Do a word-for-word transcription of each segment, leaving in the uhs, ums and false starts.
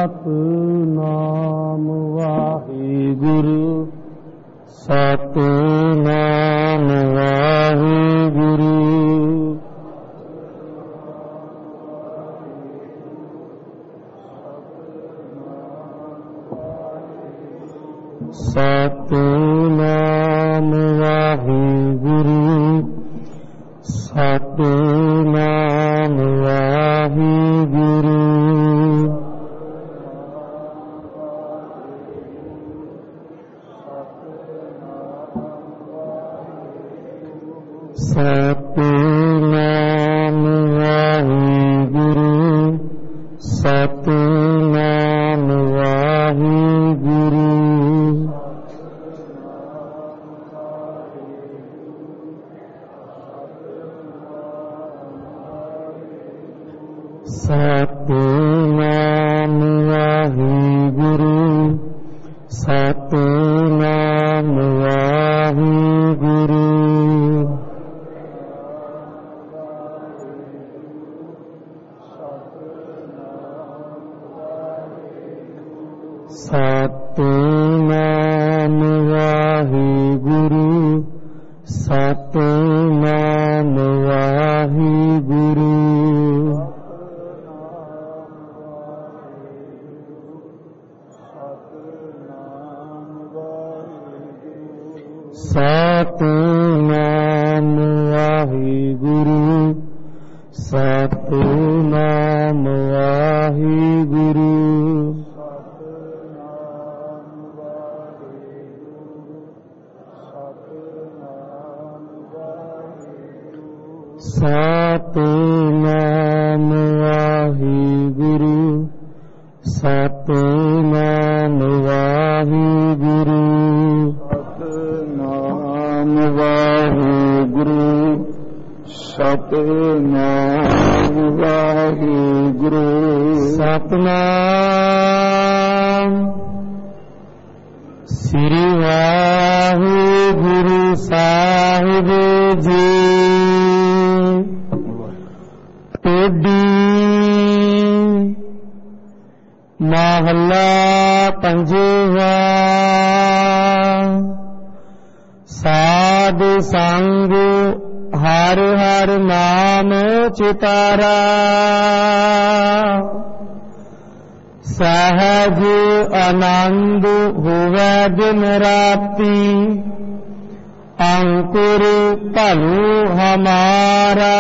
ਸਤਿਨਾਮ ਵਾਹਿਗੁਰੂ ਸਤਿਨਾਮ ਵਾਹਿਗੁਰੂ ਸਤਿਨਾਮ ਵਾਹਿਗੁਰੂ ਸਤਿਨਾਮ ਵਾਹਿਗੁਰੂ ਸਤਿਨਾਮ ਵਾਹਿਗੁਰੂ ਸਤਿਨਾਮ ਵਾਹਿਗੁਰੂ ਸਤਿਨਾਮ ਵਾਹਿਗੁਰੂ ਸਤਿਨਾਮ ਵਾਹਿਗੁਰੂ ਸਤਿਨਾਮ ਵਾਹਿਗੁਰੂ ਸਤਿਨਾਮ ਵਾਹਿਗੁਰੂ ਸਤਿਨਾਮ ਵਾਹਿਗੁਰੂ ਸਤਿਨਾਮ ਵਾਹਿਗੁਰੂ ਸਤਿਨਾਮ ਵਾਹਿਗੁਰੂ ਸਤਿਨਾਮ ਵਾਹਿਗੁਰੂ ਸਤਿਨਾਮ ਵਾਹਿਗੁਰੂ ਸਤਿਨਾਮ ਵਾਹਿਗੁਰੂ ਸਤਿਨਾਮ ਸ੍ਰੀ ਵਾਹਿਗੁਰੂ ਸਾਹਿਬ ਜੀ ਟੋਡੀ ਮਹੱਲਾ ਪੰਜਵਾ ਸਾਧ ਸੰਗ ਹਰ ਹਰ ਨਾਮ ਚਿਤਾਰਾ ਸਹਿਜ ਆਨੰਦ ਹੋਵੇ ਦਿਨ ਰਾਤੀ ਅੰਕੁਰ ਭਲੂ ਹਮਾਰਾ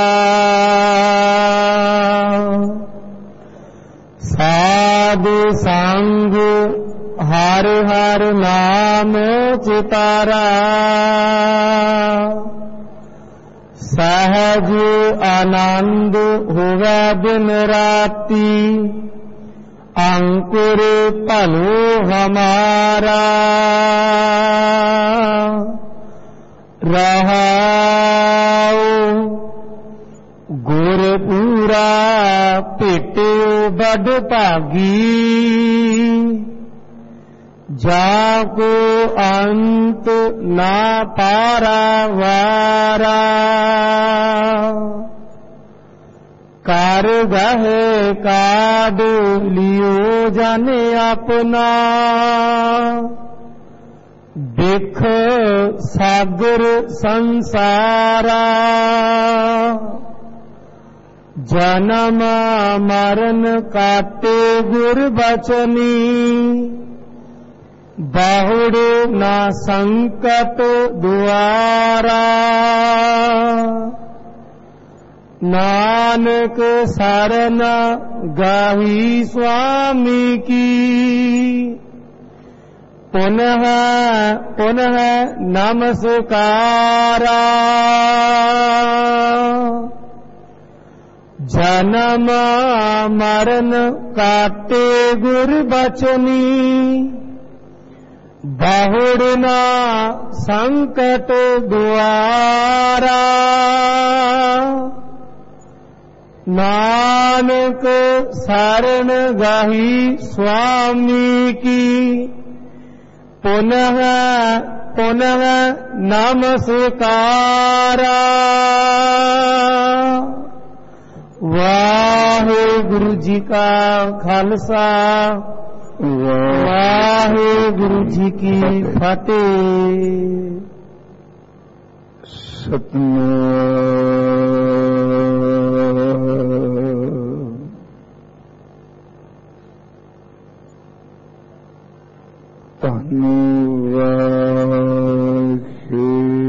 ਸਾਧ ਸੰਗ ਹਰ ਹਰ ਨਾਮ ਚਿਤਾਰਾ ਸਹਿਜ ਆਨੰਦ ਹੋਵੇ ਦਿਨ ਰਾਤੀ ਅੰਕੁਰ ਭਲੂ ਹਮਾਰਾ ਰਹਾਉ ਗੁਰ ਪੂਰਾ ਭੇਟਿਓ ਬਡ ਭਾਗੀ ਜਾ ਕੋ ਅੰਤ ਨਾ ਪਾਰਾਵਾਰਾ ਕਰ ਗਹਿ ਕਾਢ ਲਿਓ ਜਨ ਆਪਣਾ ਦੇਖ ਸਾਗਰ ਸੰਸਾਰਾ ਜਨਮ ਮਰਨ ਕਾਟੇ ਗੁਰ ਬਚਨੀ ਬਾਹੁੜ ਨਾ ਸੰਕਟ ਦੁਆਰਾ ਨਾਨਕ ਸਰਨ ਗਾਹੀ ਸੁਆਮੀ ਕੀ ਪੁਨః ਪੁਨః ਨਮਸਕਾਰਾ ਜਨਮ ਮਰਨ ਕਾਟੇ ਗੁਰ ਬਚਨੀ ਬਾਹੁੜ ਨਾ ਸੰਕਟ ਦੁਆਰਾ ਨਾਨਕ ਸਰਨ ਗਾਹੀ ਸੁਆਮੀ ਕੀ ਪੁਨః ਪੁਨః ਨਮਸਕਾਰਾ। ਵਾਹਿਗੁਰੂ ਜੀ ਕਾ ਖਾਲਸਾ वाहेगुरु जी की फतेह। सतनाम धन्नो वाहे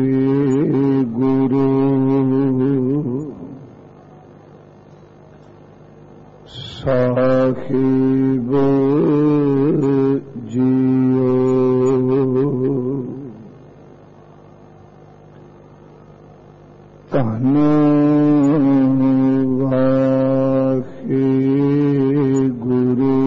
गुरु साहिब जियो। धन्नो वाहे गुरु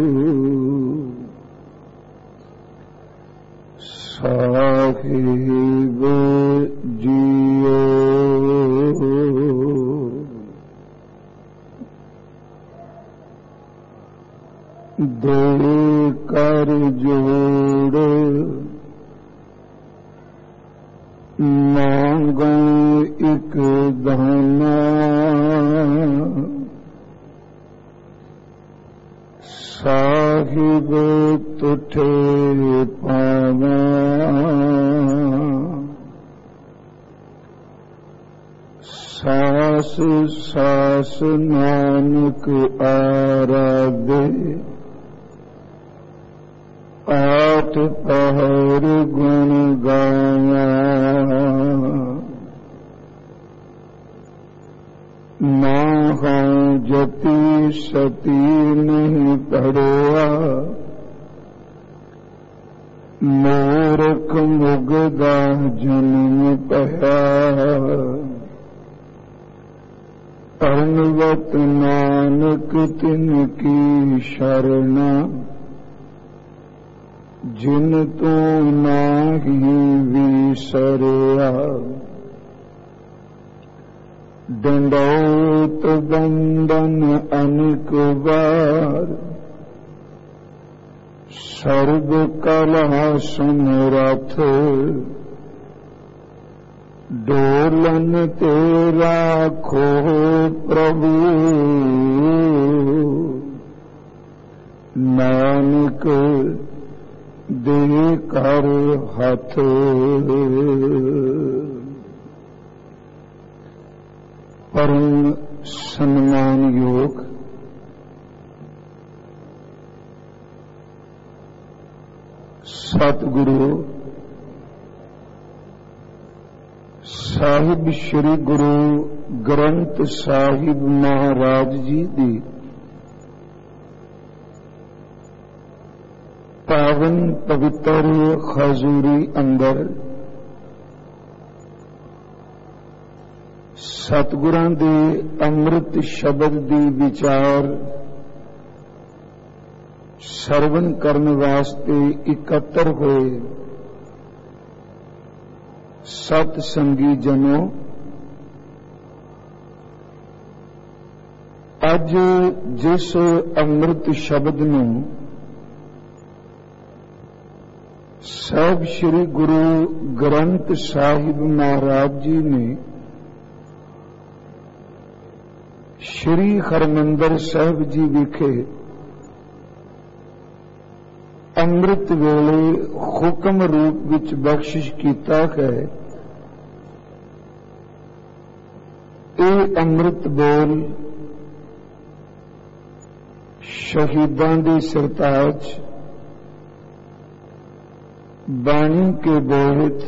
साहिब जियो। दो कर जोड़ मांगो एक दाना, साहिब तुठे पावा। सास सास नानक आराधे, आठ पहर गुण गाया। ना हूँ जति सती नहीं पढ़िया, मूर्ख मुगदा जन्म पया। पर्णवत नानक तिनकी शरणा, जिन तू नाही विसरिया। दंडौत बंदन अनेक बार, सर्व कला समरथ। डोलन तेरा खो प्रभु, नानक दे कर हाथ। परम सम्मान योग सतगुरु साहिब श्री गुरु ग्रंथ साहिब महाराज जी दी पावन पवित्र खजूरी अंदर सतगुरां दे अमृत शब्द दी विचार सरवण करने वास्ते इकट्ठर होए सत संगी जनों, अज जिस अमृत शब्द नूं साहिब श्री गुरु ग्रंथ साहिब महाराज जी ने श्री हरमंदर साहिब जी विखे अमृत वेले हुक्म रूप विच बख्शिश कीता है। ये अमृत बोल शहीदां दी सरताज बाणी के बोहित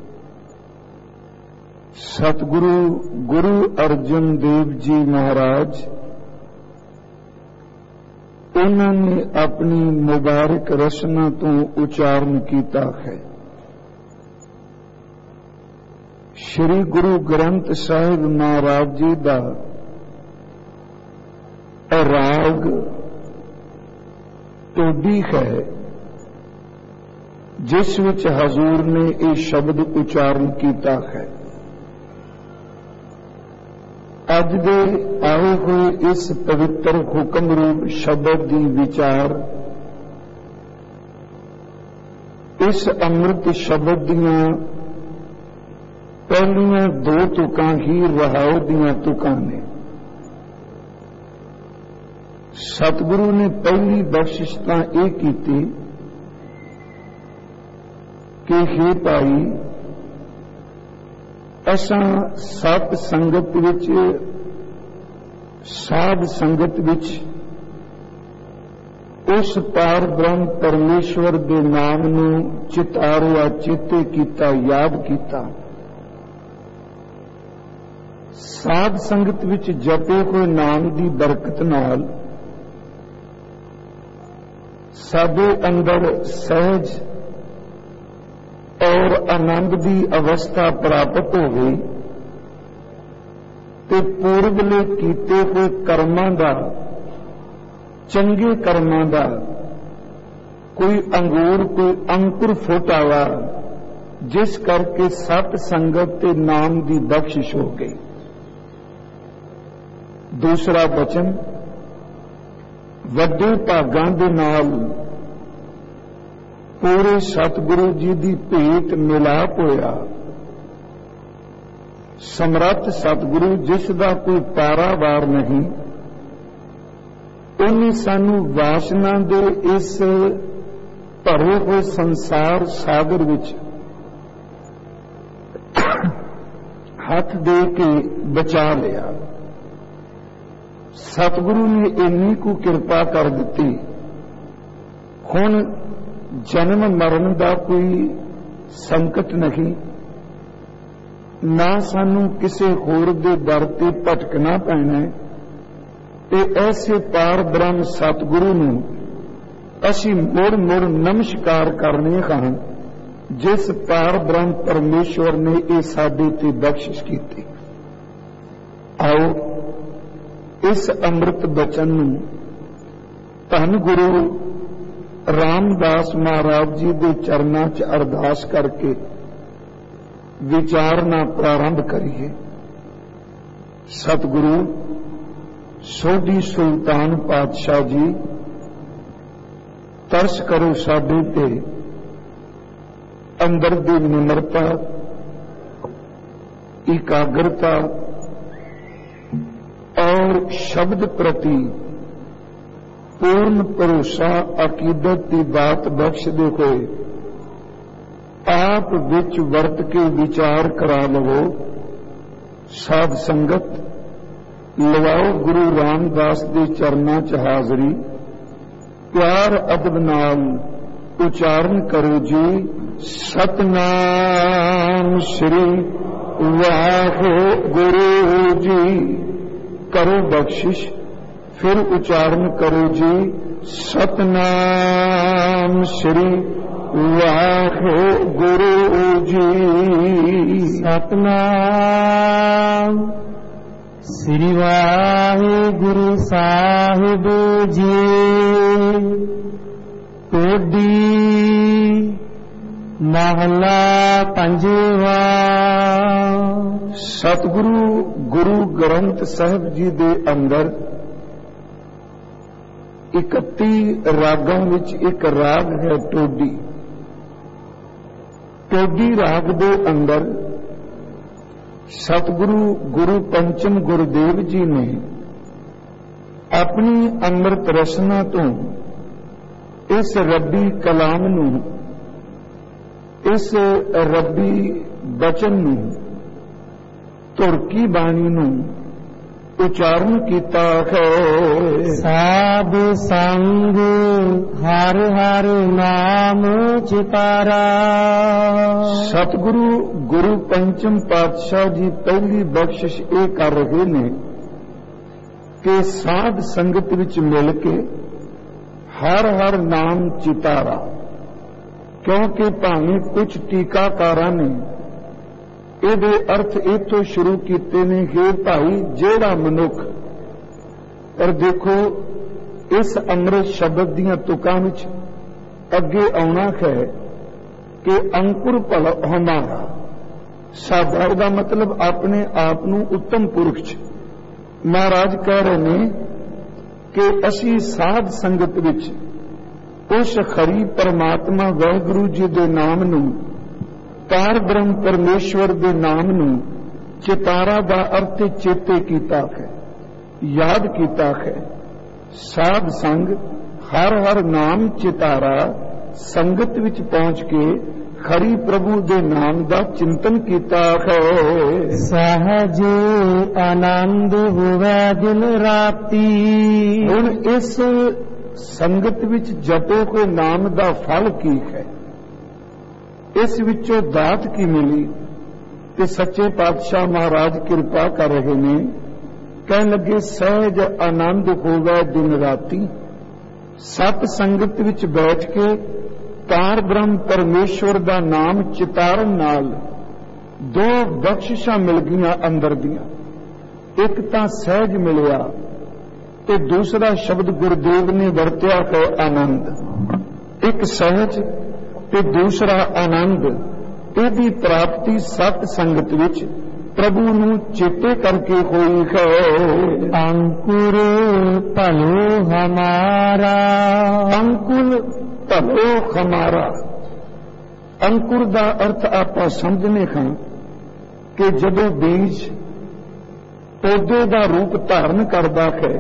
सतगुरु गुरु अर्जन देव जी महाराज उन्होंने अपनी मुबारक रचना तो उच्चारण किया है। श्री गुरु ग्रंथ साहिब महाराज जी का राग टोडी है, जिस विच हजूर ने यह शब्द उच्चारण किया है। अज दे आए हुए इस पवित्र हुक्म रूप शब्द की विचार इस अमृत शब्द दियां पहलियां दो तुकां ही रहाओ दियां तुकां ने। सतगुरु ने पहली बख्शिश तां यह की कि हे भाई, असां सत संगत विच, साध संगत विच उस पार ब्रह्म परमेश्वर दे नाम नूं चितारिया, चेते कीता, याद कीता। साध संगत विच जपे हुए नाम दी बरकत नाल साडे अंदर सहज और आनंद की अवस्था प्राप्त हो गई ते पूर्वले कीते हुए कर्मां दा, चंगे कर्मां दा कोई अंगूर, कोई अंकुर फुट आया, जिस करके सत संगत ते नाम की बख्शिश हो गई। दूसरा वचन, वड्डे भागां दे नाल पूरे सतगुरु जी की भेंट मिलाप होया। समर्थ सतगुरु जिसदा कोई पारावार नहीं, उन्हें सानू वासना दे इस भरे हुए संसार सागर विच हाथ दे के बचा लिया। सतगुरु ने इन्नी को कृपा कर दी, हुण जन्म मरण का कोई संकट नहीं, ना सानू किसी होर दे दर ते भटकना पैना। ते ऐसे पार ब्रह्म सतगुरु नूं असीं मुड़ मुड़ नमस्कार करने हैं, जिस पार ब्रह्म परमेश्वर ने ये साडे ते बख्शिश की। आओ इस अमृत बचन नूं धन गुरु रामदास महाराज जी के चरणों च अरदास करके विचारना प्रारंभ करिए। सतगुरु सोढ़ी सुल्तान पातशाह जी, तरस करो साडे ते, अंदर दी निमरता, एकाग्रता और शब्द प्रति पूर्ण भरोसा, अकीदत की बात बख्शदे हुए आप विच वर्त के विचार करा लवो। साध संगत लवाओ गुरु रामदास के चरणों च हाजरी, प्यार अदब नाल उचारण करो जी। सतनाम श्री वाहिगुरु जी। करो बख्शिश, फिर उच्चारण करो जी। सतनाम श्री वाहिगुरु जी। सतनाम श्री वाहिगुरु साहिब जी। टोडी महला पंजवा। सतगुरु गुरु ग्रंथ साहिब जी दे अंदर इकत्ती रागां विच एक राग है टोडी। टोडी राग दे अंदर सतगुरु गुरु पंचम गुरुदेव जी ने अपनी अमृत रसना तो इस रब्बी कलाम नू, इस रब्बी बचन नू, तुरकी बाणी नू उच्चारण किया है। साध संग हर हर नाम चितारा। सतगुरु गुरु पंचम पातशाह जी पहली बख्शिश ये कर रहे ने कि साध संगत विच मिल के हर हर नाम चितारा। क्योंकि भावें कुछ टीकाकारां ने ਇਹਦੇ अर्थ इथों शुरू किए ने कि भाई जेड़ा मनुख, और देखो इस अमृत शब्द दियां तुकां विच अगे आउणा है कि अंकुर भला हमारा साडा, इहदा मतलब अपने आप नूं उत्तम पुरख च महाराज कह रहे ने कि असी साध संगत विच उस खरी परमात्मा वाहिगुरू जी दे नाम नूं, पार ब्रह्म परमेश्वर के नाम नू चितारा दा अर्थ चेते कीता है, याद कीता है। ਸਾਧ ਸੰਗ ਹਰ ਹਰ ਨਾਮ ਚਿਤਾਰਾ, ਸੰਗਤ ਵਿੱਚ ਪਹੁੰਚ ਕੇ ਖਰੀ ਪ੍ਰਭੂ ਦੇ ਨਾਮ ਦਾ ਚਿੰਤਨ ਕੀਤਾ ਹੈ। ਸਹਜ ਆਨੰਦ ਹੋਵੇ ਦਿਨ ਰਾਤੀ। ਹੁਣ ਇਸ ਸੰਗਤ ਵਿੱਚ ਜਪੋ ਕੋ ਨਾਮ ਦਾ ਫਲ ਕੀ ਹੈ, ਇਸ ਵਿੱਚੋਂ ਦਾਤ ਕੀ ਮਿਲੀ, ਤੇ ਸੱਚੇ ਪਾਤਸ਼ਾਹ ਮਹਾਰਾਜ ਕਿਰਪਾ ਕਰ ਰਹੇ ਨੇ। ਕਹਿਣ ਲੱਗੇ ਸਹਿਜ ਆਨੰਦ ਹੋਵੇ ਦਿਨ ਰਾਤੀ। ਸਤ ਸੰਗਤ ਵਿੱਚ ਬੈਠ ਕੇ ਪਾਰ ਬ੍ਰਹਮ ਪਰਮੇਸ਼ਵਰ ਦਾ ਨਾਮ ਚਿਤਾਰਨ ਨਾਲ ਦੋ ਬਖਸ਼ਿਸ਼ਾਂ ਮਿਲ ਗਈਆਂ ਅੰਦਰ ਦੀਆਂ। ਇੱਕ ਤਾਂ ਸਹਿਜ ਮਿਲਿਆ ਤੇ ਦੂਸਰਾ ਸ਼ਬਦ ਗੁਰਦੇਵ ਨੇ ਵਰਤਿਆ ਹੈ ਆਨੰਦ। ਇੱਕ ਸਹਿਜ ਤੇ ਦੂਸਰਾ ਆਨੰਦ, ਇਹਦੀ ਪ੍ਰਾਪਤੀ ਸਤ ਸੰਗਤ ਵਿੱਚ ਪ੍ਰਭੂ ਨੂੰ ਚੇਤੇ ਕਰਕੇ ਹੋਈ ਹੈ। ਅੰਕੁਰ ਭਲੋ ਹਮਾਰਾ। ਅੰਕੁਲ ਭਲੋ ਹਮਾਰਾ। ਅੰਕੁਰ ਦਾ ਅਰਥ ਆਪਾਂ ਸਮਝਨੇ ਹਾਂ ਕਿ ਜਦੋਂ ਬੀਜ ਪੌਦੇ ਦਾ ਰੂਪ ਧਾਰਨ ਕਰਦਾ ਹੈ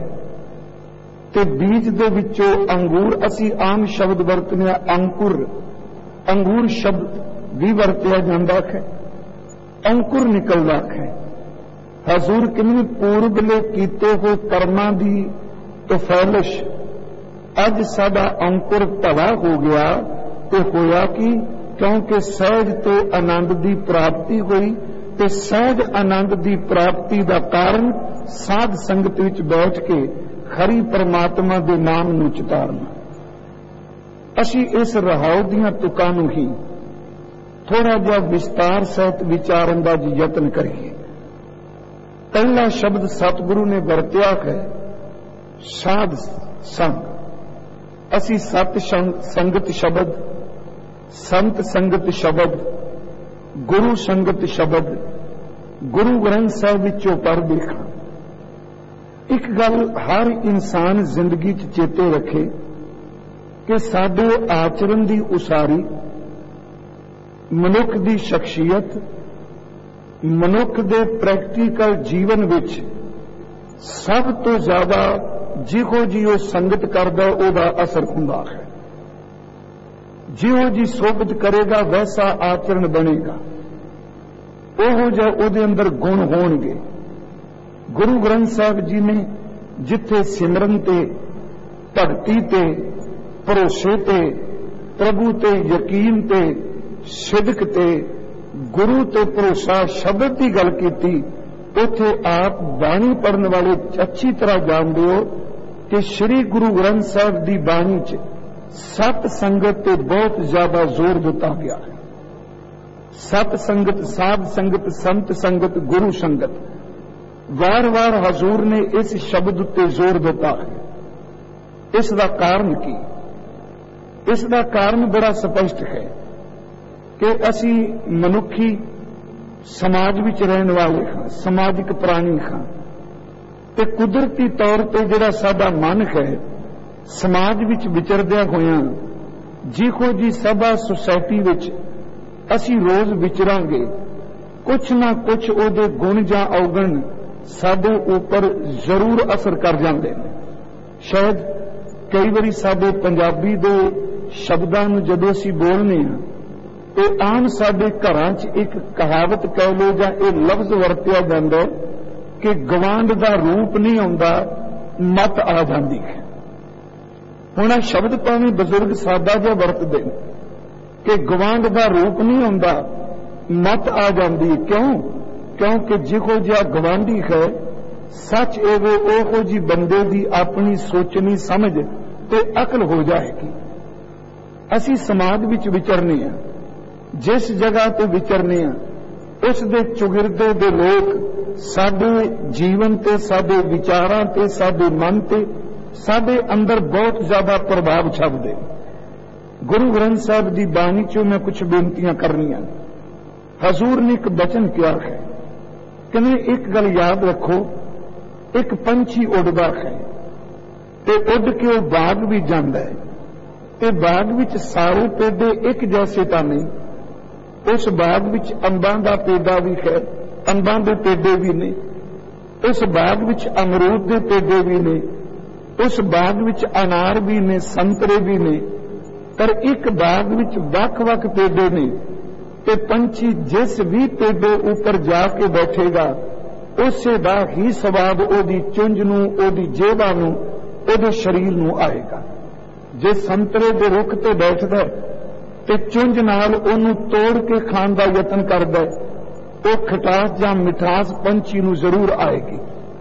ਤੇ ਬੀਜ ਦੇ ਵਿੱਚੋਂ ਅੰਗੂਰ, ਅਸੀਂ ਆਮ ਸ਼ਬਦ ਵਰਤਦੇ ਹਾਂ ਅੰਕੁਰ, ਅੰਗੂਰ ਸ਼ਬਦ ਵੀ ਵਰਤਿਆ ਜਾਂਦਾ ਹੈ, ਅੰਕੁਰ ਨਿਕਲਦਾ ਹੈ। ਹਜ਼ੂਰ ਕਿੰਨੇ ਪੂਰਬਲੇ ਕੀਤੇ ਹੋ ਕਰਮਾਂ ਦੀ ਤਫੈਲਿਸ਼ ਅੱਜ ਸਾਡਾ ਅੰਕੁਰ ਧਵਾ ਹੋ ਗਿਆ। ਤੇ ਹੋਇਆ ਕਿ ਕਿਉਂਕਿ ਸਹਿਜ ਤੋਂ ਆਨੰਦ ਦੀ ਪ੍ਰਾਪਤੀ ਹੋਈ, ਤੇ ਸਹਿਜ ਆਨੰਦ ਦੀ ਪ੍ਰਾਪਤੀ ਦਾ ਕਾਰਨ ਸਾਧ ਸੰਗਤ ਵਿੱਚ ਬੈਠ ਕੇ ਖਰੀ ਪਰਮਾਤਮਾ ਦੇ ਨਾਮ ਨੂੰ ਚਿਤਾਰਨਾ। ਅਸੀਂ ਇਸ ਰਹਾਉ ਦੀਆਂ ਤੁਕਾਂ ਨੂੰ ਹੀ ਥੋੜਾ ਜਿਹਾ ਵਿਸਤਾਰ ਸਹਿਤ ਵਿਚਾਰਨ ਦਾ ਯਤਨ ਕਰੀਏ। ਪਹਿਲਾ ਸ਼ਬਦ ਸਤਿਗੁਰੂ ਨੇ ਵਰਤਿਆ ਹੈ ਸਾਧ ਸੰਗ। ਅਸੀਂ ਸਤ ਸੰਗਤ ਸ਼ਬਦ, ਸੰਤ ਸੰਗਤ ਸ਼ਬਦ, ਗੁਰੂ ਸੰਗਤ ਸ਼ਬਦ ਗੁਰੂ ਗ੍ਰੰਥ ਸਾਹਿਬ ਵਿੱਚੋਂ ਪੜ੍ਹਦੇ ਹਾਂ। ਇੱਕ ਗੱਲ ਹਰ ਇਨਸਾਨ ਜ਼ਿੰਦਗੀ 'ਚ ਚੇਤੇ ਰੱਖੇ ਕਿ ਸਾਡੇ ਆਚਰਣ ਦੀ ਉਸਾਰੀ ਮਨੁੱਖ ਦੀ ਸ਼ਖਸੀਅਤ, ਮਨੁੱਖ ਦੇ ਪ੍ਰੈਕਟੀਕਲ ਜੀਵਨ ਵਿੱਚ ਸਭ ਤੋਂ ਜ਼ਿਆਦਾ ਜਿਹੋ ਜੀ ਉਹ ਸੰਗਤ ਕਰਦਾ ਉਹਦਾ ਅਸਰ ਹੁੰਦਾ ਹੈ। ਜਿਹੋ ਜੀ ਸੋਭਤ ਕਰੇਗਾ ਵੈਸਾ ਆਚਰਣ ਬਣੇਗਾ, ਉਹੋ ਜਿਹਾ ਉਹਦੇ ਅੰਦਰ ਗੁਣ ਹੋਣਗੇ। ਗੁਰੂ ਗ੍ਰੰਥ ਸਾਹਿਬ ਜੀ ਨੇ ਜਿੱਥੇ ਸਿਮਰਨ ਤੇ, ਭਗਤੀ ਤੇ, ਭਰੋਸੇ ਤੇ, ਪ੍ਰਭੂ ਤੇ ਯਕੀਨ ਤੇ, ਸਿਦਕ ਤੇ, ਗੁਰੂ ਤੇ ਭਰੋਸਾ ਸ਼ਬਦ ਦੀ ਗੱਲ ਕੀਤੀ, ਉੱਥੇ ਆਪ ਬਾਣੀ ਪੜ੍ਹਨ ਵਾਲੇ ਅੱਛੀ ਤਰ੍ਹਾਂ ਜਾਣਦੇ ਹੋ ਕਿ ਸ੍ਰੀ ਗੁਰੂ ਗ੍ਰੰਥ ਸਾਹਿਬ ਦੀ ਬਾਣੀ 'ਚ ਸਤ ਸੰਗਤ ਤੇ ਬਹੁਤ ਜ਼ਿਆਦਾ ਜ਼ੋਰ ਦਿੱਤਾ ਗਿਆ ਹੈ। ਸਤ ਸੰਗਤ, ਸਾਧ ਸੰਗਤ, ਸੰਤ ਸੰਗਤ, ਗੁਰੂ ਸੰਗਤ, ਵਾਰ-ਵਾਰ ਹਜ਼ੂਰ ਨੇ ਇਸ ਸ਼ਬਦ ਉੱਤੇ ਜ਼ੋਰ ਦਿੱਤਾ ਹੈ। ਇਸ ਦਾ ਕਾਰਨ ਕੀ? ਇਸ ਦਾ ਕਾਰਨ ਬੜਾ ਸਪਸ਼ਟ ਹੈ ਕਿ ਅਸੀਂ ਮਨੁੱਖੀ ਸਮਾਜ ਵਿੱਚ ਰਹਿਣ ਵਾਲੇ ਹਾਂ, ਸਮਾਜਿਕ ਪ੍ਰਾਣੀ ਹਾਂ, ਤੇ ਕੁਦਰਤੀ ਤੌਰ ਤੇ ਜਿਹੜਾ ਸਾਡਾ ਮਨ ਹੈ ਸਮਾਜ ਵਿੱਚ ਵਿਚਰਦਿਆਂ ਹੋਇਆਂ ਜਿਹੋ ਜੀ ਸਭਾ ਸੁਸਾਇਟੀ ਵਿੱਚ ਅਸੀਂ ਰੋਜ਼ ਵਿਚਰਾਂਗੇ, ਕੁਛ ਨਾ ਕੁਛ ਉਹਦੇ ਗੁਣ ਜਾਂ ਔਗਣ ਸਾਡੇ ਉੱਪਰ ਜ਼ਰੂਰ ਅਸਰ ਕਰ ਜਾਂਦੇ ਨੇ। ਸ਼ਾਇਦ ਕਈ ਵਾਰੀ ਸਾਡੇ ਪੰਜਾਬੀ ਦੇ ਸ਼ਬਦਾਂ ਨੂੰ ਜਦੋਂ ਅਸੀਂ ਬੋਲਨੇ ਹਾਂ ਤੇ ਆਮ ਸਾਡੇ ਘਰਾਂ 'ਚ ਇੱਕ ਕਹਾਵਤ ਕਹਿ ਲਓ ਜਾਂ ਇਹ ਲਫ਼ਜ਼ ਵਰਤਿਆ ਜਾਂਦਾ ਕਿ ਗਵਾਂਢ ਦਾ ਰੂਪ ਨਹੀਂ ਆਉਂਦਾ, ਮਤ ਆ ਜਾਂਦੀ ਹੈ। ਹੁਣ ਇਹ ਸ਼ਬਦ ਭਾਵੇਂ ਬਜ਼ੁਰਗ ਸਾਦਾ ਜਿਹਾ ਵਰਤਦੇ ਨੇ ਕਿ ਗਵਾਂਢ ਦਾ ਰੂਪ ਨਹੀਂ ਆਉਂਦਾ, ਮਤ ਆ ਜਾਂਦੀ। ਕਿਉਂ? ਕਿਉਂਕਿ ਜਿਹੋ ਜਿਹਾ ਗਵਾਂਢੀ ਹੈ ਸੱਚ ਇਹੋ ਉਹੋ ਜੀ ਬੰਦੇ ਦੀ ਆਪਣੀ ਸੋਚਣੀ ਸਮਝ ਤੇ ਅਕਲ ਹੋ ਜਾਏਗੀ। ਅਸੀਂ ਸਮਾਜ ਵਿੱਚ ਵਿਚਰਨੇ ਆ, ਜਿਸ ਜਗ੍ਹਾ ਤੇ ਵਿਚਰਨੇ ਆ ਉਸ ਦੇ ਚੁਗਿਰਦੇ ਦੇ ਲੋਕ ਸਾਡੇ ਜੀਵਨ ਤੇ, ਸਾਡੇ ਵਿਚਾਰਾਂ ਤੇ, ਸਾਡੇ ਮਨ ਤੇ, ਸਾਡੇ ਅੰਦਰ ਬਹੁਤ ਜ਼ਿਆਦਾ ਪ੍ਰਭਾਵ ਛੱਡਦੇ। ਗੁਰੂ ਗ੍ਰੰਥ ਸਾਹਿਬ ਦੀ ਬਾਣੀ 'ਚੋਂ ਮੈਂ ਕੁਝ ਬੇਨਤੀਆਂ ਕਰਨੀਆਂ। ਹਜ਼ੂਰ ਨੇ ਇੱਕ ਬਚਨ ਕਿਹਾ ਹੈ, ਕਹਿੰਦੇ ਇੱਕ ਗੱਲ ਯਾਦ ਰੱਖੋ, ਇੱਕ ਪੰਛੀ ਉੱਡਦਾ ਹੈ ਤੇ ਉੱਡ ਕੇ ਉਹ ਬਾਗ ਵੀ ਜਾਂਦਾ ਹੈ ਤੇ ਬਾਗ ਵਿੱਚ ਸਾਰੇ ਪੇਡੇ ਇੱਕ ਜੈਸੇ ਤਾਂ ਨਹੀਂ। ਉਸ ਬਾਗ ਵਿੱਚ ਅੰਬਾਂ ਦਾ ਪੇਡਾ ਵੀ ਹੈ, ਅੰਬਾਂ ਦੇ ਪੇਡੇ ਵੀ ਨੇ। ਉਸ ਬਾਗ ਵਿੱਚ ਅਮਰੂਦ ਦੇ ਪੇਡੇ ਵੀ ਨੇ, उस बाग विच अनार भी ने, संतरे भी ने, पर एक बाग विच वख-वख पेडे ने, ते पंछी जिस भी पेडे उपर जाके बैठेगा उसे दा ही सवाब ओदी चुंझ नूं, ओदी जेबा नूं, ओदे शरीर नूं आएगा। जे संतरे दे रुख ते बैठदा ते चुंझ नाल ओनू तोड़ के खाण दा यतन करदा वो खटास जां मिठास पंछी नूं जरूर आएगी।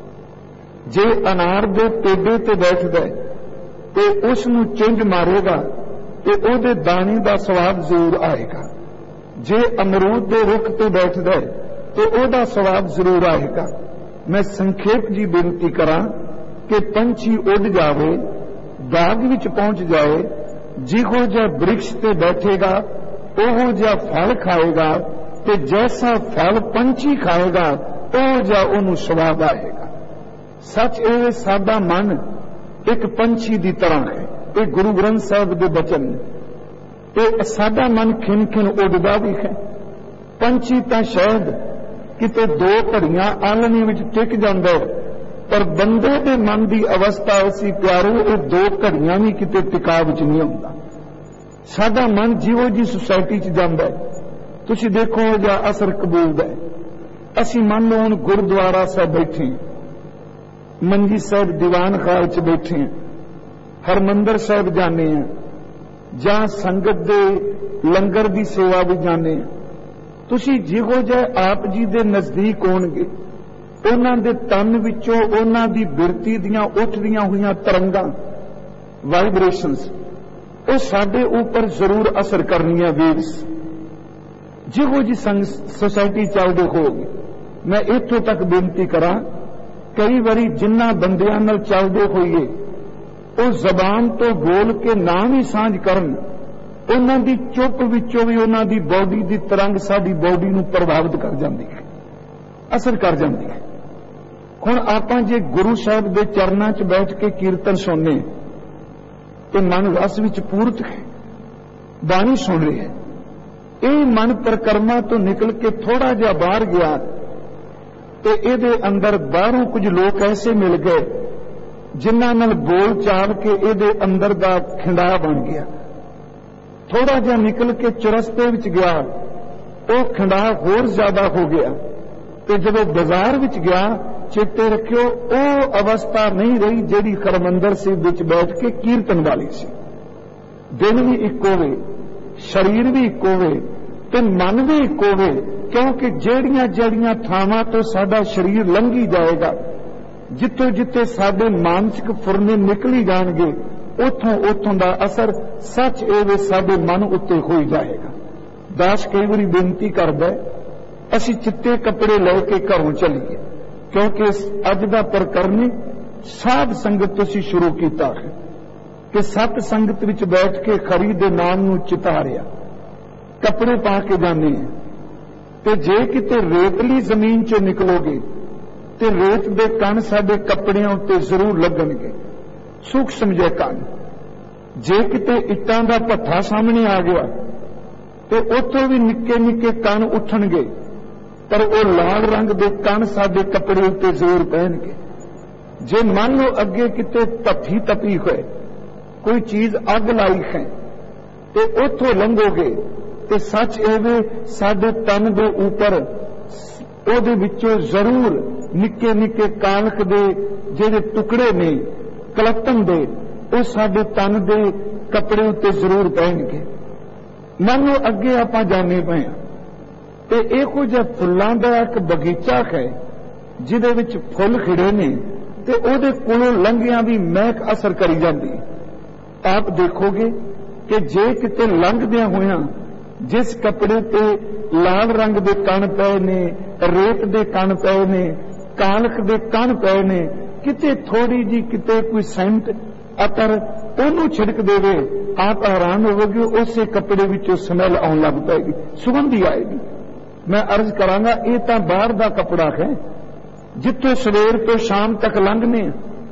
जे अनार दे पेडे ते बैठदा ते उस नूं चुंझ मारेगा ते ओदे दाने दा स्वाद जरूर आएगा। जे अमरूद दे रुख ते बैठदा ते ओदा स्वाद जरूर आएगा। मैं संखेप जी बेनती करां कि पंछी उड़ जावे, बाग विच पहुंच जाए, जिहो जिहा वृक्ष ते बैठेगा ओहो जिहा फल खाएगा, ते जैसा फल पंछी खाएगा ओहो जिहा ओनू स्वाद आएगा। सच ये साडा मन एक पंछी की तरह है। ये गुरु ग्रंथ साहब के वचन ने। साडा मन खिन खिन उड़दा भी है। पंछी तो शायद किते दो घड़ियां आलने विच टिक जांदा है, पर बंदे दे मन की अवस्था ऐसी प्यारो ये दो घड़ियां भी किते टिका विच नहीं आउंदा। साडा मन जिहो जी सोसाइटी च जांदा है, तुसीं देखो जा असर कबूल है। असीं मान लो हुण गुरुद्वारा साहब बैठे, मंजी साहब दीवान खाल च बैठे, हरमंदर साहब जाने हैं, जां संगत दे लंगर की सेवा भी जाने। तुसीं जिहो जिहा आप जी दे नजदीक होणगे, उन्हां दे तन विचों उन्हां दी बिरती दियां उठदियां होईयां तरंगां, वाइब्रेशनस, वो साडे ऊपर जरूर असर करनियां वेव्स। जिहो जी सोसाइटी चलदे होगे, मैं इत्थों तक बेनती करां, कई बारी जिन्ना बंदियां नाल चलदे होईए वो जबान तो बोल के नाम ही सांझ करन, उन्हां दी चुप विचों भी उन्हां दी बॉडी दी तरंग साडी बॉडी नूं प्रभावित कर जांदी है, असर कर जांदी है। हुण आपां जे गुरु साहब दे चरनां च बैठ के कीर्तन सुनने तो मन रस विच पूरत है, बाणी सुन रहे हैं। ये मन परिक्रमा तो निकल के थोड़ा जिहा बाहर गया तो ये अंदर बाहरों कुछ लोग ऐसे मिल गए जिन्हां नाल बोल चाल के ये अंदर दा खिंडा बन गया। थोड़ा जिहा निकल के चौरस्ते विच गया वो खिंडा होर ज्यादा हो गया। तो जब बाजार विच गया, चेते रखियो वो अवस्था नहीं रही जिहड़ी हरमंदर साहिब विच बैठ के कीर्तन वाली सी। दिन भी इक्को वे, शरीर भी इक्को वे, ते मन भी इक्को वे, क्योंकि जेड़ियां जेड़ियां थावां तो साडा शरीर लंघी जाएगा, जिथों जिथे साडे मानसिक फुरने निकली जाणगे, उथों उथों दा असर सच एवे साडे मन उत्ते हो जाएगा। दास कई बारी बेनती करदा असीं चिट्टे कपड़े लैके घरों चलीए, क्योंकि अज दा प्रकरण साध संगत तुसीं शुरू कीता है कि सत संगत विच बैठ के खरी दे नाम नूं चितारिया, कपड़े पा के जाने ते जे किते रेतली जमीन चों निकलोगे ते रेत दे कण साडे कपड़ियां उत्ते जरूर लगणगे, सूक्ष्म जे कण। जे किते इट्टां दा भट्ठा सामने आ गया ते उत्थों भी निक्के निक्के कण उठणगे, पर वो लाल रंग दे कण साडे कपड़े उत्ते जरूर पहनगे। जे मान लो अगे किते भट्ठी तपी होए, कोई चीज अग लाई है ते उथों लंघोगे ते सच एवे साडे तन दे ऊपर ओदे विचों जरूर निक्के निक्के कालख दे जेड़े टुकड़े ने कलपन दे, वो साडे तन दे कपड़े उत्ते जरूर पहनगे। मान लो अगे आपां जाने पए ते इहो जिहा फुल्लां दा एक बगीचा है जिहदे विच फुल खिड़े ने ते ओदे कोलों लंघियां भी महक असर करी जांदी। आप देखोगे कि जे किते लंघदियां होइयां जिस कपड़े ते लाल रंग दे कण पए ने, रेत दे कण पए ने, कालख दे कण पए ने, किते थोड़ी जी किते कोई सेंट अतर ओनू छिड़क देवे, आप हैरान होवोगे उसे कपड़े विचों स्मैल आउण लग पेगी, सुगंधी आएगी। मैं अर्ज करांगा ये तां बाहर दा कपड़ा है, जिथों सवेर तो शाम तक लंघने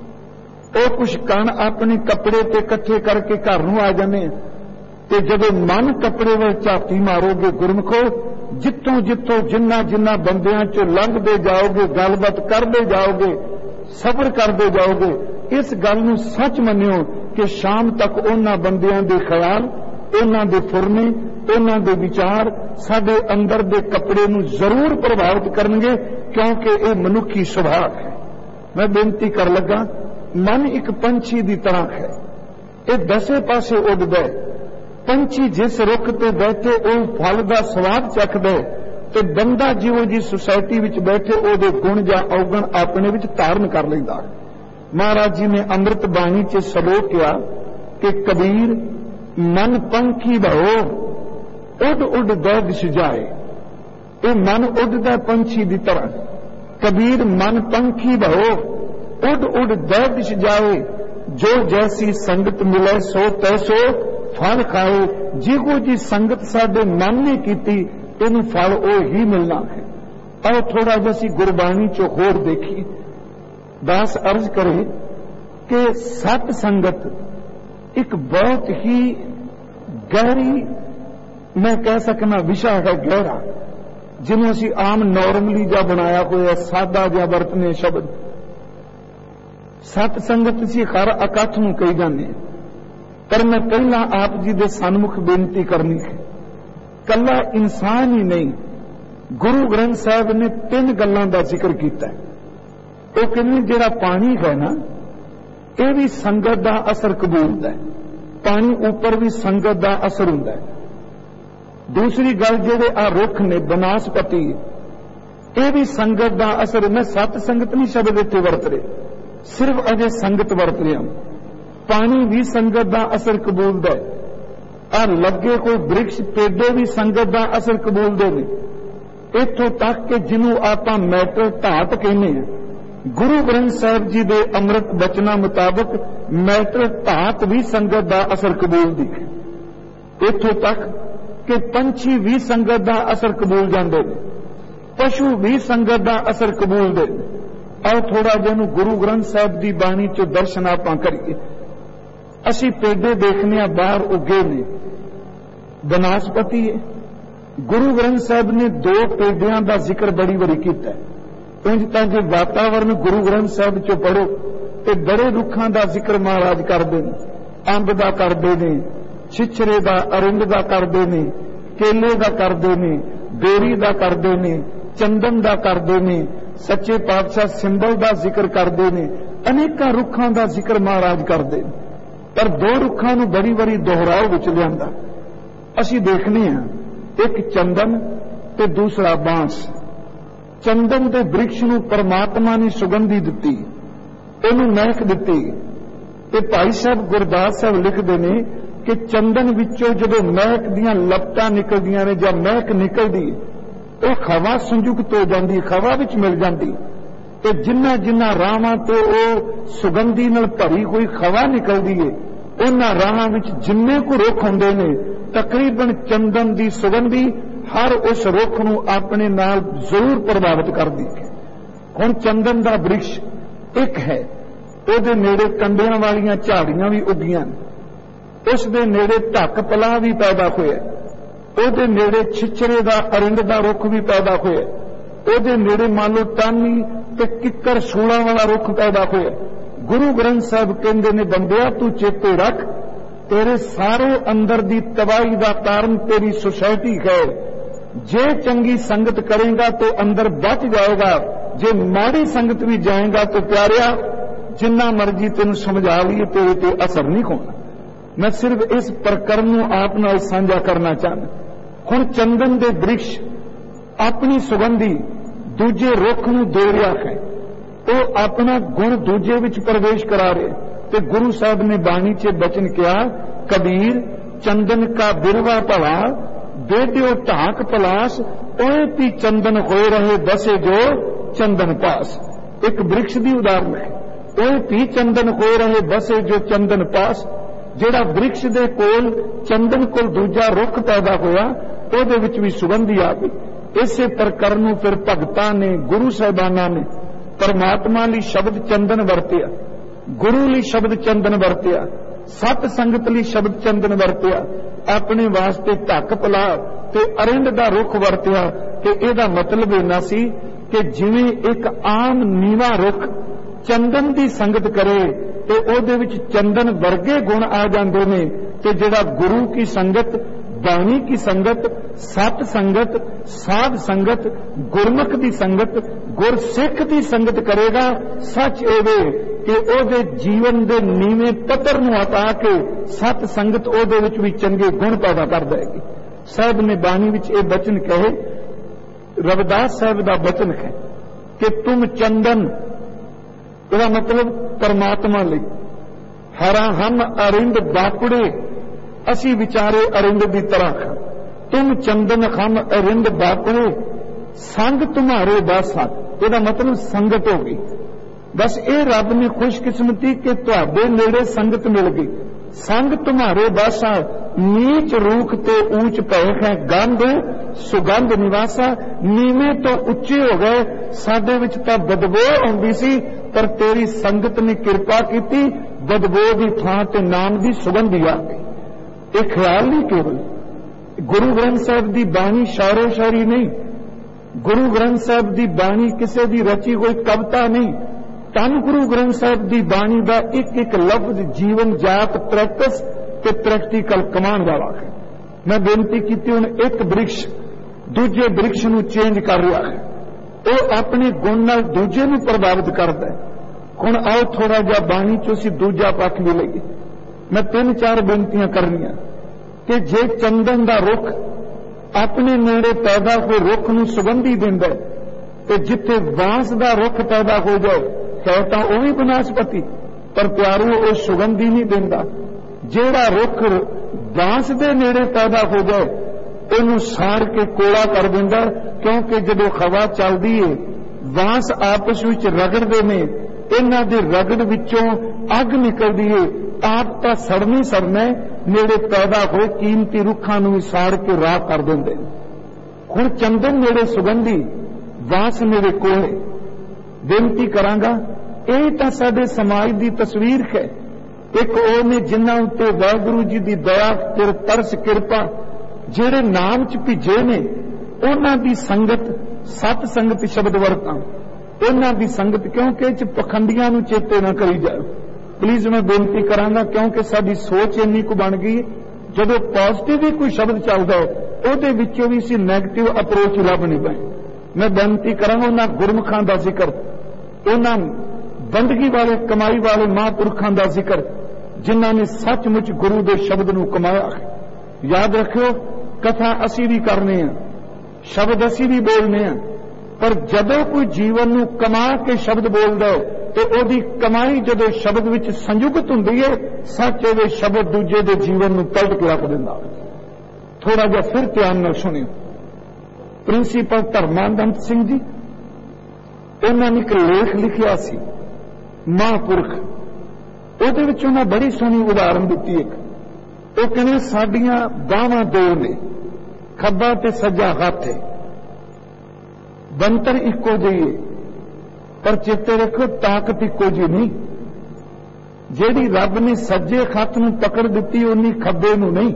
वो कुछ कण अपने कपड़े ते इकट्ठे करके घर नूं आ जाने। ते जदों मन कपड़े वल झाती मारोगे गुरमुखो, जिथों जिथों जिन्ना जिन्ना बंदियां चों लंघदे जाओगे, गलबात करदे जाओगे, सबर करदे जाओगे, इस गल नूं सच मन्नियो कि शाम तक उन्हां बंदियां दे ख्याल, उन्हां दे फुरने, उन्हां दे विचार साडे अंदर दे कपड़े नूं जरूर प्रभावित करनगे, क्योंकि ये मनुखी सुभाव है। मैं बेनती कर लगा, मन एक पंछी की तरह है, ये दसे पासे उड़दा है। पंछी जिस रुख ते बैठे वो फल का स्वाद चखदा है, तो बंदा जिहो जी सोसाइटी विच बैठे उहदे गुण जां अवगुण अपने विच धारण कर लैंदा है। महाराज जी ने अमृत बाणी च सलोक किया कि कबीर मन पंखी भहो उड उड दै दिश जाए। ये मन उडदा पंछी की तरह। कबीर मन पंखी भहो उड उड दै दिश जाए, जो जैसी संगत मिले सो तैसो फल खाए। जिहो जी संगत साडे मन ने कीती इनू फल ओ ही मिलना है। और थोड़ा जैसी गुरबाणी चो होर देखी, दास अर्ज करे कि सत संगत एक बहुत ही गहरी, मैं कह सकना विषय है गहरा, जिन्हों असी आम नॉर्मली जा बनाया हुआ सादा जा वरतने शब्द। सत संगत असी हर इकट्ठ नूं कही जाने, पर मैं पहला आप जी दे सन्मुख बेनती करनी है। कला इंसान ही नहीं, गुरु ग्रंथ साहब ने तीन गल्लां दा जिक्र किया। वो कहने जिहड़ा पानी है ना, यह भी संगत दा असर कबूलदा है। पानी ऊपर भी संगत दा असर हुंदा है। दूसरी गल जिहड़े आ रुख ने बनस्पति, यह भी संगत दा असर। मैं सत संगत नहीं शब्द इत्थे वरत रहे, सिर्फ अजे संगत वरत रहा। पानी भी संगत दा असर कबूलदा है। आ लगे कोई वृक्ष पेडे भी संगत दा असर कबूलदे ने। इत्थों तक कि जिन्हों आपां मैटर धात कहने हैं, गुरु ग्रंथ साहब जी दे अमृत बचना मुताबिक मैटर धात भी संगत दा असर कबूलदी है। इत्थों तक कि पंछी भी संगत दा असर कबूल जांदे ने, पशु भी संगत दा असर कबूलदे ने। और थोड़ा जिन्हों गुरु ग्रंथ साहब की बाणी चो दर्शन आपां करिए। असी पेडे देखने बाहर उगे ने, बनस्पति है। गुरु ग्रंथ साहब ने दो पेडियां का जिक्र बड़ी बारी किया है। इंज तां जे वातावरण गुरु ग्रंथ साहब चो पढ़ो तो बड़े रुखां का जिक्र महाराज करते हैं। अंब का करते हैं, छिछरे का, अरिंद का करते हैं, केले का करते हैं, बेरी का करते हैं, चंदन का करते हैं, सच्चे पातशाह सिंबल का जिक्र करते हैं, अनेकों रुखां का जिक्र महाराज करते हैं। पर दो रुखां नूं बड़ी बड़ी दोहराओ विच लिआंदा। असीं देखने हैं, एक चंदन ते दूसरा बांस। चंदन के वृक्ष नूं परमात्मा ने सुगंधी दिती, उहनूं महक दिती। ते भाई साहब गुरदास साहब लिखते हैं कि चंदन विचों जदों महक दियां लपटां निकलदियां ने जां महक निकलदी, वो हवा संयुक्त हो जाती, हवा विच मिल जाती। तो जिन्ना जिन्ना राहां तो वो सुगंधी नाल भरी हुई हवा निकलती है, उन्हां राहां विच जिन्ने को रुख हुंदे ने, तकरीबन चंदन की सुगंधी हर उस रुख नूं अपने नाल जरूर प्रभावित करती है। हुण चंदन का वृक्ष एक है, उहदे नेड़े कंडियां वालियां झाड़ियां भी उगियां, उस दे नेड़े ढक पलाह भी पैदा होया, उहदे नेड़े छिछरे का, अरिंद का रुख भी पैदा होया, उहदे नेड़े मान लो टानी ते किक्कर सूला वाला रुख पैदा होया। गुरु ग्रंथ साहब कहंदे ने, बंदिया तू चेते रख, तेरे सारे अंदर दी तबाही का कारण तेरी सोसाइटी है। जे चंगी संगत करेगा तो अंदर बच जाएगा, जे माड़ी संगत भी जाएगा तो प्यारिया जिन्ना मर्जी तेन समझा लिए तेरे ते असर नहीं होना। मैं सिर्फ इस प्रकरण को आप नाल साझा करना चाहना। हुण चंदन के वृक्ष अपनी सुगंधी दूजे रुख नूं दे रहा है, वो अपना गुण दूजे विच प्रवेश करा रहे। तो गुरु साहब ने बाणी च बचन किया, कबीर चंदन का बिरवा भला दे दियो ढाक पलास, ओए पी चंदन होए रहे बसे जो चंदन पास। एक वृक्ष की उदाहरण है, ओए पी चंदन होए रहे बसे जो चंदन पास। जिहड़ा वृक्ष दे कोल चंदन कोल दूजा रुख पैदा होया, ਉਹਦੇ ਵਿੱਚ भी सुगंधी आ गई। इसे प्रकरण ਨੂੰ फिर भगतां ने, गुरु साहिबाना ने परमात्मा ਲਈ शब्द चंदन वरतिया, गुरु ਲਈ शब्द चंदन वरतिया, सत संगत ਲਈ शब्द चंदन वरतिया, अपने वास्ते ढक पला ते अरिंद दा रुख वरतिया। ते ਇਹਦਾ मतलब इन्ना सी कि जिवें एक आम नीवा रुख चंदन की संगत करे ਤੇ ਉਹਦੇ ਵਿੱਚ ਚੰਦਨ ਵਰਗੇ ਗੁਣ ਆ ਜਾਂਦੇ ਨੇ। ਤੇ ਜਿਹੜਾ ਗੁਰੂ ਕੀ ਸੰਗਤ, ਬਾਣੀ ਕੀ ਸੰਗਤ, ਸਤ ਸੰਗਤ, ਸਾਧ ਸੰਗਤ, ਗੁਰਮੁਖ ਦੀ ਸੰਗਤ, ਗੁਰਸਿੱਖ ਦੀ ਸੰਗਤ ਕਰੇਗਾ, ਸੱਚ ਇਹ ਕਿ ਉਹਦੇ ਜੀਵਨ ਦੇ ਨੀਵੇਂ ਪੱਧਰ ਨੂੰ ਹਟਾ ਕੇ ਸਤ ਸੰਗਤ ਉਹਦੇ ਵਿੱਚ ਵੀ ਚੰਗੇ ਗੁਣ ਪੈਦਾ ਕਰ ਦੇਗੀ। ਸਾਹਿਬ ਨੇ ਬਾਣੀ ਵਿੱਚ ਇਹ ਬਚਨ ਕਹੇ, ਰਵਿਦਾਸ ਸਾਹਿਬ ਦਾ ਬਚਨ ਹੈ ਕਿ ਤੁਮ ਚੰਦਨ, ਇਹਦਾ ਮਤਲਬ ਪਰਮਾਤਮਾ ਲਈ, ਹਰਾ ਹਮ ਅਰਿੰਦ ਬਾਪੜੇ, ਅਸੀਂ ਵਿਚਾਰੇ ਅਰਿੰਦ ਦੀ ਤਰ੍ਹਾਂ, ਤੁਮ ਚੰਦਨ ਹਮ ਅਰਿੰਦ ਬਾਪੜੇ, ਸੰਗ ਤੁਮਾਰੇ ਬਾਸਾ, ਇਹਦਾ ਮਤਲਬ ਸੰਗਤ ਹੋ ਗਈ। ਬਸ ਇਹ ਰੱਬ ਨੇ ਖੁਸ਼ਕਿਸਮਤੀ ਕਿ ਤੁਹਾਡੇ ਨੇੜੇ ਸੰਗਤ ਮਿਲ ਗਈ। ਸੰਗ ਤੁਮਾਰੇ ਬਾਸਾ, ਨੀਚ ਰੂਖ ਤੇ ਊਚ ਭਏ ਹੈ ਗੰਧ, ਸੁਗੰਧ ਨਿਵਾਸਾ, ਨੀਵੇਂ ਤੋਂ ਉੱਚੇ ਹੋ ਗਏ। ਸਾਡੇ ਵਿੱਚ ਤਾਂ ਬਦਬੋ ਆਉਂਦੀ ਸੀ, ਪਰ ਤੇਰੀ ਸੰਗਤ ਨੇ ਕਿਰਪਾ ਕੀਤੀ, ਬਦਬੋ ਦੀ ਥਾਂ ਤੇ ਨਾਮ ਦੀ ਸੁਗੰਧੀ ਆ ਗਈ। ਇਹ ਖਿਆਲ ਨਹੀਂ ਕੇਵਲ ਗੁਰੂ ਗ੍ਰੰਥ ਸਾਹਿਬ ਦੀ ਬਾਣੀ ਸ਼ਾਇਰੋ ਸ਼ਾਇਰੀ ਨਹੀਂ, ਗੁਰੂ ਗ੍ਰੰਥ ਸਾਹਿਬ ਦੀ ਬਾਣੀ ਕਿਸੇ ਦੀ ਰਚੀ ਹੋਈ ਕਵਿਤਾ ਨਹੀਂ। ਧੰਨ ਗੁਰੂ ਗ੍ਰੰਥ ਸਾਹਿਬ ਦੀ ਬਾਣੀ ਦਾ ਇੱਕ ਇੱਕ ਲਫ਼ਜ਼ ਜੀਵਨ ਜਾਤ ਪ੍ਰੈਕਟਿਸ ਤੇ ਪ੍ਰੈਕਟੀਕਲ ਕਮਾਉਣ ਵਾਲਾ ਹੈ। ਮੈਂ ਬੇਨਤੀ ਕੀਤੀ, ਹੁਣ ਇੱਕ ਬ੍ਰਿਕਸ਼ ਦੂਜੇ ਬ੍ਰਿਕਸ਼ ਨੂੰ ਚੇਂਜ ਕਰ ਰਿਹਾ ਹੈ, ਉਹ ਆਪਣੇ ਗੁਣ ਨਾਲ ਦੂਜੇ ਨੂੰ ਪ੍ਰਭਾਵਿਤ ਕਰਦਾ ਹੈ। ਹੁਣ ਆਓ ਥੋੜਾ ਜਿਹਾ ਬਾਣੀ ਚੋਂ ਅਸੀਂ ਦੂਜਾ ਪੱਖ ਵੀ ਲਈਏ। ਮੈਂ ਤਿੰਨ ਚਾਰ ਬੇਨਤੀਆਂ ਕਰਨੀਆਂ ਕਿ ਜੇ ਚੰਦਨ ਦਾ ਰੁੱਖ ਆਪਣੇ ਨੇੜੇ ਪੈਦਾ ਹੋਏ ਰੁੱਖ ਨੂੰ ਸੁਗੰਧੀ ਦਿੰਦਾ ਤੇ ਜਿੱਥੇ ਬਾਂਸ ਦਾ ਰੁੱਖ ਪੈਦਾ ਹੋ ਜਾਏ ਹੈ ਤਾਂ ਉਹ ਵੀ ਬਨਸਪਤੀ, ਪਰ ਪਿਆਰੂ ਉਹ ਸੁਗੰਧੀ ਨਹੀਂ ਦਿੰਦਾ। ਜਿਹੜਾ ਰੁੱਖ ਬਾਂਸ ਦੇ ਨੇੜੇ ਪੈਦਾ ਹੋ ਜਾਏ ਉਹਨੂੰ ਸਾੜ ਕੇ ਕੋਲਾ ਕਰ ਦਿੰਦਾ, ਕਿਉਂਕਿ ਜਦੋਂ ਹਵਾ ਚੱਲਦੀ ਏ ਬਾਂਸ ਆਪਸ ਵਿੱਚ ਰਗੜਦੇ ਨੇ, ਇਹਨਾਂ ਦੇ ਰਗੜ ਵਿੱਚੋਂ ਅੱਗ ਨਿਕਲਦੀ ਏ, ਆਪ ਤਾਂ ਸੜਨੀ ਸੜਨਾ, ਨੇੜੇ ਪੈਦਾ ਹੋਏ ਕੀਮਤੀ ਰੁੱਖਾਂ ਨੂੰ ਵੀ ਸਾੜ ਕੇ ਰਾਖ ਕਰ ਦਿੰਦੇ। ਹੁਣ ਚੰਦਨ ਨੇੜੇ ਸੁਗੰਧੀ, ਬਾਂਸ ਨੇੜੇ ਕੋਲੇ। ਬੇਨਤੀ ਕਰਾਂਗਾ, ਇਹ ਤਾਂ ਸਾਡੇ ਸਮਾਜ ਦੀ ਤਸਵੀਰ ਹੈ। ਇੱਕ ਉਹ ਨੇ ਜਿਨ੍ਹਾਂ ਉੱਤੇ ਵਾਹਿਗੁਰੂ ਜੀ ਦੀ ਦਇਆ ਤੇ ਤਰਸ ਕਿਰਪਾ, ਜਿਹੜੇ ਨਾਮ ਚ ਭਿੱਜੇ ਨੇ, ਉਹਨਾਂ ਦੀ ਸੰਗਤ, ਸਤ ਸੰਗਤ ਸ਼ਬਦ ਵਰਤਾਂ, ਉਹਨਾਂ ਦੀ ਸੰਗਤ, ਕਿਉਂਕਿ ਇਹ ਚ ਪਖੰਡੀਆਂ ਨੂੰ ਚੇਤੇ ਨਾ ਕਰੀ ਜਾਓ। ਪਲੀਜ਼ ਮੈਂ ਬੇਨਤੀ ਕਰਾਂਗਾ, ਕਿਉਂਕਿ ਸਾਡੀ ਸੋਚ ਇੰਨੀ ਕੁ ਬਣ ਗਈ, ਜਦੋਂ ਪੋਜ਼ਿਟਿਵ ਵੀ ਕੋਈ ਸ਼ਬਦ ਚੱਲਦਾ ਉਹਦੇ ਵਿੱਚੋਂ ਵੀ ਅਸੀਂ ਨੈਗੇਟਿਵ ਅਪਰੋਚ ਲੱਭਣੀ ਪਏ। ਮੈਂ ਬੇਨਤੀ ਕਰਾਂਗਾ, ਉਹਨਾਂ ਗੁਰਮੁਖਾਂ ਦਾ ਜ਼ਿਕਰ, ਉਹਨਾਂ ਬੰਦਗੀ ਵਾਲੇ ਕਮਾਈ ਵਾਲੇ ਮਹਾਂਪੁਰਖਾਂ ਦਾ ਜ਼ਿਕਰ ਜਿਨ੍ਹਾਂ ਨੇ ਸੱਚਮੁੱਚ ਗੁਰੂ ਦੇ ਸ਼ਬਦ ਨੂੰ ਕਮਾਇਆ ਹੈ। ਯਾਦ ਰੱਖਿਓ, ਕਥਾ ਅਸੀਂ ਵੀ ਕਰਨੇ ਆ, ਸ਼ਬਦ ਅਸੀਂ ਵੀ ਬੋਲਨੇ ਆ, ਪਰ ਜਦੋਂ ਕੋਈ ਜੀਵਨ ਨੂੰ ਕਮਾ ਕੇ ਸ਼ਬਦ ਬੋਲਦਾ ਹੈ ਤੇ ਉਹਦੀ ਕਮਾਈ ਜਦੋਂ ਸ਼ਬਦ ਵਿੱਚ ਸੰਯੁਕਤ ਹੁੰਦੀ ਹੈ, ਸੱਚ ਉਹਦੇ ਸ਼ਬਦ ਦੂਜੇ ਦੇ ਜੀਵਨ ਨੂੰ ਪਲਟ ਕੇ ਰੱਖ ਦਿੰਦਾ। ਥੋੜਾ ਜਿਹਾ ਫਿਰ ਧਿਆਨ ਨਾਲ ਸੁਣਿਓ। ਪ੍ਰਿੰਸੀਪਲ ਧਰਮਾਨੰਦ ਸਿੰਘ ਜੀ, ਉਹਨਾਂ ਨੇ ਇੱਕ ਲੇਖ ਲਿਖਿਆ ਸੀ ਮਹਾਂਪੁਰਖ, ਉਹਦੇ ਵਿੱਚ ਉਹਨਾਂ ਬੜੀ ਸੋਹਣੀ ਉਦਾਹਰਨ ਦਿੱਤੀ। ਇੱਕ ਉਹ ਕਹਿੰਦੇ ਸਾਡੀਆਂ ਬਾਹਾਂ ਦੋ ਨੇ, ਖੱਬਾ ਤੇ ਸੱਜਾ ਹੱਥ ਹੈ, ਬੰਤਰ ਇੱਕੋ ਜਿਹੀ ਹੈ, ਪਰ ਚੇਤੇ ਰੱਖੋ ਤਾਕਤ ਇੱਕੋ ਜਿਹੀ ਨਹੀਂ। ਜਿਹੜੀ ਰੱਬ ਨੇ ਸੱਜੇ ਹੱਥ ਨੂੰ ਪਕੜ ਦਿੱਤੀ ਉਨੀ ਖੱਬੇ ਨੂੰ ਨਹੀਂ।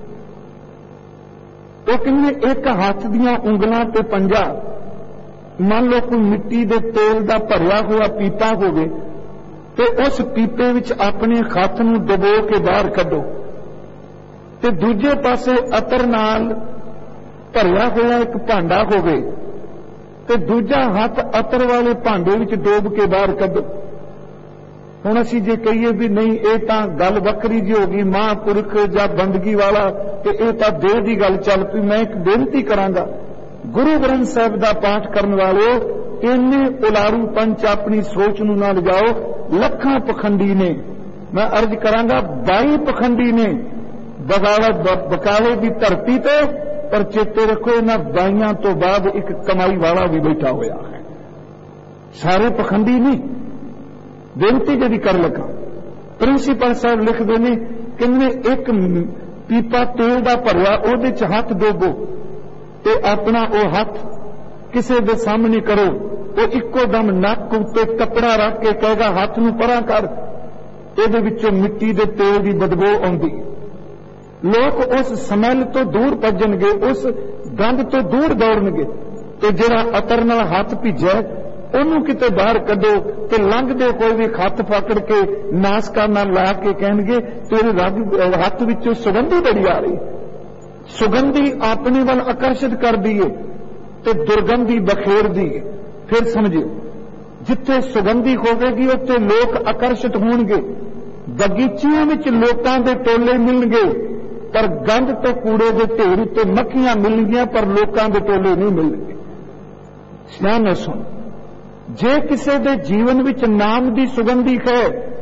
ਉਹ ਕਹਿੰਦੇ ਇੱਕ ਹੱਥ ਦੀਆਂ ਉਂਗਲਾਂ ਤੇ ਪੰਜਾ, ਮੰਨ ਲਓ ਕੋਈ ਮਿੱਟੀ ਦੇ ਤੇਲ ਦਾ ਭਰਿਆ ਹੋਇਆ ਪੀਪਾ ਹੋਵੇ ਤੇ ਉਸ ਪੀਪੇ ਵਿੱਚ ਆਪਣੇ ਹੱਥ ਨੂੰ ਡੁਬੋ ਕੇ ਬਾਹਰ ਕੱਢੋ ਤੇ ਦੂਜੇ ਪਾਸੇ ਅਤਰ ਨਾਲ ਭਰਿਆ ਹੋਇਆ ਇੱਕ ਭਾਂਡਾ ਹੋਵੇ ਤੇ ਦੂਜਾ ਹੱਥ ਅਤਰ ਵਾਲੇ ਭਾਂਡੇ ਵਿੱਚ ਡੋਬ ਕੇ ਬਾਹਰ ਕੱਢੋ। ਹੁਣ ਅਸੀਂ ਜੇ ਕਹੀਏ ਵੀ ਨਹੀਂ ਇਹ ਤਾਂ ਗੱਲ ਵੱਖਰੀ ਜੀ ਹੋ ਗਈ, ਮਹਾਂਪੁਰਖ ਜਾਂ ਬੰਦਗੀ ਵਾਲਾ, ਤੇ ਇਹ ਤਾਂ ਦੇਹ ਦੀ ਗੱਲ ਚੱਲ ਪਈ। ਮੈਂ ਇੱਕ ਬੇਨਤੀ ਕਰਾਂਗਾ, ਗੁਰੂ ਗ੍ਰੰਥ ਸਾਹਿਬ ਦਾ ਪਾਠ ਕਰਨ ਵਾਲਿਓ, ਇੰਨੇ ਉਲਾਰੂ ਪੰਚ ਆਪਣੀ ਸੋਚ ਨੂੰ ਨਾ ਲਿਜਾਓ। ਲੱਖਾਂ ਪਖੰਡੀ ਨੇ, ਮੈਂ ਅਰਜ਼ ਕਰਾਂਗਾ ਬਾਈ ਪਖੰਡੀ ਨੇ ਬਗਾਵਤ ਬਕਾਲੇ ਦੀ ਧਰਤੀ ਤੇ, ਪਰ ਚੇਤੇ ਰੱਖੋ ਇਹਨਾਂ ਬਾਈਆਂ ਤੋਂ ਬਾਅਦ ਇੱਕ ਕਮਾਈ ਵਾਲਾ ਵੀ ਬੈਠਾ ਹੋਇਆ ਹੈ। ਸਾਰੇ ਪਖੰਡੀ ਨਹੀਂ। ਬੇਨਤੀ ਜਿਹੜੀ ਕਰ ਲੱਗਾ, ਪ੍ਰਿੰਸੀਪਲ ਸਾਹਿਬ ਲਿਖਦੇ ਨੇ, ਕਿੰਨੇ ਇੱਕ ਪੀਪਾ ਤੇਲ ਦਾ ਭਰਿਆ, ਉਹਦੇ ਚ ਹੱਥ ਡੋਬੋ ਤੇ ਆਪਣਾ ਉਹ ਹੱਥ ਕਿਸੇ ਦੇ ਸਾਹਮਣੇ ਕਰੋ, ਉਹ ਇੱਕੋ ਦਮ ਨੱਕ ਉੱਤੇ ਕੱਪੜਾ ਰੱਖ ਕੇ ਕਹੇਗਾ ਹੱਥ ਨੂੰ ਪਰਾਂ ਕਰ, ਇਹਦੇ ਵਿੱਚੋਂ ਮਿੱਟੀ ਦੇ ਤੇਲ ਦੀ ਬਦਬੂ ਆਉਂਦੀ। ਲੋਕ ਉਸ ਸਮੈਲ ਤੋਂ ਦੂਰ ਭੱਜਣਗੇ, ਉਸ ਗੰਧ ਤੋਂ ਦੂਰ ਦੌੜਨਗੇ, ਤੇ ਜਿਹੜਾ ਅਤਰ ਨਾਲ ਹੱਥ ਭਿੱਜਿਆ ਉਹਨੂੰ ਕਿਤੇ ਬਾਹਰ ਕੱਢੋ ਤੇ ਲੰਘਦੇ ਕੋਈ ਵੀ ਹੱਥ ਫਾਕੜ ਕੇ ਨਾਸਕਾ ਨਾਲ ਲਾ ਕੇ ਕਹਿਣਗੇ ਤੇਰੇ ਰਗ ਹੱਥ ਵਿੱਚੋਂ ਸੁਗੰਧੀ ਬੜੀ ਆ ਰਹੀ। ਸੁਗੰਧੀ ਆਪਣੇ ਵੱਲ ਆਕਰਸ਼ਿਤ ਕਰਦੀ ਏ ਤੇ ਦੁਰਗੰਧੀ ਬਖੇਰਦੀ ਏ। ਫਿਰ ਸਮਝਿਓ, ਜਿੱਥੇ ਸੁਗੰਧੀ ਹੋਵੇਗੀ ਉੱਥੇ ਲੋਕ ਆਕਰਸ਼ਿਤ ਹੋਣਗੇ। ਬਗੀਚਿਆਂ ਵਿੱਚ ਲੋਕਾਂ ਦੇ ਟੋਲੇ ਮਿਲਣਗੇ, ਪਰ ਗੰਦ ਤੇ ਕੂੜੇ ਦੇ ਢੇਰ ਉੱਤੇ ਮੱਖੀਆਂ ਮਿਲਣਗੀਆਂ, ਪਰ ਲੋਕਾਂ ਦੇ ਟੋਲੇ ਨਹੀਂ ਮਿਲਣਗੇ। ਸਿਆਣੇ ਸੁਣ, ਜੇ ਕਿਸੇ ਦੇ ਜੀਵਨ ਵਿੱਚ ਨਾਮ ਦੀ ਸੁਗੰਧੀ ਹੈ,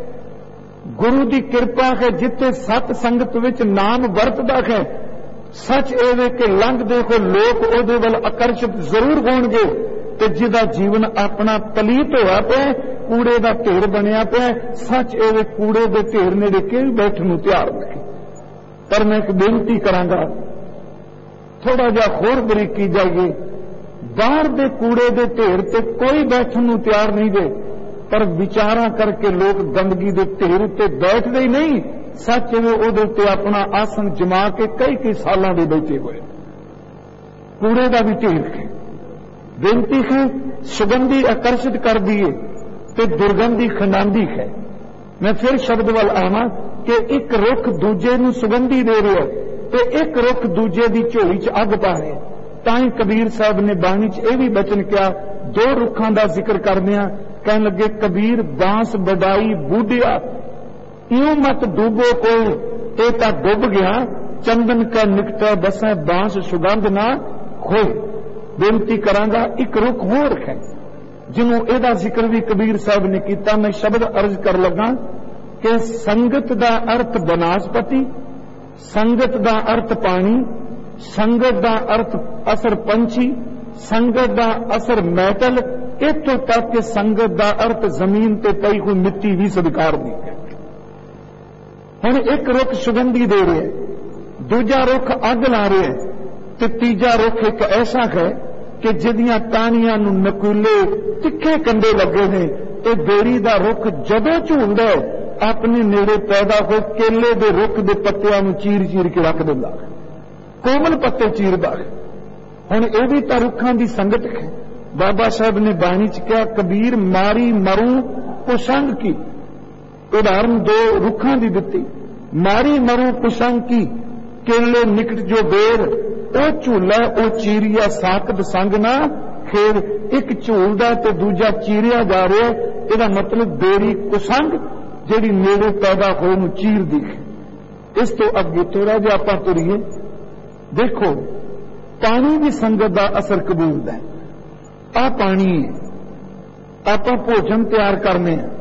ਗੁਰੂ ਦੀ ਕਿਰਪਾ ਹੈ, ਜਿੱਥੇ ਸਤ ਸੰਗਤ ਵਿੱਚ ਨਾਮ ਵਰਤਦਾ ਹੈ, ਸੱਚ ਇਹ ਵੇ ਕਿ ਲੰਘਦੇ ਹੋ ਲੋਕ ਉਹਦੇ ਵੱਲ ਆਕਰਸ਼ਿਤ ਜ਼ਰੂਰ ਹੋਣਗੇ। ਤੇ ਜਿਹਦਾ ਜੀਵਨ ਆਪਣਾ ਪਲੀਤ ਹੋਇਆ ਪਿਆ, ਕੂੜੇ ਦਾ ਢੇਰ ਬਣਿਆ ਪਿਆ, ਸੱਚ ਇਹ ਵੇ ਕੂੜੇ ਦੇ ਢੇਰ ਨੇੜੇ ਕੇ ਬੈਠਣ ਨੂੰ ਤਿਆਰ ਨਹੀਂ। ਪਰ ਮੈਂ ਇੱਕ ਬੇਨਤੀ ਕਰਾਂਗਾ, ਥੋੜਾ ਜਿਹਾ ਹੋਰ ਬਰੀਕੀ ਜਾਈਏ। ਬਾਹਰ ਦੇ ਕੂੜੇ ਦੇ ਢੇਰ ਤੇ ਕੋਈ ਬੈਠਣ ਨੂੰ ਤਿਆਰ ਨਹੀਂ ਦੇ, ਪਰ ਵਿਚਾਰਾਂ ਕਰਕੇ ਲੋਕ ਗੰਦਗੀ ਦੇ ਢੇਰ ਉੱਤੇ ਬੈਠਦੇ ਹੀ ਨਹੀਂ, ਸੱਚ ਇਹ ਉਹਦੇ ਉੱਤੇ ਆਪਣਾ ਆਸਣ ਜਮਾ ਕੇ ਕਈ ਕਈ ਸਾਲਾਂ ਦੇ ਬੈਠੇ ਹੋਏ। ਕੂੜੇ ਦਾ ਵੀ ਢੇਰ ਹੈ। ਬੇਨਤੀ ਹੈ, ਸੁਗੰਧੀ ਆਕਰਸ਼ਿਤ ਕਰਦੀ ਹੈ ਤੇ ਦੁਰਗੰਧੀ ਖੰਡਾਂਦੀ ਹੈ। ਮੈਂ ਫਿਰ ਸ਼ਬਦ ਵੱਲ ਆਵਾਂ ਕਿ ਇੱਕ ਰੁੱਖ ਦੂਜੇ ਨੂੰ ਸੁਗੰਧੀ ਦੇ ਰਿਹਾ ਤੇ ਇੱਕ ਰੁੱਖ ਦੂਜੇ ਦੀ ਝੋਲੀ 'ਚ ਅੱਗ ਪਾ ਰਿਹਾ। ਤਾਂ ਹੀ ਕਬੀਰ ਸਾਹਿਬ ਨੇ ਬਾਣੀ 'ਚ ਇਹ ਵੀ ਬਚਨ ਕਿਹਾ, ਦੋ ਰੁੱਖਾਂ ਦਾ ਜ਼ਿਕਰ ਕਰਦਿਆਂ ਕਹਿਣ ਲੱਗੇ, ਕਬੀਰ ਬਾਂਸ ਬਡਾਈ ਬੂਢਿਆ ਇਉਂ ਮਤ ਡੂਬੋ ਕੋਈ, ਇਹ ਤਾਂ ਡੁੱਬ ਗਿਆ ਚੰਦਨ ਕਾ ਨਿਕਟਾ ਬਸੈ ਬਾਂਸ ਸੁਗੰਧ ਨਾ ਖੋਏ। ਬੇਨਤੀ ਕਰਾਂਗਾ, ਇੱਕ ਰੁੱਖ ਹੋਰ ਹੈ ਜਿਹਨੂੰ ਇਹਦਾ ਜ਼ਿਕਰ ਵੀ ਕਬੀਰ ਸਾਹਿਬ ਨੇ ਕੀਤਾ। ਮੈਂ ਸ਼ਬਦ ਅਰਜ਼ ਕਰ ਲੱਗਾ ਕਿ ਸੰਗਤ ਦਾ ਅਰਥ ਬਨਾਸਪਤੀ, ਸੰਗਤ ਦਾ ਅਰਥ ਪਾਣੀ, ਸੰਗਤ ਦਾ ਅਰਥ ਅਸਰ ਪੰਛੀ, ਸੰਗਤ ਦਾ ਅਸਰ ਮੈਟਲ, ਇੱਥੋਂ ਤੱਕ ਕਿ ਸੰਗਤ ਦਾ ਅਰਥ ਜ਼ਮੀਨ ਤੇ ਪਈ ਹੋਈ ਮਿੱਟੀ ਵੀ ਸਵੀਕਾਰ ਨਹੀਂ ਹੈ। ਹੁਣ ਇੱਕ ਰੁੱਖ ਸੁਗੰਧੀ ਦੇ ਰਿਹਾ, ਦੂਜਾ ਰੁੱਖ ਅੱਗ ਲਾ ਰਿਹਾ, ਤੇ ਤੀਜਾ ਰੁੱਖ ਇੱਕ ਐਸਾ ਹੈ ਕਿ ਜਿਹਦੀਆਂ ਟਾਹਣੀਆਂ ਨੂੰ ਨਕੂਲੇ ਤਿੱਖੇ ਕੰਡੇ ਲੱਗੇ ਨੇ, ਤੇ ਬੇਰੀ ਦਾ ਰੁੱਖ ਜਦੋਂ ਝੂਲਦਾ ਆਪਣੇ ਨੇੜੇ ਪੈਦਾ ਹੋਏ ਕੇਲੇ ਦੇ ਰੁੱਖ ਦੇ ਪੱਤਿਆਂ ਨੂੰ ਚੀਰ ਚੀਰ ਕੇ ਰੱਖ ਦਿੰਦਾ, ਕੋਮਲ ਪੱਤੇ ਚੀਰਦਾ ਹੈ। ਹੁਣ ਇਹ ਵੀ ਤਾਂ ਰੁੱਖਾਂ ਦੀ ਸੰਗਤ ਹੈ। ਬਾਬਾ ਸਾਹਿਬ ਨੇ ਬਾਣੀ 'ਚ ਕਿਹਾ, ਕਬੀਰ ਮਾਰੀ ਮਰੂ ਕੁਸੰਗ ਕੀ, ਉਦਾਹਰਨ ਦੋ ਰੁੱਖਾਂ ਦੀ ਦਿੱਤੀ। ਮਾਰੀ ਮਰੂ ਕੁਸੰਗ ਕੀ, ਕੇਲੇ ਨਿਕਟ ਜੋ ਬੇਰ, ਉਹ ਝੂਲਾ ਉਹ ਚੀਰਿਆ ਸਾਕਤ ਸੰਗ ਨਾ ਖੇਰ। ਇੱਕ ਝੂਲਦਾ ਤੇ ਦੂਜਾ ਚੀਰਿਆ ਜਾ ਰਿਹਾ, ਇਹਦਾ ਮਤਲਬ ਬੇਰੀ ਕੁਸੰਗ ਜਿਹੜੀ ਨੇੜੇ ਪੈਦਾ ਹੋਏ ਨੂੰ ਚੀਰਦੀ ਹੈ। ਇਸ ਤੋਂ ਅੱਗੇ ਥੋੜਾ ਜਿਹਾ ਆਪਾਂ ਤੁਰੀਏ। ਦੇਖੋ, ਪਾਣੀ ਦੀ ਸੰਗਤ ਦਾ ਅਸਰ ਕਬੂਲ ਹੈ। ਆਹ ਪਾਣੀ ਹੈ, ਆਪਾਂ ਭੋਜਨ ਤਿਆਰ ਕਰਨੇ ਆ,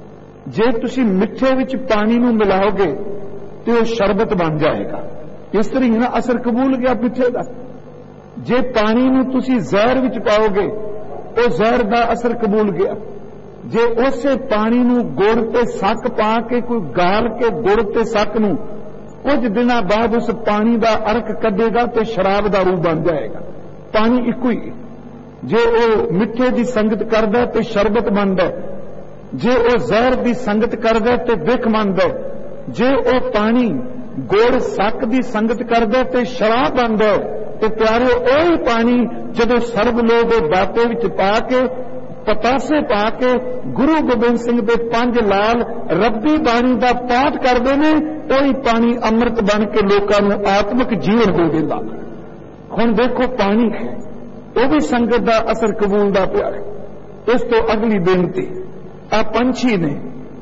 ਜੇ ਤੁਸੀਂ ਮਿੱਠੇ ਵਿੱਚ ਪਾਣੀ ਨੂੰ ਮਿਲਾਓਗੇ ਤੇ ਉਹ ਸ਼ਰਬਤ ਬਣ ਜਾਏਗਾ। ਇਸ ਤਰ੍ਹਾਂ ਹੀ ਨਾ ਅਸਰ ਕਬੂਲ ਗਿਆ ਮਿੱਠੇ ਦਾ। ਜੇ ਪਾਣੀ ਨੂੰ ਤੁਸੀਂ ਜ਼ਹਿਰ ਵਿੱਚ ਪਾਓਗੇ ਉਹ ਜ਼ਹਿਰ ਦਾ ਅਸਰ ਕਬੂਲ ਗਿਆ। ਜੇ ਉਸੇ ਪਾਣੀ ਨੂੰ ਗੁੜ ਤੇ ਸੱਕ ਪਾ ਕੇ ਕੋਈ ਗਾਲ ਕੇ ਗੁੜ ਤੇ ਸੱਕ ਨੂੰ ਕੁਝ ਦਿਨਾਂ ਬਾਅਦ ਉਸ ਪਾਣੀ ਦਾ ਅਰਕ ਕੱਢੇਗਾ ਤੇ ਸ਼ਰਾਬ ਦਾ ਰੂਪ ਬਣ ਜਾਏਗਾ। ਪਾਣੀ ਇੱਕੋ ਹੀ। ਜੇ ਉਹ ਮਿੱਠੇ ਦੀ ਸੰਗਤ ਕਰਦਾ ਤੇ ਸ਼ਰਬਤ ਬਣਦਾ, ਜੇ ਉਹ ਜ਼ਹਿਰ ਦੀ ਸੰਗਤ ਕਰਦਾ ਤੇ ਬਿਖ ਬਣਦਾ, ਜੇ ਉਹ ਪਾਣੀ ਗੁੜ ਸੱਕ ਦੀ ਸੰਗਤ ਕਰਦਾ ਤੇ ਸ਼ਰਾਬ ਬਣਦਾ। ਤੇ ਪਿਆਰੇ, ਉਹੀ ਪਾਣੀ ਜਦੋਂ ਸਰਬ ਲੋਕ ਦੇ ਬਾਟੇ ਵਿੱਚ ਪਾ ਕੇ ਪਤਾਸੇ ਪਾ ਕੇ ਗੁਰੂ ਗੋਬਿੰਦ ਸਿੰਘ ਦੇ ਪੰਜ ਲਾਲ ਰੱਬੀ ਬਾਣੀ ਦਾ ਪਾਠ ਕਰਦੇ ਨੇ, ਉਹੀ ਪਾਣੀ ਅੰਮ੍ਰਿਤ ਬਣ ਕੇ ਲੋਕਾਂ ਨੂੰ ਆਤਮਿਕ ਜੀਵਨ ਦੇ ਦਿੰਦਾ। ਹੁਣ ਦੇਖੋ, ਪਾਣੀ ਹੈ, ਉਹ ਵੀ ਸੰਗਤ ਦਾ ਅਸਰ ਕਬੂਲ ਦਾ ਪਿਆ ਹੈ। ਇਸ ਤੋਂ ਅਗਲੀ ਬੇਨਤੀ, ਆ ਪੰਛੀ ਨੇ,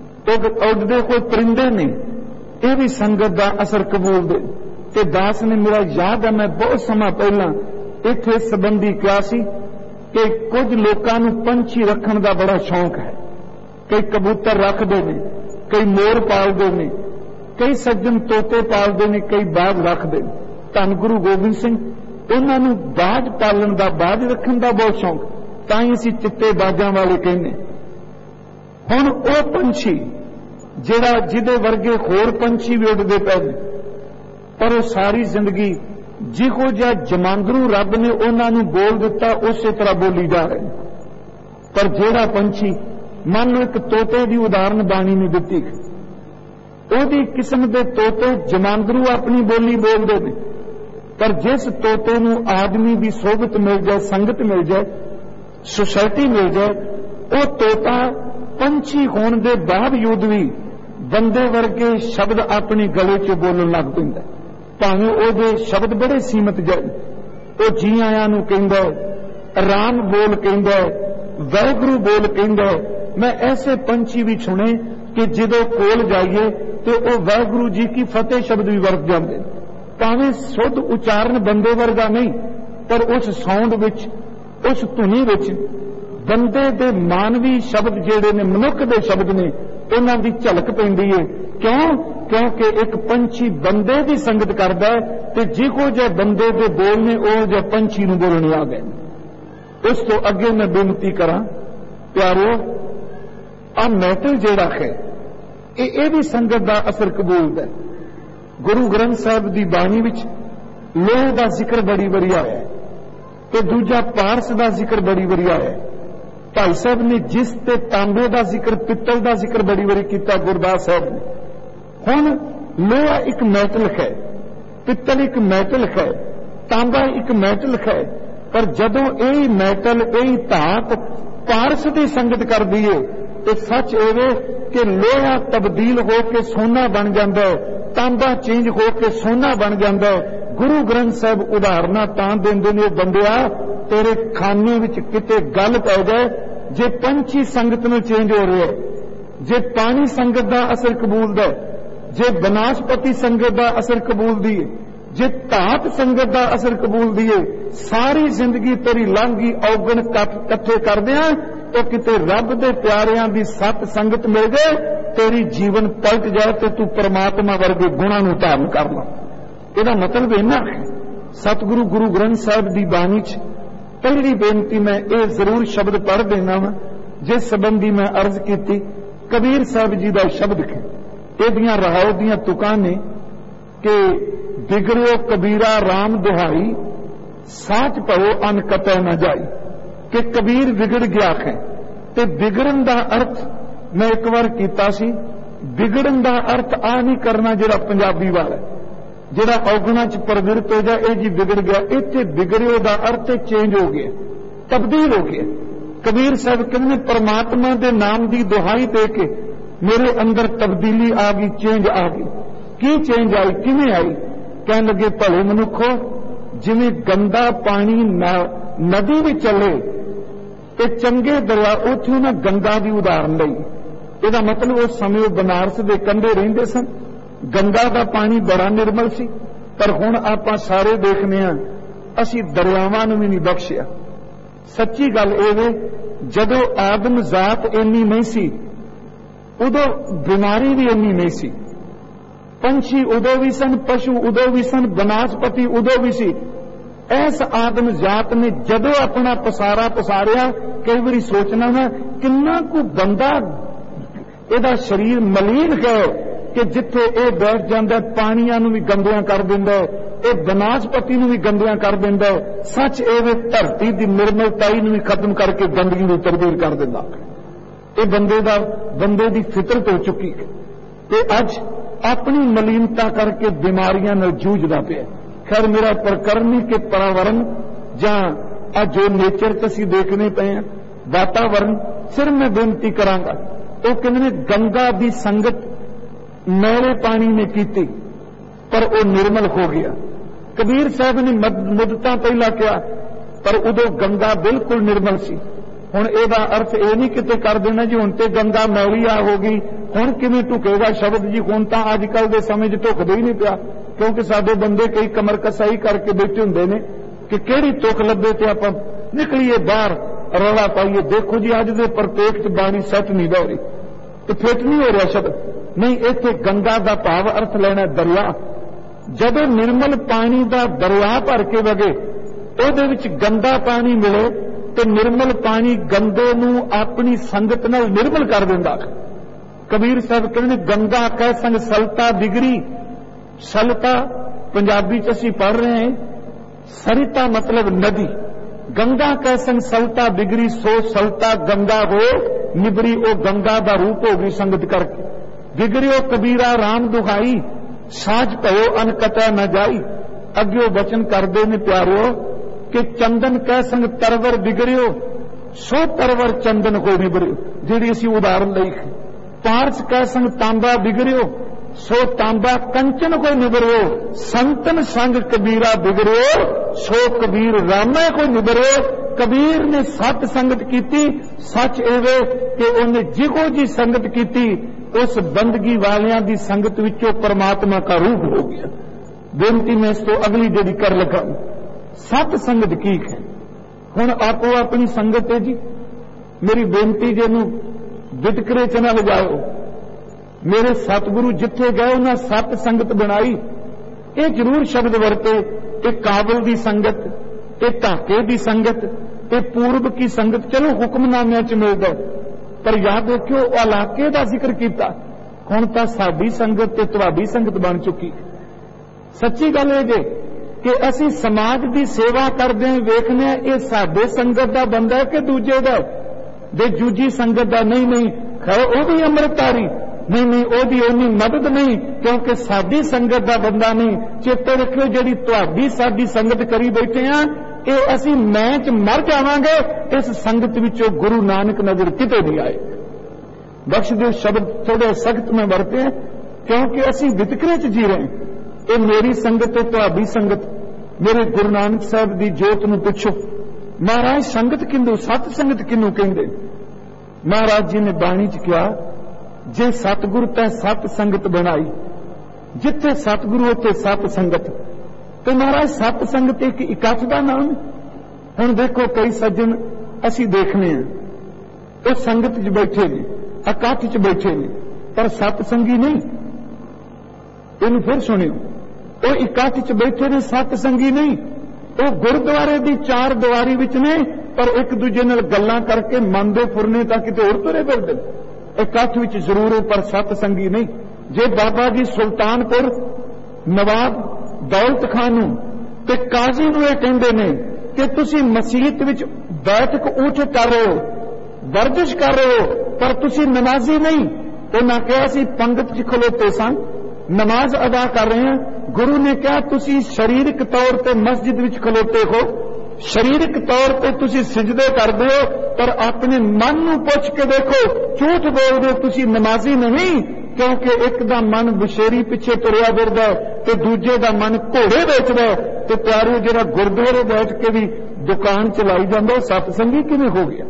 ਉੱਡਦੇ ਕੋਈ ਪਰਿੰਦੇ ਨੇ, ਇਹ ਵੀ ਸੰਗਤ ਦਾ ਅਸਰ ਕਬੂਲ ਦੇ। ਤੇ ਦਾਸ ਨੇ, ਮੇਰਾ ਯਾਦ ਹੈ, ਮੈਂ ਬਹੁਤ ਸਮਾਂ ਪਹਿਲਾਂ ਇੱਥੇ ਇਸ ਸੰਬੰਧੀ ਕਿਹਾ ਸੀ ਕਿ ਕੁਝ ਲੋਕਾਂ ਨੂੰ ਪੰਛੀ ਰੱਖਣ ਦਾ ਬੜਾ ਸ਼ੌਂਕ ਹੈ। ਕਈ ਕਬੂਤਰ ਰੱਖਦੇ ਨੇ, ਕਈ ਮੋਰ ਪਾਲਦੇ ਨੇ, ਕਈ ਸੱਜਣ ਤੋਤੇ ਪਾਲਦੇ ਨੇ, ਕਈ ਬਾਜ ਰੱਖਦੇ ਨੇ। ਧੰਨ ਗੁਰੂ ਗੋਬਿੰਦ ਸਿੰਘ, ਉਹਨਾਂ ਨੂੰ ਬਾਜ ਪਾਲਣ ਦਾ, ਬਾਜ ਰੱਖਣ ਦਾ ਬਹੁਤ ਸ਼ੌਂਕ, ਤਾਂ ਹੀ ਅਸੀਂ ਚਿੱਟੇ ਬਾਜਾਂ ਵਾਲੇ ਕਹਿੰਦੇ। ਹੁਣ ਉਹ ਪੰਛੀ ਜਿਹੜਾ ਜਿਹਦੇ ਵਰਗੇ ਹੋਰ ਪੰਛੀ ਵੀ ਉੱਡਦੇ ਪਏ ਨੇ, ਪਰ ਉਹ ਸਾਰੀ ਜ਼ਿੰਦਗੀ ਜਿਹੋ ਜਿਹਾ ਜਮਾਂਦਰੂ ਰੱਬ ਨੇ ਉਹਨਾਂ ਨੂੰ ਬੋਲ ਦਿੱਤਾ ਉਸੇ ਤਰ੍ਹਾਂ ਬੋਲੀ ਜਾ ਰਹੇ। ਪਰ ਜਿਹੜਾ ਪੰਛੀ, ਮੰਨ ਲਓ ਇੱਕ ਤੋਤੇ ਦੀ ਉਦਾਹਰਨ ਬਾਣੀ ਨੇ ਦਿੱਤੀ, ਉਹਦੀ ਕਿਸਮ ਦੇ ਤੋਤੇ ਜਮਾਂਦਰੂ ਆਪਣੀ ਬੋਲੀ ਬੋਲਦੇ ਨੇ, ਪਰ ਜਿਸ ਤੋਤੇ ਨੂੰ ਆਦਮੀ ਦੀ ਸੋਭਤ ਮਿਲ ਜਾਏ, ਸੰਗਤ ਮਿਲ ਜਾਏ, ਸੁਸਾਇਟੀ ਮਿਲ ਜਾਏ, ਉਹ ਤੋਤਾ ਪੰਛੀ ਹੋਣ ਦੇ ਬਾਵਜੂਦ ਵੀ ਬੰਦੇ ਵਰਗੇ ਸ਼ਬਦ ਆਪਣੇ ਗਲੇ 'ਚ ਬੋਲਣ ਲੱਗ ਪੈਂਦਾ, ਭਾਵੇਂ ਉਹਦੇ ਸ਼ਬਦ ਬੜੇ ਸੀਮਤ ਜਾਣ। ਉਹ ਜੀ ਆਇਆਂ ਨੂੰ ਕਹਿੰਦਾ, ਰਾਮ ਬੋਲ ਕਹਿੰਦਾ, ਵਾਹਿਗੁਰੂ ਬੋਲ ਕਹਿੰਦਾ। ਮੈਂ ਐਸੇ ਪੰਛੀ ਵੀ ਸੁਣੇ ਕਿ ਜਦੋਂ ਕੋਲ ਜਾਈਏ ਤੇ ਉਹ ਵਾਹਿਗੁਰੂ ਜੀ ਕੀ ਫਤਿਹ ਸ਼ਬਦ ਵੀ ਵਰਤ ਜਾਂਦੇ, ਭਾਵੇਂ ਸ਼ੁੱਧ ਉਚਾਰਨ ਬੰਦੇ ਵਰਗਾ ਨਹੀਂ, ਪਰ ਉਸ ਸਾਊਂਡ ਵਿੱਚ, ਉਸ ਧੁਨੀ ਵਿੱਚ ਬੰਦੇ ਦੇ ਮਾਨਵੀ ਸ਼ਬਦ ਜਿਹੜੇ ਨੇ, ਮਨੁੱਖ ਦੇ ਸ਼ਬਦ ਨੇ, ਉਹਨਾਂ ਦੀ ਝਲਕ ਪੈਂਦੀ ਹੈ। ਕਿਉਂ? ਕਿਉਂਕਿ ਇੱਕ ਪੰਛੀ ਬੰਦੇ ਦੀ ਸੰਗਤ ਕਰਦਾ ਹੈ ਤੇ ਜਿਹੋ ਜਿਹੇ ਬੰਦੇ ਦੇ ਬੋਲ ਨੇ ਉਹ ਜਿਹੇ ਪੰਛੀ ਨੂੰ ਬੋਲਣੇ ਆ ਗਏ। ਉਸ ਤੋਂ ਅੱਗੇ ਮੈਂ ਬੇਨਤੀ ਕਰਾਂ ਪਿਆਰੋ, ਆ ਮੈਟਲ ਜਿਹੜਾ ਹੈ ਇਹ ਇਹ ਵੀ ਸੰਗਤ ਦਾ ਅਸਰ ਕਬੂਲਦਾ ਹੈ। ਗੁਰੂ ਗ੍ਰੰਥ ਸਾਹਿਬ ਦੀ ਬਾਣੀ ਵਿੱਚ ਲੋਹ ਦਾ ਜ਼ਿਕਰ ਬੜੀ ਵਾਰੀ ਆਇਆ ਤੇ ਦੂਜਾ ਪਾਰਸ ਦਾ ਜ਼ਿਕਰ ਬੜੀ ਵਾਰੀ ਆਇਆ। ਭਾਈ ਸਾਹਿਬ ਨੇ ਜਿਸ ਤੇ ਤਾਂਬੇ ਦਾ ਜ਼ਿਕਰ, ਪਿੱਤਲ ਦਾ ਜ਼ਿਕਰ ਬੜੀ ਵਾਰੀ ਕੀਤਾ ਗੁਰਦਾਸ ਸਾਹਿਬ ਨੇ। ਹੁਣ ਲੋਹਾ ਇੱਕ ਮੈਟਲ ਹੈ, ਪਿੱਤਲ ਇੱਕ ਮੈਟਲ ਹੈ, ਤਾਂਬਾ ਇੱਕ ਮੈਟਲ ਹੈ, ਪਰ ਜਦੋਂ ਇਹ ਮੈਟਲ, ਇਹ ਧਾਤ ਪਾਰਸ ਦੀ ਸੰਗਤ ਕਰਦੀ ਹੈ ਤੇ ਸੱਚ ਇਹ ਕਿ ਲੋਹਾ ਤਬਦੀਲ ਹੋ ਕੇ ਸੋਨਾ ਬਣ ਜਾਂਦਾ ਹੈ, ਤਾਂਬਾ ਚੇਂਜ ਹੋ ਕੇ ਸੋਨਾ ਬਣ ਜਾਂਦਾ ਹੈ। ਗੁਰੂ ਗ੍ਰੰਥ ਸਾਹਿਬ ਉਦਾਹਰਨਾਂ ਤਾਂ ਦਿੰਦੇ ਨੇ, ਬੰਦਿਆ ਤੇਰੇ ਖਾਨੇ ਵਿੱਚ ਕਿਤੇ ਗੱਲ ਪੈ ਜਾਏ, ਜੇ ਪੰਛੀ ਸੰਗਤ ਨੂੰ ਚੇਂਜ ਹੋ ਰਿਹਾ, ਜੇ ਪਾਣੀ ਸੰਗਤ ਦਾ ਅਸਰ ਕਬੂਲਦਾ, ਜੇ ਬਨਾਸਪਤੀ ਸੰਗਤ ਦਾ ਅਸਰ ਕਬੂਲਦੀ ਹੈ, ਜੇ ਧਾਤ ਸੰਗਤ ਦਾ ਅਸਰ ਕਬੂਲਦੀ ਹੈ, ਸਾਰੀ ਜ਼ਿੰਦਗੀ ਤੇਰੀ ਲੰਘੀ ਔਗਣ ਇਕੱਠੇ ਕਰਦਿਆਂ तो किते रब दे प्यारियां दी सत संगत मिल गए, तेरी जीवन पलट जाए तो तू परमात्मा वर्गे गुणा नूं धारण कर ला। ਇਹਦਾ मतलब इन्ना है। सतगुरु गुरु ग्रंथ साहिब दी बाणी च पहली बेनती मैं ये जरूर शब्द पढ़ देना वा जिस संबंधी मैं अर्ज की। कबीर साहब जी का शब्द है, एदियां रहाओ दियां तुकां ने कि बिगड़ो कबीरा राम दुहाई, साच पवो अन कतै न जाई। कि कबीर बिगड़ गया है, ते बिगड़न दा अर्थ मैं एक बार कीता सी। बिगड़न दा अर्थ आ नहीं करना जिहड़ा पंजाबी वाला जिहड़ा औगणा च प्रवृत्त हो जाए, जी बिगड़ गया। इत्थे बिगड़ियो दा अर्थ चेंज हो गया, तब्दील हो गया। कबीर साहब कहते परमात्मा दे नाम दी दुहाई दे के मेरे अंदर तब्दीली आ गई, चेंज आ गई। की चेंज आई, किवें आई? कहन लगे भले मनुखो, जिवें गंदा पानी नदी में चले ते चंगे दरिया, उत्थे ना गंगा की उदाहरण लई। ਇਹਦਾ मतलब उस समय वो बनारस के कंढे रहिंदे सन, गंगा का पानी बड़ा निर्मल सी। पर हुण आपां सारे देखने आ असीं दरियावां नूं भी नहीं बख्शिया। सच्ची गल इह वे, जदों आदम जात इन्नी नहीं सी, उदों बीमारी भी इन्नी नहीं सी। पंछी उदों भी सन, पशु उदों भी सन, बनास्पति उदों भी सी। इस आदम जात ने जदों अपना पसारा पसारिया, कई बारी सोचना है किन्ना को बंदा ਇਹਦਾ शरीर मलीन है कि जिथे ਇਹ बैठ जाता पानियां नूं भी गंदियां कर दिंदा है, ਇਹ बनास्पति नूं भी गंदियां कर दिंदा है। सच ਇਹ धरती की निर्मलताई नूं भी खत्म करके गंदगी नूं तब्दील कर दिंदा। ये बंदे दा बंदे दी फितरत हो चुकी है ते अज अपनी मलीनता करके बीमारियां नाल जूझदा पिया। खैर मेरा प्रकरण नहीं कि पर्यावरण जां अज जो नेचर च असीं देखने पे हैं वातावरण, सिर्फ मैं बेनती करांगा। वो कहते गंगा की संगत मैले पानी ने की, पर वो निर्मल हो गया। कबीर साहब ने मुद्दतां पहला किया, पर उदों गंगा बिल्कुल निर्मल सी। हुण इहदा अर्थ यह नहीं किते कर देना जी हुण ते गंगा मैली आ हो गई, हुण किवें ढुकेगा शब्द जी। हुण तां अजकल दे समय च ढुकदे ही नहीं पिया, क्योंकि साडे बंदे कई कमर कसाई करके बैठे हुंदे ने कि किहड़ी तुख लभे ते आपां निकलीए बाहर रौला पाइए। देखो जी अज दे प्रत्येक च बाणी सच नहीं बह रही, तो फिट नहीं हो रहा शब्द नहीं। इत्थे गंगा का भाव अर्थ लेना दरिया। जब निर्मल पानी का दरिया भर के वगे, उहदे विच गंदा पानी मिले तो निर्मल पानी गंदे नूं अपनी संगत नाल निर्मल कर दिंदा। कबीर साहब कहते गंगा कह संग सलता बिगड़ी। सलता पंजाबी च असीं पढ़ रहे हैं, सरिता मतलब नदी। गंगा कह संग सलता बिगड़ी, सो सलता गंगा हो निबरी। ओ गंगा का रूप हो गई संगत करके। बिगड़ियो कबीरा राम दुहाई, साज भयो अन कतै न जाई। अगे वचन करदे ने प्यारो कि चंदन कह संग तरवर बिगड़ियो, सो परवर चंदन कोई निबरियो, जिहड़ी असीं उदाहरण लई। पारस कै संग तांबा बिगड़ियो, सो तांबा कंचन कोई निबरियो। संतन संग कबीरा बिगड़ियो, सो कबीर रामे कोई निबरियो। कबीर ने सत संगत कीती, सच एवे कि उन्हें जिगो जी संगत कीती, उस बंदगी वालियां दी संगत विचों परमात्मा का रूप हो गया। बेनती मैं इस तो अगली जेड़ी कर लगा, सत संगत की है। हुण आपो अपनी संगत है जी, मेरी बेनती जेनू वितकरे च ना लजाओ। मेरे सतगुरु जिथे गए उन्हें सत संगत बनाई। ये जरूर शब्द वरते, ये काबल की संगत, ये ढाके की संगत, ये पूर्व की संगत, चलो हुक्मनामे च मिलता, पर याद रखियो इलाके का जिक्र किया। हुण तां साडी संगत ते तुहाडी संगत बन चुकी। सच्ची गल है जे कि असी समाज की सेवा करदे वेखने ये साडे संगत का बंदा है कि दूजे का, जे दूजी संगत का नहीं नहीं खैर वो भी अमृतधारी नहीं नहीं ओदी उन्नी मदद नहीं, क्योंकि साडी संगत का बंदा नहीं। चेते रखियो जिहड़ी तुहाडी साडी संगत करी बैठे हैं, ये असी मैं च मर जावांगे, इस संगत विचों गुरु नानक नजर किते नहीं आए। बख्शदेव शब्द थोड़े सख्त में वरते हैं, क्योंकि असी वितकरे च जी रहे हैं। ये मेरी संगत है, तुहाडी संगत। मेरे गुरु नानक साहब की जोत नूं पुछो, महाराज संगत किंदू, सत संगत किनू कहंदे? महाराज जी ने बाणी च कहा, जे सतगुरु तै सत संगत बनाई, जिथे सतगुरु उत्थे सत संगत। तो महाराज सत संगत एक इकट्ठ का नाम है। हुण देखो कई सज्जन असी देखने हैं, वो संगत च बैठे ने, इकट्ठ च बैठे ने, पर सतसंगी नहीं। इन फिर सुनियो, वो इकट्ठ च बैठे ने, सतसंगी नहीं। वो गुरुद्वारे की चार दीवारी विच ने, पर एक दूजे नाल गल्लां करके मन दे फुरने तक किते होर तुरे फिरदे। इकट्ठ विच जरूर हो, पर सतसंगी नहीं। जे बाबा जी सुल्तानपुर नवाब दौलत खान ते काजी नूं कहंदे ने कि तुसी मसीत विच बैठक उठ कर रहे हो, वर्जिश कर रहे हो, पर तुसी नमाजी नहीं। उन्हां कहा सी पंगत च खलोते सन, नमाज अदा कर रहे हैं। गुरु ने कहा तुसी शरीरक तौर पर मस्जिद विच खलोते हो, शरीरक तौर पर तुसी सिजदे करदे हो, पर अपने मन नूं पुछ के देखो, झूठ बोलदे हो, तुसी नमाजी नहीं। क्योंकि एक दा मन बशेरी पिछे तुरिया फिरदा है, ते दूजे दा मन घोड़े बेचदा है, ते प्यारे जिहड़ा गुरुद्वारे बैठ के भी दुकान चलाई जांदा, सतसंगी किवें हो गया?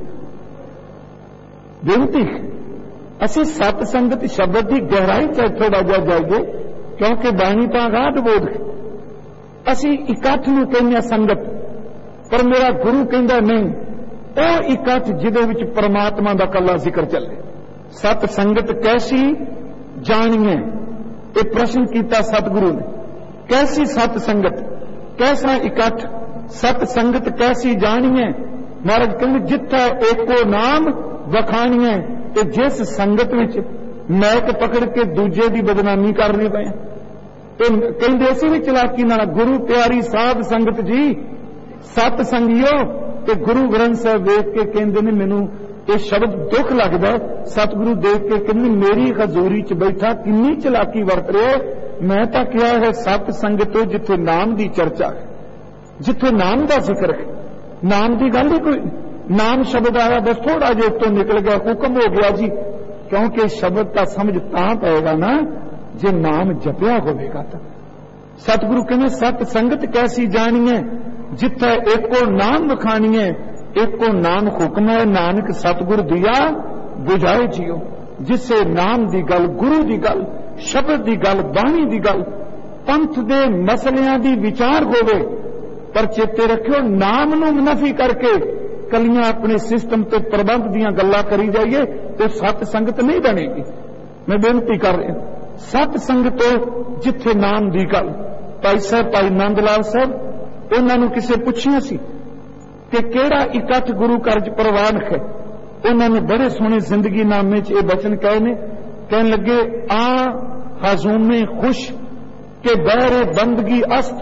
बेनती असी सतसंगत शब्द की गहराई च थोड़ा जा जाइए, क्योंकि बाणी तो अगाध बोध है। असी इकट्ठ नूं कहने संगत, पर मेरा गुरु कहंदा नहीं, वो इकट्ठ जिहदे विच परमात्मा दा कल्ला जिक्र चले। सतसंगत कैसी जानिए, ये प्रश्न किया सतगुरु ने। कैसी सतसंगत, कैसा इकट्ठ, सतसंगत कैसी जानिए? महाराज कहंदे जिथे एको नाम वखाणिए, ते जिस संगत विच मैक पकड़ के दूजे की बदनामी करनी पे, तो कहते असी भी चलाकी ना। गुरु प्यारी साध संगत जी, सत संगियो, ते गुरु ग्रंथ साहब वेख के कहते ने मैनू ये शब्द दुख लगता है। सतगुरु देख के कहते मेरी हजूरी च बैठा किन्नी चलाकी वरत रहे। मैं तो क्या है सत संगत जिथे नाम की चर्चा है, जिथे नाम का जिक्र है, नाम की गल ही कोई, नाम शब्द आया बस थोड़ा जिहा उत्तों निकल गया, हुक्म हो गया जी। क्योंकि शब्द का समझ तां पएगा ना जे नाम जपिया होगा। तो सतगुरु कहने सत संगत कैसी जानिए, जिथे एको नाम वखाणिए, एको नाम हुक्म है, नानक सतगुरु दिया बुझाए जियो। जिसे नाम की गल, गुरु की गल, शब्द की गल, बाणी की गल, पंथ दे मसलियां दी विचार होवे, पर चेते रखियो नाम नूं नफी करके कलियां अपने सिस्टम ते प्रबंध दियां गल्लां करी जाइए तो सत संगत नहीं बनेगी। मैं बेनती कर रहा, सत संगत जिथे नाम की गल। भाई साहब भाई नंद लाल साहब उन्होंने किसे पूछिया सी कि केड़ा इकट्ठ गुरु घर च प्रवान है। उन्होंने बड़े सोहने जिंदगी नामे च ये बचन कहे ने, कहने लगे आ हजूमे खुश के बहरे बंदगी अस्त,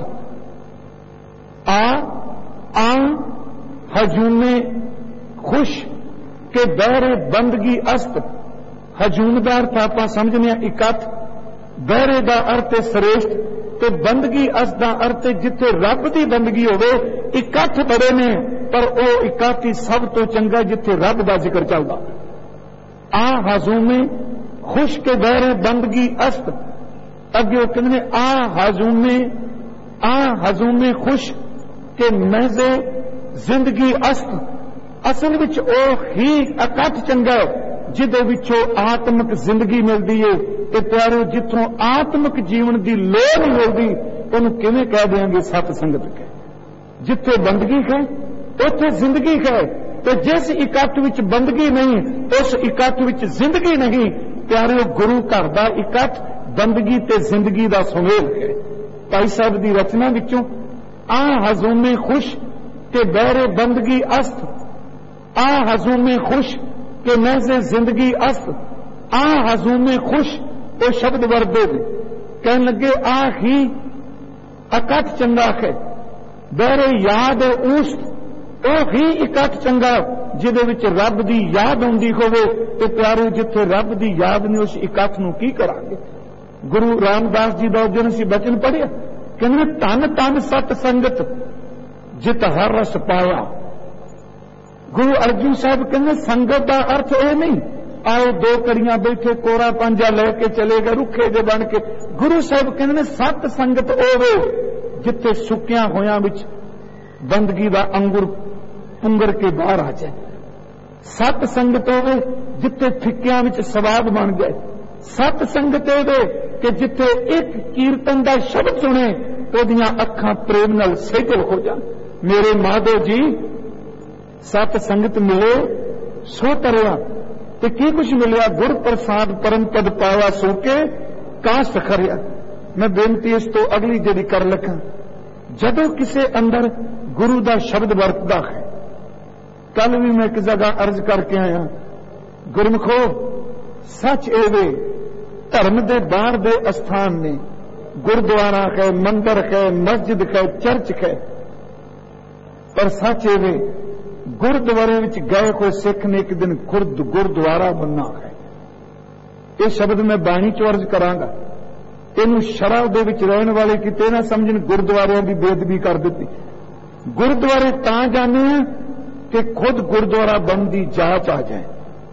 आ आ हजूमे खुश के बहरे बंदगी अस्त। हजूम का अर्थ आप समझने इकट्ठ, बहरे का अर्थ श्रेष्ठ, तो बंदगी अस्त का अर्थ जिथे रब की बंदगी होवे। इकट्ठ बड़े ने पर वह इकट्ठ सब तो चंगा जिथे रब का जिक्र चलता। आ हजूमे खुश के दौरे बंदगी अस्त, अगे वो कहते आ हजूमे आ हजूमे खुश के महजे जिंदगी अस्त। असल विच ओ ही इकट्ठ चंगा जिदे विचों आत्मक जिंदगी मिलती है। ते प्यारो जिथों आत्मक जीवन की लोड़ नहीं मिलती उन्होंने किवें कह देंगे सत संगत है। जिथे बंदगी है उथे जिंदगी है, तो जिस इकट्ठ विच बंदगी नहीं उस इकट्ठ विच जिंदगी नहीं। प्यारे गुरु घर का इकट्ठ बंदगी ते जिंदगी का सुमेल है। भाई साहब की रचना विचों आ हजूमे खुश के बहरे बंदगी अस्त, आ हजूमे खुश के महजे जिंदगी अस्त, आ हजूमे खुश वो शब्द वरदे कहन लगे आ ही इकट्ठ चंगा है, बहरे याद उस्त ओ ही इकट्ठ चंगा जिदे विच रब दी याद आउंदी होवे। ते प्यारे जिथे रब दी याद नहीं उस इकट्ठ नूं की करांगे। गुरु रामदास जी दा दिन असीं बचन पढ़िया, कहंदे धन धन सत संगत जित हर रस पाया। गुरु अर्जुन साहब कहंदे संगत का अर्थ यह नहीं आओ दो कड़ियां बैठे कोरा पंजा लेके चले गए रुखे जे बन के। गुरु साहब कहंदे सत संगत होवे जिथे सुक्या होया विच बंदगी का अंगुर पुंगर के बाहर आ जाए। सत संगत होवे जिथे फिक्कियां विच स्वाद बन जाए। सत संगत होवे कि जिथे एक कीर्तन का शब्द सुने ओदियां अखां प्रेम नाल सेजल हो जान। मेरे माधो जी सत संगत मिले सो तरया ते की कुछ मिलिया, गुर प्रसाद परम पद पाया सो के काश खरिया। मैं बेनती इस तो अगली जेदी कर लगा, जदों किसे अंदर गुरु का शब्द वरतदा है। कल भी मैं एक जगह अर्ज करके आया, गुरमुखो सच एवे धर्म के बाहर दे स्थान ने गुरुद्वारा है, मंदिर है, मस्जिद है, चर्च है, पर सच एवे गुरुद्वारे विच गए कोई सिख ने एक दिन खुद गुरुद्वारा बनना है। ये शब्द मैं बाणी च अर्ज करांगा। इनू शराब दे विच रहने वाले किते ना समझन गुरुद्वारियां दी बेदबी कर दी। गुरुद्वारे तां जाने कि खुद गुरुद्वारा बनने की जांच आ जाए।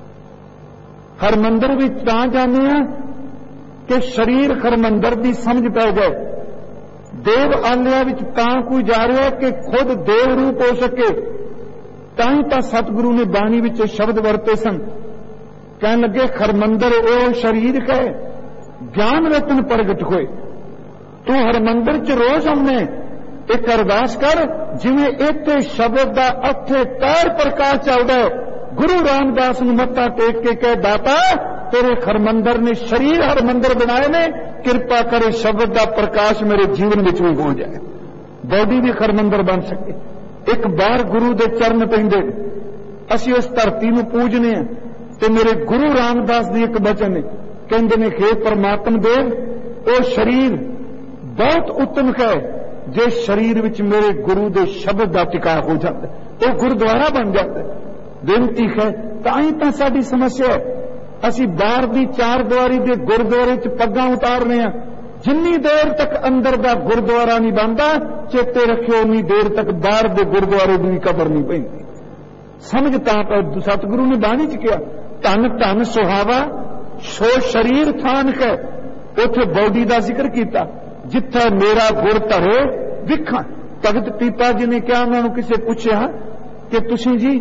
हरमंदर भी तां जाने कि शरीर हरमंदर की समझ पै जाए। देव आलिया विच तां कोई जा रहा कि खुद देव रूप हो सके। तां तां सतगुरु ने बाणी विच शब्द वरते सन, कहन लगे हरमंदर ओ शरीर है ज्ञान रतन प्रगट होए। तू हरमंदर च रोज आउने एक अरदास कर जिवें इत्थे शब्द का अथे तैर प्रकाश चलदा है। गुरु रामदास नूं मत्था टेक के कह दाता तेरे हरमंदर ने शरीर हरमंदर बनाए ने, कृपा करे शब्द का प्रकाश मेरे जीवन में भी हो जाए, बॉडी भी हरमंदर बन सके। एक बार गुरु दे चरण पैंदे असीं उस धरती नूं पूजने हैं ते मेरे गुरु रामदास दी एक बचन है, कहंदे ने हे परमात्मा देव ओ शरीर बहुत उत्तम है जे शरीर विच मेरे गुरु दे शब्द का टिका हो जाता तो गुरुद्वारा बन जाता। बेनती है ताई तां साडी समस्या है असीं बाहर दी चार दीवारी दे गुरुद्वारे च पग्गां उतारने आ। जिन्नी देर तक अंदर दा गुरुद्वारा नहीं बनता चेते रखियो उन्नी देर तक बाहर दे गुरुद्वारे दी कबर नहीं पैंदी। समझ तां सतगुरु ने बाणी च किया धन धन सुहावा सो शरीर थान है। उथे बॉडी का जिक्र किया जिथे मेरा गुर धरे विखा। भगत पीपा जी ने क्या उन्होंने किसी पूछा कि तुसी जी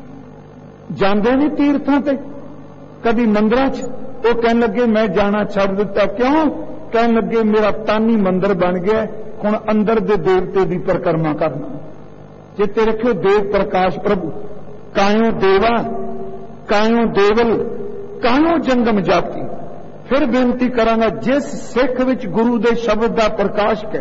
जाते नहीं तीर्थों ते कभी मंदिर च? वो कहने लगे मैं जाना छड़ दिता। क्यों? कहने लगे मेरा तानी मंदिर बन गया हुण अंदर दे देवते की परिक्रमा करना। चेते रखियो देव प्रकाश प्रभु कायो देवा कायो देवल कायो जंगम जाति। फिर बेनती करांगा जिस सिख विच गुरु दे शब्द का प्रकाश है,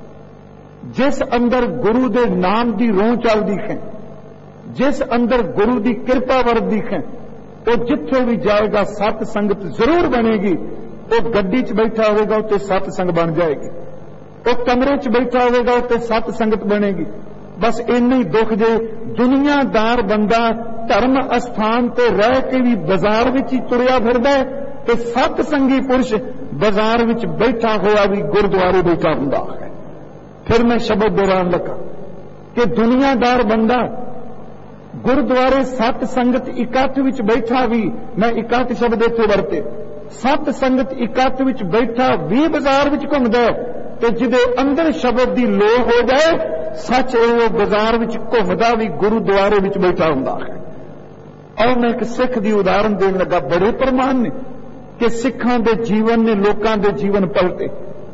जिस अंदर गुरु दे नाम की रोह चलदी है, जिस अंदर गुरु की कृपा वरदी है, वो जिथे भी जाएगा सत संगत जरूर बनेगी। वो गड्डी च बैठा होगा उत्ते सत संग बन जाएगी, वो कमरे च बैठा होगा उत्ते सत संगत बनेगी। बस इन्ना ही दुख जे दुनियादार बंदा धर्म अस्थान ते रह के भी बाजार विच ही तुरिया फिरदा है ते सत संगी पुरुष बाजार विच बैठा होया भी गुरुद्वारे बैठा हुंदा है। फिर मैं शब्द दोहरान लगा कि दुनियादार बंदा ਗੁਰਦੁਆਰੇ ਸਤ ਸੰਗਤ ਇਕੱਠ ਵਿੱਚ ਬੈਠਾ ਵੀ, ਮੈਂ ਇਕੱਠ ਸ਼ਬਦ ਇੱਥੇ ਵਰਤੇ, ਸਤ ਸੰਗਤ ਇਕੱਠ ਵਿੱਚ ਬੈਠਾ ਵੀ ਬਾਜ਼ਾਰ ਵਿੱਚ ਘੁੰਮਦਾ ਤੇ ਜਿਹਦੇ ਅੰਦਰ ਸ਼ਬਦ ਦੀ ਲੋਹ ਹੋ ਜਾਏ, ਸੱਚ ਉਹ ਬਾਜ਼ਾਰ ਵਿੱਚ ਘੁੰਮਦਾ ਵੀ ਗੁਰਦੁਆਰੇ ਵਿੱਚ ਬੈਠਾ ਹੁੰਦਾ ਹੈ। ਔਰ ਮੈਂ ਇੱਕ ਸਿੱਖ ਦੀ ਉਦਾਹਰਨ ਦੇਣ ਲੱਗਾ, ਬੜੇ ਪ੍ਰਮਾਣ ਨੇ ਕਿ ਸਿੱਖਾਂ ਦੇ ਜੀਵਨ ਨੇ ਲੋਕਾਂ ਦੇ ਜੀਵਨ ਪਲਟੇ।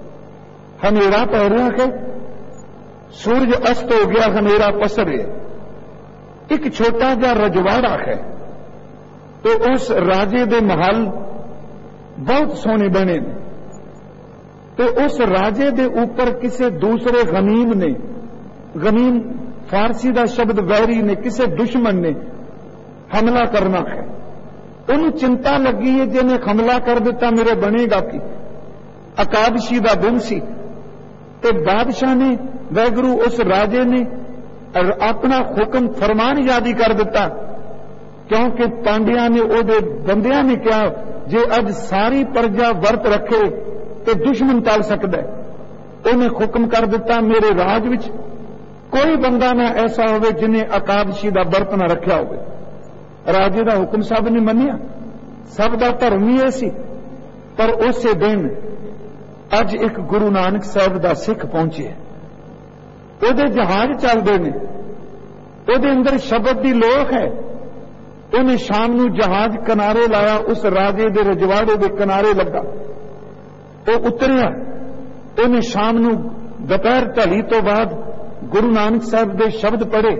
ਹਨੇਰਾ ਪੈ ਰਿਹਾ ਹੈ, ਸੂਰਜ ਅਸਤ ਹੋ ਗਿਆ, ਹਨੇਰਾ ਪਸਰ ਰਿਹਾ, ਇੱਕ ਛੋਟਾ ਜਿਹਾ ਰਜਵਾੜਾ ਹੈ ਤੇ ਉਸ ਰਾਜੇ ਦੇ ਮਹਲ ਬਹੁਤ ਸੋਹਣੇ ਬਣੇ ਨੇ ਤੇ ਉਸ ਰਾਜੇ ਦੇ ਉੱਪਰ ਕਿਸੇ ਦੂਸਰੇ ਗਨੀਮ ਨੇ, ਗਨੀਮ ਫਾਰਸੀ ਦਾ ਸ਼ਬਦ ਵੈਰੀ ਨੇ, ਕਿਸੇ ਦੁਸ਼ਮਣ ਨੇ ਹਮਲਾ ਕਰਨਾ ਹੈ। ਉਹਨੂੰ ਚਿੰਤਾ ਲੱਗੀ ਹੈ, ਜਿਹਨੇ ਹਮਲਾ ਕਰ ਦਿੱਤਾ ਮੇਰੇ ਬਣੇਗਾ ਕੀ। ਅਕਾਦਸ਼ੀ ਦਾ ਦਿਨ ਸੀ ਤੇ ਬਾਦਸ਼ਾਹ ਨੇ, ਵੈਗਰੂ ਉਸ ਰਾਜੇ ਨੇ ਆਪਣਾ ਹੁਕਮ ਫਰਮਾਨ ਜਾਰੀ ਕਰ ਦਿੱਤਾ, ਕਿਉਂਕਿ ਪਾਂਡਿਆਂ ਨੇ, ਉਹਦੇ ਬੰਦਿਆਂ ਨੇ ਕਿਹਾ ਜੇ ਅੱਜ ਸਾਰੀ ਪ੍ਰਜਾ ਵਰਤ ਰੱਖੇ ਤੇ ਦੁਸ਼ਮਣ ਟਲ ਸਕਦਾ। ਉਹਨੇ ਹੁਕਮ ਕਰ ਦਿੱਤਾ ਮੇਰੇ ਰਾਜ ਵਿੱਚ ਕੋਈ ਬੰਦਾ ਨਾ ਐਸਾ ਹੋਵੇ ਜਿਹਨੇ ਅਕਾਦਸ਼ੀ ਦਾ ਵਰਤ ਨਾ ਰੱਖਿਆ ਹੋਵੇ। ਰਾਜੇ ਦਾ ਹੁਕਮ ਸਭ ਨੇ ਮੰਨਿਆ, ਸਭ ਦਾ ਧਰਮ ਹੀ ਇਹ ਸੀ। ਪਰ ਉਸੇ ਦਿਨ ਅੱਜ ਇੱਕ ਗੁਰੂ ਨਾਨਕ ਸਾਹਿਬ ਦਾ ਸਿੱਖ ਪਹੁੰਚਿਆ, ਉਹਦੇ ਜਹਾਜ਼ ਚੱਲਦੇ ਨੇ, ਉਹਦੇ ਅੰਦਰ ਸ਼ਬਦ ਦੀ ਲੋਕ ਹੈ। ਉਹਨੇ ਸ਼ਾਮ ਨੂੰ ਜਹਾਜ਼ ਕਿਨਾਰੇ ਲਾਇਆ, ਉਸ ਰਾਜੇ ਦੇ ਰਜਵਾੜੇ ਦੇ ਕਿਨਾਰੇ ਲੱਗਾ, ਉਹ ਉਤਰਿਆ। ਉਹਨੇ ਸ਼ਾਮ ਨੂੰ ਦੁਪਹਿਰ ਢਲੀ ਤੋਂ ਬਾਅਦ ਗੁਰੂ ਨਾਨਕ ਸਾਹਿਬ ਦੇ ਸ਼ਬਦ ਪੜ੍ਹੇ।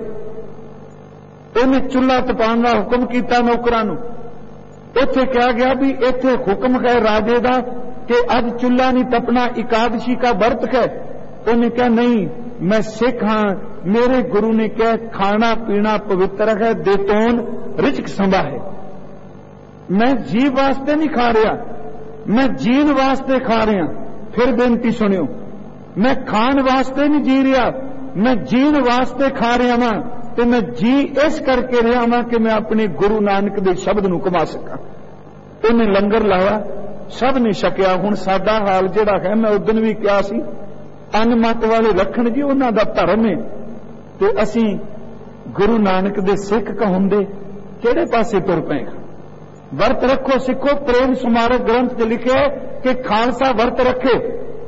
ਉਹਨੇ ਚੁੱਲ੍ਹਾ ਤਪਾਉਣ ਦਾ ਹੁਕਮ ਕੀਤਾ ਨੌਕਰਾਂ ਨੂੰ। ਉੱਥੇ ਕਿਹਾ ਗਿਆ ਵੀ ਇੱਥੇ ਹੁਕਮ ਹੈ ਰਾਜੇ ਦਾ ਕਿ ਅੱਜ ਚੁੱਲ੍ਹਾ ਨਹੀਂ ਤਪਣਾ, ਇਕਾਦਸ਼ੀ ਦਾ ਵਰਤ ਹੈ। ਉਹਨੇ ਕਿਹਾ ਨਹੀਂ, ਮੈਂ ਸਿੱਖ ਹਾਂ, ਮੇਰੇ ਗੁਰੂ ਨੇ ਕਿਹਾ ਖਾਣਾ ਪੀਣਾ ਪਵਿੱਤਰ ਹੈ, ਦੇਤੋਨ ਰਿਜ਼ਕ ਸੰਭਾ ਹੈ। ਮੈਂ ਜੀਵ ਵਾਸਤੇ ਨਹੀਂ ਖਾ ਰਿਹਾ, ਮੈਂ ਜੀਣ ਵਾਸਤੇ ਖਾ ਰਿਹਾ। ਫਿਰ ਬੇਨਤੀ ਸੁਣਿਓ, ਮੈਂ ਖਾਣ ਵਾਸਤੇ ਨਹੀਂ ਜੀ ਰਿਹਾ, ਮੈਂ ਜੀਣ ਵਾਸਤੇ ਖਾ ਰਿਹਾ ਵਾਂ ਤੇ ਮੈਂ ਜੀ ਇਸ ਕਰਕੇ ਰਿਹਾ ਵਾਂ ਕਿ ਮੈਂ ਆਪਣੇ ਗੁਰੂ ਨਾਨਕ ਦੇ ਸ਼ਬਦ ਨੂੰ ਕਮਾ ਸਕਾਂ। ਉਹਨੇ ਲੰਗਰ ਲਾਇਆ, ਸਭ ਨੇ ਛਕਿਆ। ਹੁਣ ਸਾਡਾ ਹਾਲ ਜਿਹੜਾ ਹੈ, ਮੈਂ ਉਦੋਂ ਵੀ ਕਿਹਾ ਸੀ, ਅਨਮਤ ਵਾਲੇ ਰੱਖਣ ਜੀ ਉਹਨਾਂ ਦਾ ਧਰਮ ਹੈ ਤੇ ਅਸੀਂ ਗੁਰੂ ਨਾਨਕ ਦੇ ਸਿੱਖ ਕਹਾਉਂਦੇ ਕਿਹੜੇ ਪਾਸੇ ਤੁਰ ਪਏ। ਵਰਤ ਰੱਖੋ ਸਿੱਖੋ, ਪ੍ਰੇਮ ਸਮਾਰਕ ਗ੍ਰੰਥ 'ਚ ਲਿਖਿਆ ਕਿ ਖਾਲਸਾ ਵਰਤ ਰੱਖੇ।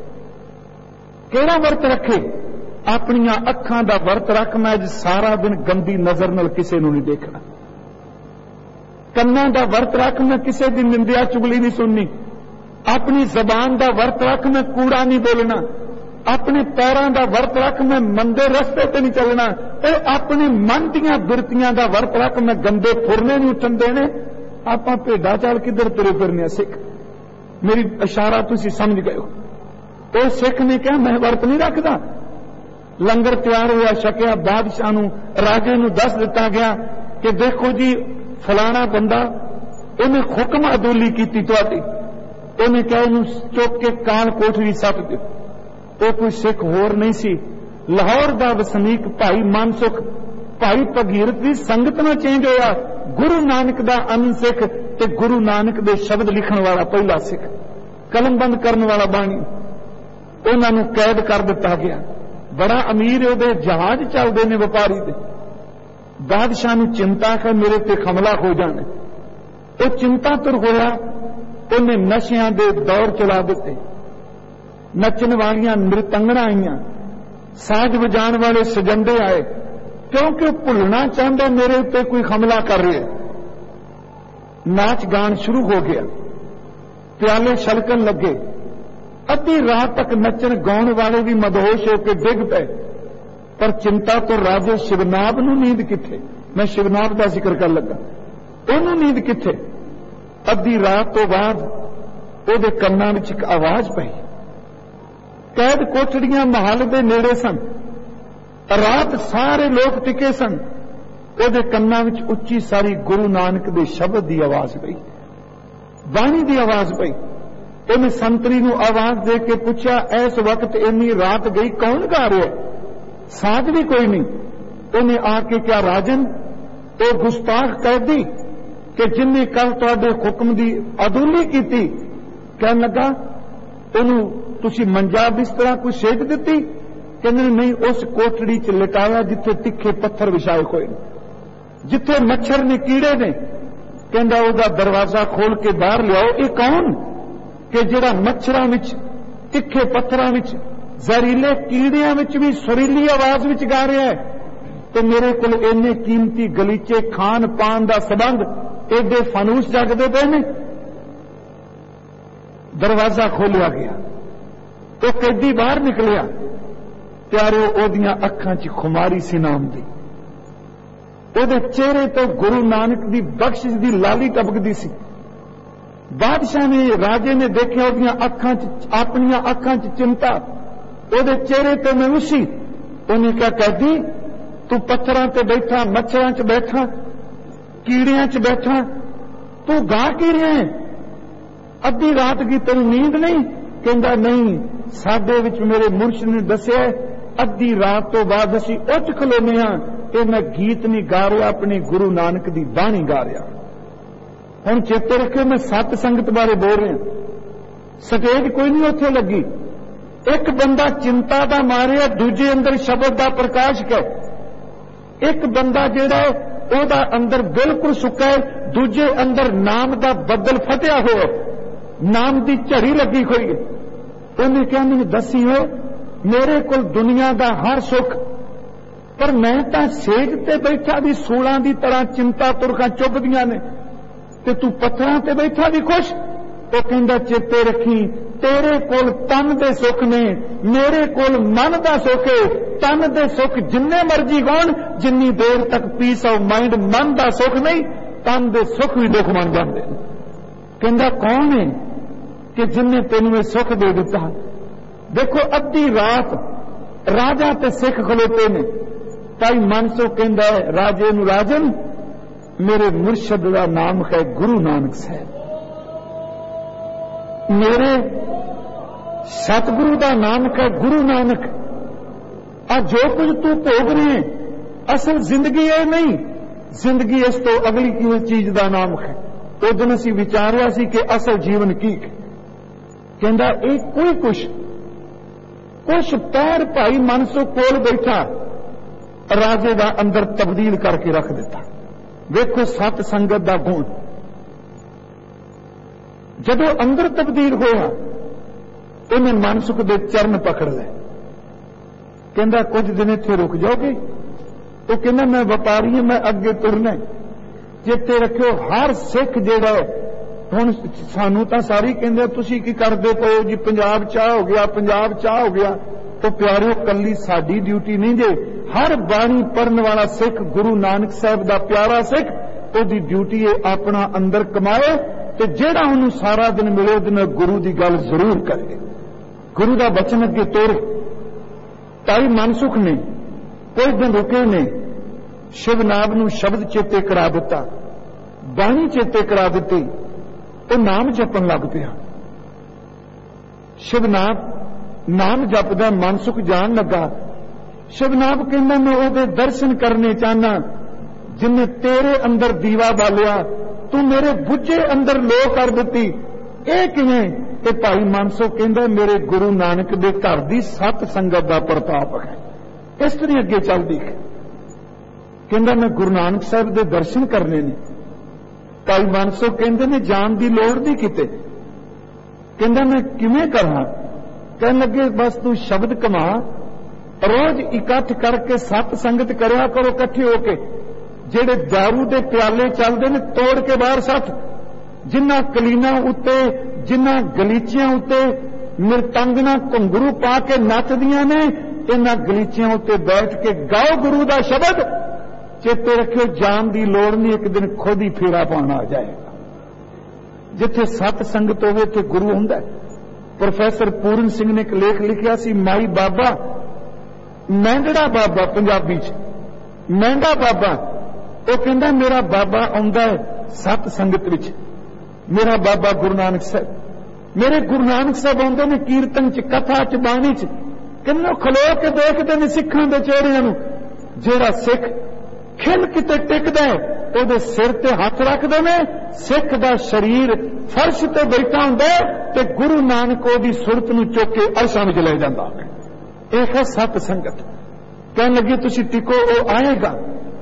ਕਿਹੜਾ ਵਰਤ ਰੱਖੇ? ਆਪਣੀਆਂ ਅੱਖਾਂ ਦਾ ਵਰਤ ਰੱਖ, ਮੈਂ ਅੱਜ ਸਾਰਾ ਦਿਨ ਗੰਦੀ ਨਜ਼ਰ ਨਾਲ ਕਿਸੇ ਨੂੰ ਨਹੀਂ ਦੇਖਣਾ। ਕੰਨਾਂ ਦਾ ਵਰਤ ਰੱਖ, ਮੈਂ ਕਿਸੇ ਦੀ ਨਿੰਦਿਆ ਚੁਗਲੀ ਨਹੀਂ ਸੁਣਨੀ। ਆਪਣੀ ਜ਼ਬਾਨ ਦਾ ਵਰਤ ਰੱਖ, ਮੈਂ ਕੂੜਾ ਨਹੀਂ ਬੋਲਣਾ। ਆਪਣੇ ਪੈਰਾਂ ਦਾ ਵਰਤ ਰੱਖ, ਮੈਂ ਮੰਦੇ ਰਸਤੇ ਤੇ ਨਹੀਂ ਚੱਲਣਾ। ਇਹ ਆਪਣੇ ਮਨ ਦੀਆਂ ਬਿਰਤੀਆਂ ਦਾ ਵਰਤ ਰੱਖ, ਮੈਂ ਗੰਦੇ ਫੁਰਨੇ ਨਹੀਂ ਉੱਠਣ ਦੇਣੇ। ਆਪਾਂ ਭੇਡਾਂ ਚਾਲ ਕਿੱਧਰ ਤੁਰੇ ਫਿਰਨੇ ਆ ਸਿੱਖ। ਮੇਰੀ ਇਸ਼ਾਰਾ ਤੁਸੀਂ ਸਮਝ ਗਏ ਹੋ। ਉਹ ਸਿੱਖ ਨੇ ਕਿਹਾ ਮੈਂ ਵਰਤ ਨਹੀਂ ਰੱਖਦਾ। ਲੰਗਰ ਤਿਆਰ ਹੋਇਆ, ਛਕਿਆ। ਬਾਦਸ਼ਾਹ ਨੂੰ, ਰਾਜੇ ਨੂੰ ਦੱਸ ਦਿੱਤਾ ਗਿਆ ਕਿ ਦੇਖੋ ਜੀ ਫਲਾਣਾ ਬੰਦਾ, ਉਹਨੇ ਹੁਕਮ ਅਦੂਲੀ ਕੀਤੀ ਤੁਹਾਡੀ। ਉਹਨੇ ਕਿਹਾ ਇਹਨੂੰ ਚੁੱਕ ਕੇ ਕਾਲ ਕੋਠੜੀ ਸੱਟ ਦਿਓ। ਉਹ ਕੋਈ ਸਿੱਖ ਹੋਰ ਨਹੀਂ ਸੀ, ਲਾਹੌਰ ਦਾ ਵਸਨੀਕ ਭਾਈ ਮਨਸੁਖ, ਭਾਈ ਭਗੀਰਥ ਦੀ ਸੰਗਤ ਨਾਲ ਚੇਂਜ ਹੋਇਆ। ਗੁਰੂ ਨਾਨਕ ਦਾ ਅਨੰਦ ਸਿੱਖ ਤੇ ਗੁਰੂ ਨਾਨਕ ਦੇ ਸ਼ਬਦ ਲਿਖਣ ਵਾਲਾ ਪਹਿਲਾ ਸਿੱਖ, ਕਲਮਬੰਦ ਕਰਨ ਵਾਲਾ ਬਾਣੀ। ਉਹਨਾਂ ਨੂੰ ਕੈਦ ਕਰ ਦਿੱਤਾ ਗਿਆ। ਬੜਾ ਅਮੀਰ ਉਹਦੇ ਜਹਾਜ਼ ਚੱਲਦੇ ਨੇ ਵਪਾਰੀ ਦੇ। ਬਾਦਸ਼ਾਹ ਨੂੰ ਚਿੰਤਾ ਹੈ ਮੇਰੇ ਤੇ ਹਮਲਾ ਹੋ ਜਾਣਾ। ਉਹ ਚਿੰਤਾ ਤੁਰ ਹੋਇਆ। ਉਹਨੇ ਨਸ਼ਿਆਂ ਦੇ ਦੌਰ ਚਲਾ ਦਿੱਤੇ। ਨੱਚਣ ਵਾਲੀਆਂ ਨ੍ਰਿਤੰਗਣਾ ਆਈਆਂ, ਸਾਜ਼ ਵਜਾਉਣ ਵਾਲੇ ਸਜੰਦੇ ਆਏ, ਕਿਉਂਕਿ ਉਹ ਭੁੱਲਣਾ ਚਾਹੁੰਦਾ ਮੇਰੇ ਉੱਤੇ ਕੋਈ ਹਮਲਾ ਕਰ ਰਿਹਾ। ਨਾਚ ਗਾਣ ਸ਼ੁਰੂ ਹੋ ਗਿਆ, ਪਿਆਲੇ ਛਲਕਣ ਲੱਗੇ। ਅੱਧੀ ਰਾਤ ਤੱਕ ਨੱਚਣ ਗਾਉਣ ਵਾਲੇ ਵੀ ਮਦਹੋਸ਼ ਹੋ ਕੇ ਡਿੱਗ ਪਏ। ਪਰ ਚਿੰਤਾ ਤੋਂ ਰਾਜੇ ਸ਼ਿਵਨਾਬ ਨੂੰ ਨੀਂਦ ਕਿੱਥੇ? ਮੈਂ ਸ਼ਿਵਨਾਬ ਦਾ ਜ਼ਿਕਰ ਕਰਨ ਲੱਗਾ। ਉਹਨੂੰ ਨੀਂਦ ਕਿੱਥੇ? ਅੱਧੀ ਰਾਤ ਤੋਂ ਬਾਅਦ ਉਹਦੇ ਕੰਨਾਂ ਵਿੱਚ ਇੱਕ ਆਵਾਜ਼ ਪਈ। ਕੈਦ ਕੋਠੜੀਆਂ ਮਹੱਲ ਦੇ ਨੇੜੇ ਸਨ। ਰਾਤ ਸਾਰੇ ਲੋਕ ਟਿਕੇ ਸਨ। ਉਹਦੇ ਕੰਨਾਂ ਵਿੱਚ ਉੱਚੀ ਸਾਰੀ ਗੁਰੂ ਨਾਨਕ ਦੇ ਸ਼ਬਦ ਦੀ ਆਵਾਜ਼ ਪਈ, ਬਾਣੀ ਦੀ ਆਵਾਜ਼ ਪਈ। ਉਹਨੇ ਸੰਤਰੀ ਨੂੰ ਆਵਾਜ਼ ਦੇ ਕੇ ਪੁੱਛਿਆ, ਇਸ ਵਕਤ ਇੰਨੀ ਰਾਤ ਗਈ, ਕੌਣ ਗਾ ਰਿਹਾ? ਸਾਜ਼ ਵੀ ਕੋਈ ਨਹੀਂ। ਉਹਨੇ ਆ ਕੇ ਕਿਹਾ, ਰਾਜਨ, ਉਹ ਗੁਸਤਾਖ ਕੈਦੀ ਕਿ ਜਿਨਨੇ ਕੱਲ ਤੁਹਾਡੇ ਹੁਕਮ ਦੀ ਅਦੂਲੀ ਕੀਤੀ। ਕਹਿਣ ਲੱਗਾ, ਉਹਨੂੰ ਤੁਸੀਂ ਮੰਜਾ ਬਿਸਤਰਾ ਕੋਈ ਸੇਕ ਦਿੱਤੀ? ਕਹਿੰਦੇ ਨਹੀਂ, ਉਸ ਕੋਠੜੀ 'ਚ ਲਟਾਇਆ ਜਿੱਥੇ ਤਿੱਖੇ ਪੱਥਰ ਵਿਛਾਏ ਹੋਏ। जिथे मच्छर ने कीड़े ने कहंदा ओहदा दरवाजा खोल के बाहर लियाओ। ये कौन कि जिहड़ा मच्छरां विच तिखे पत्थरां विच जहरीले कीड़ियां विच भी सुरीली आवाज विच गा रहा है, तो मेरे को इन्ने कीमती गलीचे खान पान का संबंध एडे फानूस जगते पे ने। दरवाजा खोलिया गया तो कैदी बाहर निकलिया, प्यारे ओदियां अखां च खुमारी सी नाम दी, ओदे चेहरे तो गुरु नानक दी बख्शिश दी लाली टपकदी सी। बादशाह ने राजे ने देखिया ओदियां अखां च अपनियां अखां च चिंता, ओदे चेहरे ते मायूसी। उन्हें क्या कहदी तू पत्थरां ते बैठा, मच्छरां च बैठा, कीड़ियां च बैठा, तू गा की रहा है? अद्धी रात की तेरी नींद नहीं? कहंदा नहीं, साडे विच मेरे मुर्शिद ने दस्सिया अद्धी रात तो बाद असीं उठ खलोने हां, ये मैं गीत नहीं गा रहा, अपने गुरु नानक दी बाणी गा रहा। हुण चेते रखियो मैं सत संगत बारे बोल रहा, स्टेज कोई नहीं उत्थे लगी। एक बंदा चिंता दा मारिया, दूजे अंदर शब्द दा प्रकाश है। एक बंदा जिहड़ा ओहदा अंदर बिल्कुल सुक्का है, दूजे अंदर नाम दा बदल फटिया होया, नाम दी झड़ी लगी हुई है। उन्हें क्या मैंने दसी हो मेरे को दुनिया दा हर सुख, पर मैं तां सेज ते बैठा भी सूलां दी तरह चिंता तुरखां चुभदियां ने, ते तू पत्थरां ते बैठा भी खुश। तो कहंदा चेते रखी तेरे कोल तन दे सुख ने, मेरे कोल मन दा सुख है। तन दे सुख जिन्ने मर्जी गौण, जिन्नी देर तक पीस ऑफ माइंड मन दा सुख नहीं, तन दे सुख भी दुख बन जाते। कहंदा कौन है कि जिन्ने तेनू ये सुख दे दिता? देखो अद्धी रात राजा ते सिख खलोते ने, ताई मनसो कहंदा है राजे नू राजन मेरे मुर्शद दा नाम है गुरु नानक साहब, मेरे सतगुरु का नाम है गुरु नानक। आ जो कुछ तू भोग रहे असल जिंदगी है नहीं, जिंदगी इस तो अगली किसी चीज का नाम है। उस दिन असी विचारिया सी कि असल जीवन की कहंदा एक कोई कुछ कुछ पैर भाई मनसो कोल बैठा राजे का अंदर तब्दील करके रख दिता। देखो सत संगत का गुण, जदों अंदर तब्दील होया इन्हें मनसुख दे चरण पकड़ ले। कहंदा कुछ दिन इत्थे रुक जाओगे? तो कहना मैं व्यापारी हूं, मैं अगे तुरना। चेते रखियो हर सिख जिहड़ा हुण सानू तां सारी कहंदे तुसीं की करदे पए जी, पंजाब चाह हो गया, पंजाब चाह हो गया। तो प्यारिओ कल्ली साडी ड्यूटी नहीं जे, हर बाणी पढ़न वाला सिख गुरु नानक साहब दा प्यारा सिख ओदी ड्यूटी है अपना अंदर कमाए, तो जेड़ा उन्होंने सारा दिन मिले उस दिन गुरु की गल जरूर करे, गुरु का वचन अगे तोड़े। ताई मनसुख ने कुछ दिन रुके ने, शिवनाब नूं शब्द चेते करा दिता, बाणी चेते करा दी, तो नाम जपन लग पिया। शिवनाब नाम जपदा मनसुख जान लगा। शिवनाब कहना मैं ओहदे दर्शन करने चाहना जिन्हें तेरे अंदर दीवा बालिया, तू मेरे बुझे अंदर लो कर दी। ये किवें? ते भाई मानसो कहंदा मेरे गुरु नानक दे घर दी सत संगत दा प्रताप है। इस तरह अगे चलदी है। कहंदा मैं गुरु नानक साहब दे दर्शन करने ने। भाई मानसो कहंदे ने जान दी लोड़ नहीं किते। कहंदा मैं किवें करां? कहन लगे बस तू शब्द कमा, रोज इकट्ठ करके सत संगत करया करो इकट्ठे होके, जेड़े दारू दे प्याले चलते ने तोड़ के बाहर सट, जिन्ना कलीना उत्ते जिन्ना गलीचियां उत्ते मृतंगना घुंगरू पा के नचदियां ने, इन्हां गलीचियां उत्ते बैठ के गाओ गुरु दा शब्द। चेते रखियो जान दी लोड़ नहीं, एक दिन खुद ही फेरा पाना आ जाएगा। जिथे सत संगत होवे उथे गुरु हुंदा है। प्रोफैसर पूਰਨ सिंह ने एक लेख लिखिया सी, माई बाबा मैंगड़ा बाबा, पंजाबी च मैंगा बाबा। वो कहंदा मेरा बाबा आउंदा है सत संगत विच, मेरा बाबा गुरु नानक साहब, मेरे गुरु नानक साहब आउंदे ने कीर्तन च, कथा च, बाणी च, किन्नों खलो के देखते ने सिखां दे चेहरिਆਂ ਨੂੰ। ਜਿਹੜਾ सिख खिल किते टिकदा है ਉਹਦੇ सिर ते हथ रखदे ने, सिख दा शरीर फर्श ते बैठा हुंदा है ते गुरु नानक ਉਹਦੀ सुरत ਨੂੰ चुक के अरशां विच ले ਜਾਂਦਾ है। ਇਹ है सत संगत। कहन लगे तुसीं टिको, वो आएगा।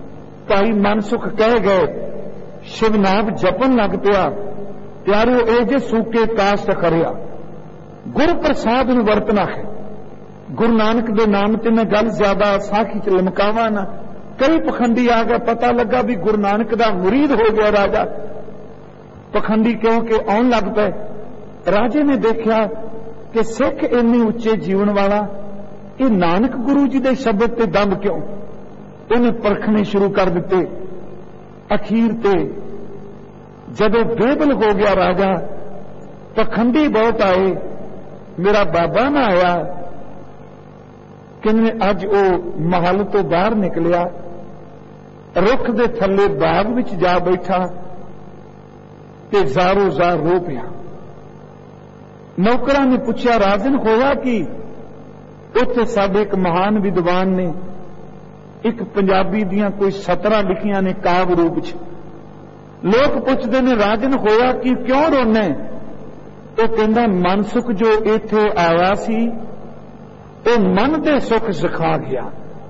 ਭਾਈ ਮਨਸੁਖ ਕਹਿ ਗਏ, ਸ਼ਿਵਨਾਮ ਜਪਣ ਲੱਗ ਪਿਆ। ਪਿਆਰਿਓ, ਇਹ ਜੇ ਸੂਕੇ ਕਾਸ਼ਟ ਕਰਿਆ ਗੁਰ ਪ੍ਰਸਾਦ ਨੂੰ ਵਰਤਣਾ ਹੈ। ਗੁਰੂ ਨਾਨਕ ਦੇ ਨਾਮ ਤੇ ਮੈਂ ਗੱਲ ਜ਼ਿਆਦਾ ਸਾਖੀ ਚ ਲਮਕਾਵਾਂ ਨਾ। ਕਈ ਪਖੰਡੀ ਆ ਗਿਆ, ਪਤਾ ਲੱਗਾ ਵੀ ਗੁਰੂ ਨਾਨਕ ਦਾ ਮੁਰੀਦ ਹੋ ਗਿਆ ਰਾਜਾ। ਪਖੰਡੀ ਕਿਉਂਕਿ ਆਉਣ ਲੱਗ ਪਏ। ਰਾਜੇ ਨੇ ਦੇਖਿਆ ਕਿ ਸਿੱਖ ਇੰਨੇ ਉੱਚੇ ਜੀਵਨ ਵਾਲਾ, ਇਹ ਨਾਨਕ ਗੁਰੂ ਜੀ ਦੇ ਸ਼ਬਦ ਤੇ ਦਮ ਕਿਉਂ? ਇਹਨੇ ਪਰਖਣੇ ਸ਼ੁਰੂ ਕਰ ਦਿੱਤੇ। ਅਖੀਰ ਤੇ ਜਦੋਂ ਬੇਬਲ ਹੋ ਗਿਆ ਰਾਜਾ, ਪਖੰਡੀ ਬਹੁਤ ਆਏ। ਮੇਰਾ ਬਾਬਾ ਨਾ ਆਇਆ। ਕਿੰਨੇ ਅੱਜ ਉਹ ਮਹੱਲ ਤੋਂ ਬਾਹਰ ਨਿਕਲਿਆ, ਰੁੱਖ ਦੇ ਥੱਲੇ ਬਾਗ ਵਿੱਚ ਜਾ ਬੈਠਾ ਤੇ ਜ਼ਾਰੋ ਜ਼ਾਰ ਰੋ ਪਿਆ। ਨੌਕਰਾਂ ਨੇ ਪੁੱਛਿਆ, ਰਾਜਨ ਹੋਇਆ ਕੀ? ਉੱਥੇ ਸਾਡੇ ਇੱਕ ਮਹਾਨ ਵਿਦਵਾਨ ਨੇ ਇੱਕ ਪੰਜਾਬੀ ਦੀਆਂ ਕੋਈ ਸਤਰਾਂ ਲਿਖੀਆਂ ਨੇ ਕਾਵ ਰੂਪ ਚ। ਲੋਕ ਪੁੱਛਦੇ ਨੇ, ਰਾਜਨ ਹੋਇਆ ਕੀ, ਕਿਉਂ ਰੋਣਾ? ਉਹ ਕਹਿੰਦਾ, ਮਨਸੁਖ ਜੋ ਇੱਥੇ ਆਇਆ ਸੀ ਉਹ ਮਨ ਦੇ ਸੁੱਖ ਸਿਖਾ ਗਿਆ।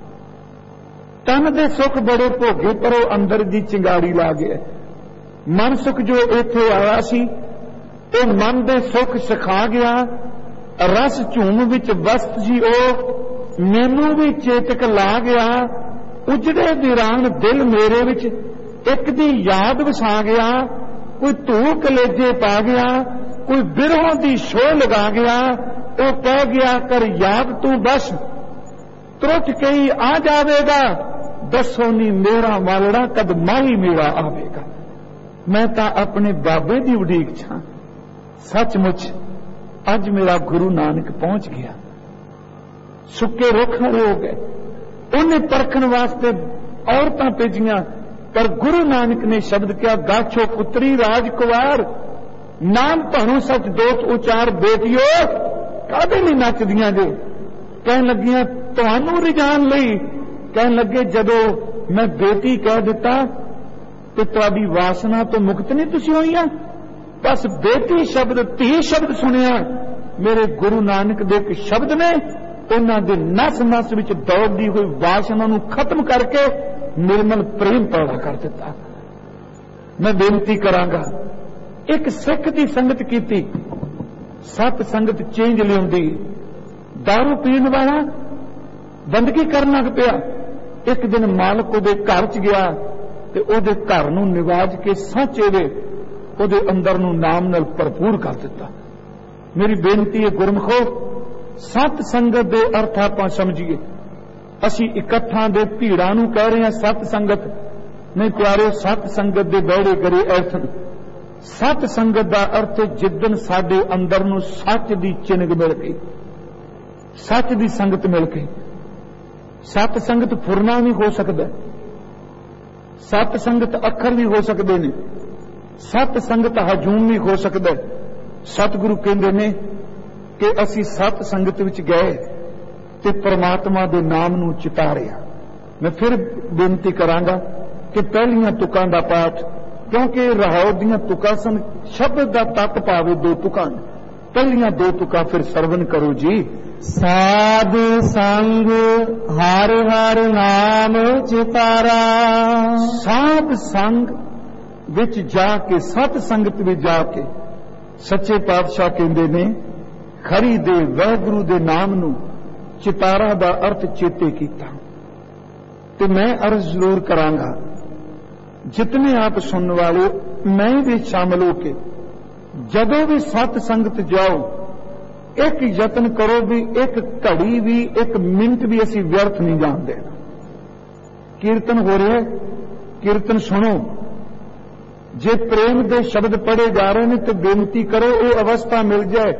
ਤਨ ਦੇ ਸੁੱਖ ਬੜੇ ਭੋਗੇ, ਪਰ ਉਹ ਅੰਦਰ ਦੀ ਚਿੰਗਾੜੀ ਲਾ ਗਿਆ। ਮਨਸੁਖ ਜੋ ਇੱਥੇ ਆਇਆ ਸੀ ਉਹ ਮਨ ਦੇ ਸੁੱਖ ਸਿਖਾ ਗਿਆ। ਰਸ ਝੂਮ ਵਿੱਚ ਵਸਤ ਸੀ ਉਹ, ਮੈਨੂੰ ਵੀ ਚੇਤਕ ਲਾ ਗਿਆ। ਉਜੜੇ ਵੀਰਾਨ ਦਿਲ ਮੇਰੇ ਵਿੱਚ ਇੱਕ ਦੀ ਯਾਦ ਵਸਾ ਗਿਆ। ਕੋਈ ਧੂ ਕਲੇਜੇ ਪਾ ਗਿਆ, ਕੋਈ ਬਿਰਹੋਂ ਦੀ ਸ਼ੋਹ ਲਗਾ ਗਿਆ। ਉਹ ਕਹਿ ਗਿਆ, ਕਰ ਯਾਦ ਤੂੰ ਬਸ, ਤਰੁੱਠ ਕਈ ਆ ਜਾਵੇਗਾ। ਦੱਸੋ ਨੀ ਮੇਰਾ ਵਾਲੜਾ ਕਦ ਮਾਹੀ ਮੇਰਾ ਆਵੇਗਾ। ਮੈਂ ਤਾਂ ਆਪਣੇ ਬਾਬੇ ਦੀ ਉਡੀਕ ਛਾਂ। ਸੱਚਮੁੱਚ ਅੱਜ ਮੇਰਾ ਗੁਰੂ ਨਾਨਕ ਪਹੁੰਚ ਗਿਆ। ਸੁੱਕੇ ਰੁੱਖ ਹਰੇ ਹੋ ਗਏ। ਉਹਨੇ ਪਰਖਣ ਵਾਸਤੇ ਔਰਤਾਂ ਭੇਜੀਆਂ, ਪਰ ਗੁਰੂ ਨਾਨਕ ਨੇ ਸ਼ਬਦ ਕਿਹਾ, ਗਾਛੋ ਪੁੱਤਰੀ ਰਾਜਕੁਮਾਰ, ਨਾਮ ਤੁਹਾਨੂੰ ਸੱਚ ਦੋਤ ਉਚਾਰ। ਬੇਟੀਓ ਕਾਹਦੇ ਲਈ ਨੱਚਦੀਆਂ ਜੇ? ਕਹਿਣ ਲੱਗੀਆਂ, ਤੁਹਾਨੂੰ ਰਿਜਾਣ ਲਈ। ਕਹਿਣ ਲੱਗੇ, ਜਦੋਂ ਮੈਂ ਬੇਟੀ ਕਹਿ ਦਿੱਤਾ ਤੇ ਤੁਹਾਡੀ ਵਾਸਨਾ ਤੋਂ ਮੁਕਤ ਨਹੀਂ ਤੁਸੀਂ ਹੋਈਆਂ? ਬਸ ਬੇਟੀ ਸ਼ਬਦ, ਧੀ ਸ਼ਬਦ ਸੁਣਿਆ। ਮੇਰੇ ਗੁਰੂ ਨਾਨਕ ਦੇ ਇੱਕ ਸ਼ਬਦ ਨੇ ਉਹਨਾਂ ਦੇ ਨਸ ਨਸ ਵਿੱਚ ਦੌੜਦੀ ਹੋਈ ਵਾਸਨਾ ਨੂੰ ਖਤਮ ਕਰਕੇ ਨਿਰਮਲ ਪ੍ਰੇਮ ਪੈਦਾ ਕਰ ਦਿੱਤਾ। ਮੈਂ ਬੇਨਤੀ ਕਰਾਂਗਾ, ਇੱਕ ਸਿੱਖ ਦੀ ਸੰਗਤ ਕੀਤੀ, ਸਤ ਸੰਗਤ ਚੇਂਜ ਲਿਆਉਂਦੀ। ਦਾਰੂ ਪੀਣ ਵਾਲਾ ਬੰਦਗੀ ਕਰਨ ਲੱਗ ਪਿਆ। ਇੱਕ ਦਿਨ ਮਾਲਕ ਉਹਦੇ ਘਰ ਚ ਗਿਆ ਤੇ ਉਹਦੇ ਘਰ ਨੂੰ ਨਿਵਾਜ ਕੇ ਸੱਚੇ ਦੇ ਉਹਦੇ ਅੰਦਰ ਨੂੰ ਨਾਮ ਨਾਲ ਭਰਪੂਰ ਕਰ ਦਿੱਤਾ। ਮੇਰੀ ਬੇਨਤੀ ਹੈ ਗੁਰਮਖੋ, ਸਤ ਸੰਗਤ ਦੇ ਅਰਥ ਆਪਾਂ ਸਮਝੀਏ। ਅਸੀਂ ਇਕੱਠਾਂ ਦੇ ਭੀੜਾਂ ਨੂੰ ਕਹਿ ਰਹੇ ਹਾਂ ਸਤ ਸੰਗਤ ਨਹੀਂ ਪਿਆਰੇ, ਸਤ ਸੰਗਤ ਦੇ ਬਹਿੜੇ ਕਰੇ ਐਥਨ। ਸਤ ਸੰਗਤ ਦਾ ਅਰਥ ਜਿੱਦਨ ਸਾਡੇ ਅੰਦਰ ਨੂੰ ਸੱਚ ਦੀ ਚਿੰਗ ਮਿਲ ਗਈ, ਸੱਚ ਦੀ ਸੰਗਤ ਮਿਲ ਗਈ। ਸਤ ਸੰਗਤ ਫੁਰਨਾ ਵੀ ਹੋ ਸਕਦਾ, ਸਤ ਸੰਗਤ ਅੱਖਰ ਵੀ ਹੋ ਸਕਦੇ ਨੇ, ਸਤ ਸੰਗਤ ਹਜੂਮ ਵੀ ਹੋ ਸਕਦਾ। ਸਤਿਗੁਰੂ ਕਹਿੰਦੇ ਨੇ ਕਿ ਅਸੀਂ ਸਤ ਸੰਗਤ ਵਿੱਚ ਗਏ ਤੇ ਪ੍ਰਮਾਤਮਾ ਦੇ ਨਾਮ ਨੂੰ ਚਿਤਾਰਿਆ। ਮੈਂ ਫਿਰ ਬੇਨਤੀ ਕਰਾਂਗਾ ਕਿ ਪਹਿਲੀਆਂ ਤੁਕਾਂ ਦਾ ਪਾਠ, ਕਿਉਂਕਿ ਰਹਾਉ ਦੀਆਂ ਤੁਕਾਂ ਸਨ, ਸ਼ਬਦ ਦਾ ਤੱਤ ਪਾਵੇ ਦੋ ਤੁਕਾਂ। ਪਹਿਲੀਆਂ ਦੋ ਤੁਕਾਂ ਫਿਰ ਸਰਵਨ ਕਰੋ ਜੀ। ਸਾਧ ਸੰਗ ਹਰ ਹਰ ਨਾਮ ਚਿਤਾਰਾ। ਸਾਧ ਸੰਗ ਵਿੱਚ ਜਾ ਕੇ, ਸਤ ਸੰਗਤ ਵਿੱਚ ਜਾ ਕੇ ਸੱਚੇ ਪਾਤਸ਼ਾਹ ਕਹਿੰਦੇ ਨੇ ਖਰੀ ਦੇ ਵਾਹਿਗੁਰੂ ਦੇ ਨਾਮ ਨੂੰ ਚਿਤਾਰਾ ਦਾ ਅਰਥ ਚੇਤੇ ਕੀਤਾ। ਤੇ ਮੈਂ ਅਰਜ਼ ਜ਼ਰੂਰ ਕਰਾਂਗਾ, ਜਿਤਨੇ ਆਪ ਸੁਣਨ ਵਾਲੇ ਮੈਂ ਵੀ ਸ਼ਾਮਲ ਹੋ ਕੇ ਜਦੋਂ ਵੀ ਸਤ ਸੰਗਤ ਜਾਓ, ਇੱਕ ਯਤਨ ਕਰੋ ਵੀ ਇੱਕ ਘੜੀ ਵੀ, ਇੱਕ ਮਿੰਟ ਵੀ ਅਸੀਂ ਵਿਅਰਥ ਨਹੀਂ ਜਾਣ ਦੇਣਾ। ਕੀਰਤਨ ਹੋ ਰਿਹਾ, ਕੀਰਤਨ ਸੁਣੋ। ਜੇ ਪ੍ਰੇਮ ਦੇ ਸ਼ਬਦ ਪੜ੍ਹੇ ਜਾ ਰਹੇ ਨੇ ਤੇ ਬੇਨਤੀ ਕਰੋ ਇਹ ਅਵਸਥਾ ਮਿਲ ਜਾਏ।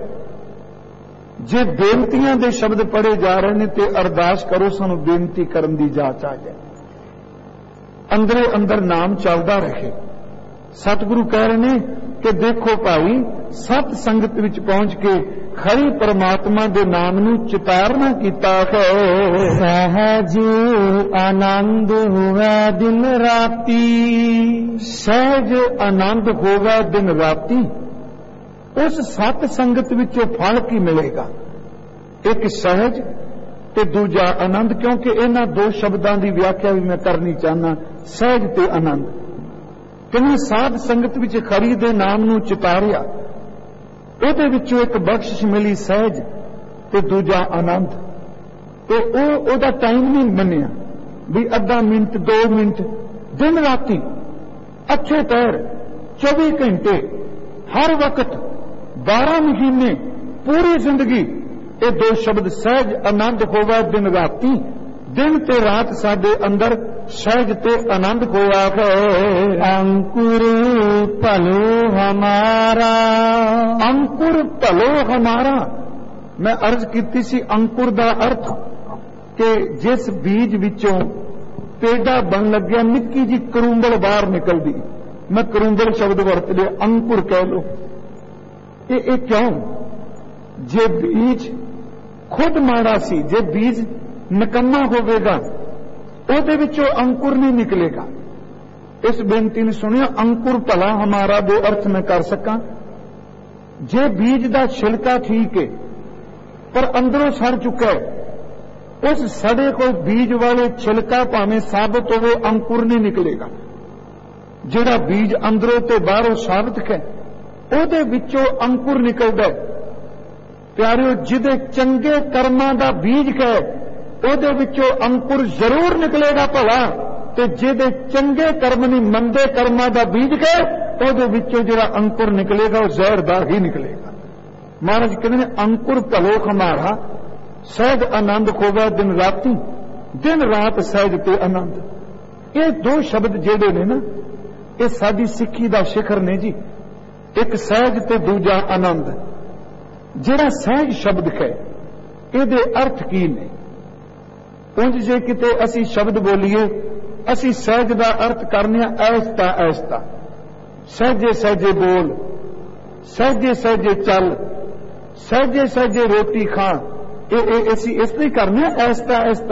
ਜੇ ਬੇਨਤੀਆਂ ਦੇ ਸ਼ਬਦ ਪੜ੍ਹੇ ਜਾ ਰਹੇ ਨੇ ਤੇ ਅਰਦਾਸ ਕਰੋ ਸਾਨੂੰ ਬੇਨਤੀ ਕਰਨ ਦੀ ਜਾਚ ਆ ਜਾਏ। ਅੰਦਰੇ ਅੰਦਰ ਨਾਮ ਚੱਲਦਾ ਰਹੇ। ਸਤਿਗੁਰੂ ਕਹਿ ਰਹੇ ਨੇ ਕਿ ਦੇਖੋ ਭਾਈ, ਸਤ ਸੰਗਤ ਵਿੱਚ ਪਹੁੰਚ ਕੇ ਖਰੀ ਪਰਮਾਤਮਾ ਦੇ ਨਾਮ ਨੂੰ ਚਿਤਾਰਨਾ ਕੀਤਾ ਹੈ। ਸਹਿਜ ਆਨੰਦ ਹੋਵੇ ਦਿਨ ਰਾਤੀ। ਸਹਿਜ ਆਨੰਦ ਹੋਵੇ ਦਿਨ ਰਾਤੀ। ਉਸ ਸਤ ਸੰਗਤ ਵਿੱਚੋਂ ਫਲ ਕੀ ਮਿਲੇਗਾ? ਇੱਕ ਸਹਿਜ ਤੇ ਦੂਜਾ ਆਨੰਦ। ਕਿਉਂਕਿ ਇਹਨਾਂ ਦੋ ਸ਼ਬਦਾਂ ਦੀ ਵਿਆਖਿਆ ਵੀ ਮੈਂ ਕਰਨੀ ਚਾਹਨਾ। ਸਹਿਜ ਤੇ ਆਨੰਦ। ਕਿਵੇਂ ਸਾਧ ਸੰਗਤ ਵਿੱਚ ਖਰੀ ਦੇ ਨਾਮ ਨੂੰ ਚਿਤਾਰਿਆ, ਉਹਦੇ ਵਿੱਚੋਂ ਇੱਕ ਬਖਸ਼ਿਸ਼ ਮਿਲੀ ਸਹਿਜ ਤੇ ਦੂਜਾ ਆਨੰਦ। ਤੇ ਉਹ ਉਹਦਾ ਟਾਈਮ ਨਹੀਂ ਮੰਨਿਆ ਵੀ ਅੱਧਾ ਮਿੰਟ ਦੋ ਮਿੰਟ, ਦਿਨ ਰਾਤੀ ਅੱਛੇ ਪੈਰ ਚੌਵੀ ਘੰਟੇ ਹਰ ਵਕਤ ਬਾਰਾਂ ਮਹੀਨੇ ਪੂਰੀ ਜ਼ਿੰਦਗੀ ਇਹ ਦੋ ਸ਼ਬਦ ਸਹਿਜ ਆਨੰਦ ਹੋਵਾ ਦਿਨ ਰਾਤੀ। ਦਿਨ ਤੇ ਰਾਤ ਸਾਡੇ ਅੰਦਰ ਸਹਿਜ ਤੇ ਆਨੰਦ ਹੋਇਆ ਹੈ। ਅੰकुर ਭਲੋ ਹਮਾਰਾ, ਅੰकुर ਭਲੋ ਹਮਾਰਾ। ਮੈਂ ਅਰਜ਼ ਕੀਤੀ ਸੀ ਅੰकुर ਦਾ ਅਰਥ ਕਿ ਜਿਸ ਬੀਜ ਵਿੱਚੋਂ ਪੇਡਾ ਬਣ ਲੱਗਿਆ, ਨਿੱਕੀ ਜੀ ਕਰੂੰਬਲ ਬਾਹਰ ਨਿਕਲਦੀ, ਮੈਂ ਕਰੂੰਬਲ ਸ਼ਬਦ ਵਰਤ ਲਿਆ, ਅੰकुर ਕਹਿ ਲੋ। ਇਹ ਇਹ ਕਿਉਂ? ਜੇ ਬੀਜ ਖੁਦ ਮਾੜਾ ਸੀ, ਜੇ ਬੀਜ ਨਿਕੰਮਾ ਹੋਵੇਗਾ ਉਹਦੇ ਵਿੱਚੋਂ ਅੰकुर ਨਹੀਂ ਨਿਕਲੇਗਾ। ਇਸ ਬੇਨਤੀ ਨੂੰ ਸੁਣਿਆ, ਅੰकुर ਭਲਾ ਹਮਾਰਾ ਦੇ ਅਰਥ ਮੈਂ ਕਰ ਸਕਾਂ। ਜੇ ਬੀਜ ਦਾ ਛਿਲਕਾ ਠੀਕ ਹੈ ਪਰ ਅੰਦਰੋਂ ਸੜ ਚੁੱਕਾ ਹੈ, ਉਸ ਸੜੇ ਕੋਲ ਬੀਜ ਵਾਲੇ ਛਿਲਕਾ ਭਾਵੇਂ ਸਾਬਤ ਹੋਵੇ, ਅੰकुर ਨਹੀਂ ਨਿਕਲੇਗਾ। ਜਿਹੜਾ ਬੀਜ ਅੰਦਰੋਂ ਤੇ ਬਾਹਰੋਂ ਸਾਬਤ ਹੈ ਉਹਦੇ ਵਿੱਚੋਂ ਅੰकुर ਨਿਕਲਦਾ। ਪਿਆਰਿਓ, ਜਿਹਦੇ ਚੰਗੇ ਕਰਮਾਂ ਦਾ ਬੀਜ ਹੈ ਉਹਦੇ ਵਿੱਚੋਂ ਅੰकुर ਜ਼ਰੂਰ ਨਿਕਲੇਗਾ ਭਲਾ, ਤੇ ਜਿਹਦੇ ਚੰਗੇ ਕਰਮ ਨਹੀਂ ਮੰਦੇ ਕਰਮਾਂ ਦਾ ਬੀਜ ਹੈ ਉਹਦੇ ਵਿੱਚੋਂ ਜਿਹੜਾ ਅੰकुर ਨਿਕਲੇਗਾ ਉਹ ਜ਼ਹਿਰ ਦਾ ਹੀ ਨਿਕਲੇਗਾ। ਮਹਾਰਾਜ ਕਹਿੰਦੇ ਨੇ ਅੰकुर ਭਲੋ ਹਮਾਰਾ, ਸਹਿਜ ਆਨੰਦ ਹੋਵੇ ਦਿਨ ਰਾਤੀ। ਦਿਨ ਰਾਤ ਸਹਿਜ ਤੇ ਆਨੰਦ। ਇਹ ਦੋ ਸ਼ਬਦ ਜਿਹੜੇ ਨੇ ਨਾ, ਇਹ ਸਾਡੀ ਸਿੱਖੀ ਦਾ ਸਿਖਰ ਨੇ ਜੀ। ਇੱਕ ਸਹਿਜ ਤੇ ਦੂਜਾ ਆਨੰਦ। ਜਿਹੜਾ ਸਹਿਜ ਸ਼ਬਦ ਹੈ ਇਹਦੇ ਅਰਥ ਕੀ ਨੇ? ਉਂਝ ਜੇ ਕਿਤੇ ਅਸੀਂ ਸ਼ਬਦ ਬੋਲੀਏ, ਅਸੀਂ ਸਹਿਜ ਦਾ ਅਰਥ ਕਰਨੇ ਆ ਐਸਤਾ ਐਸਤਾ, ਸਹਿਜੇ ਸਹਿਜੇ ਬੋਲ, ਸਹਿਜੇ ਸਹਿਜੇ ਚੱਲ, ਸਹਿਜੇ ਸਹਿਜੇ ਰੋਟੀ ਖਾ। ਇਹ ਇਹ ਅਸੀਂ ਇਸ ਲਈ ਕਰਨੇ ਆ ਐਸਤਾ ਐਸਤਾ,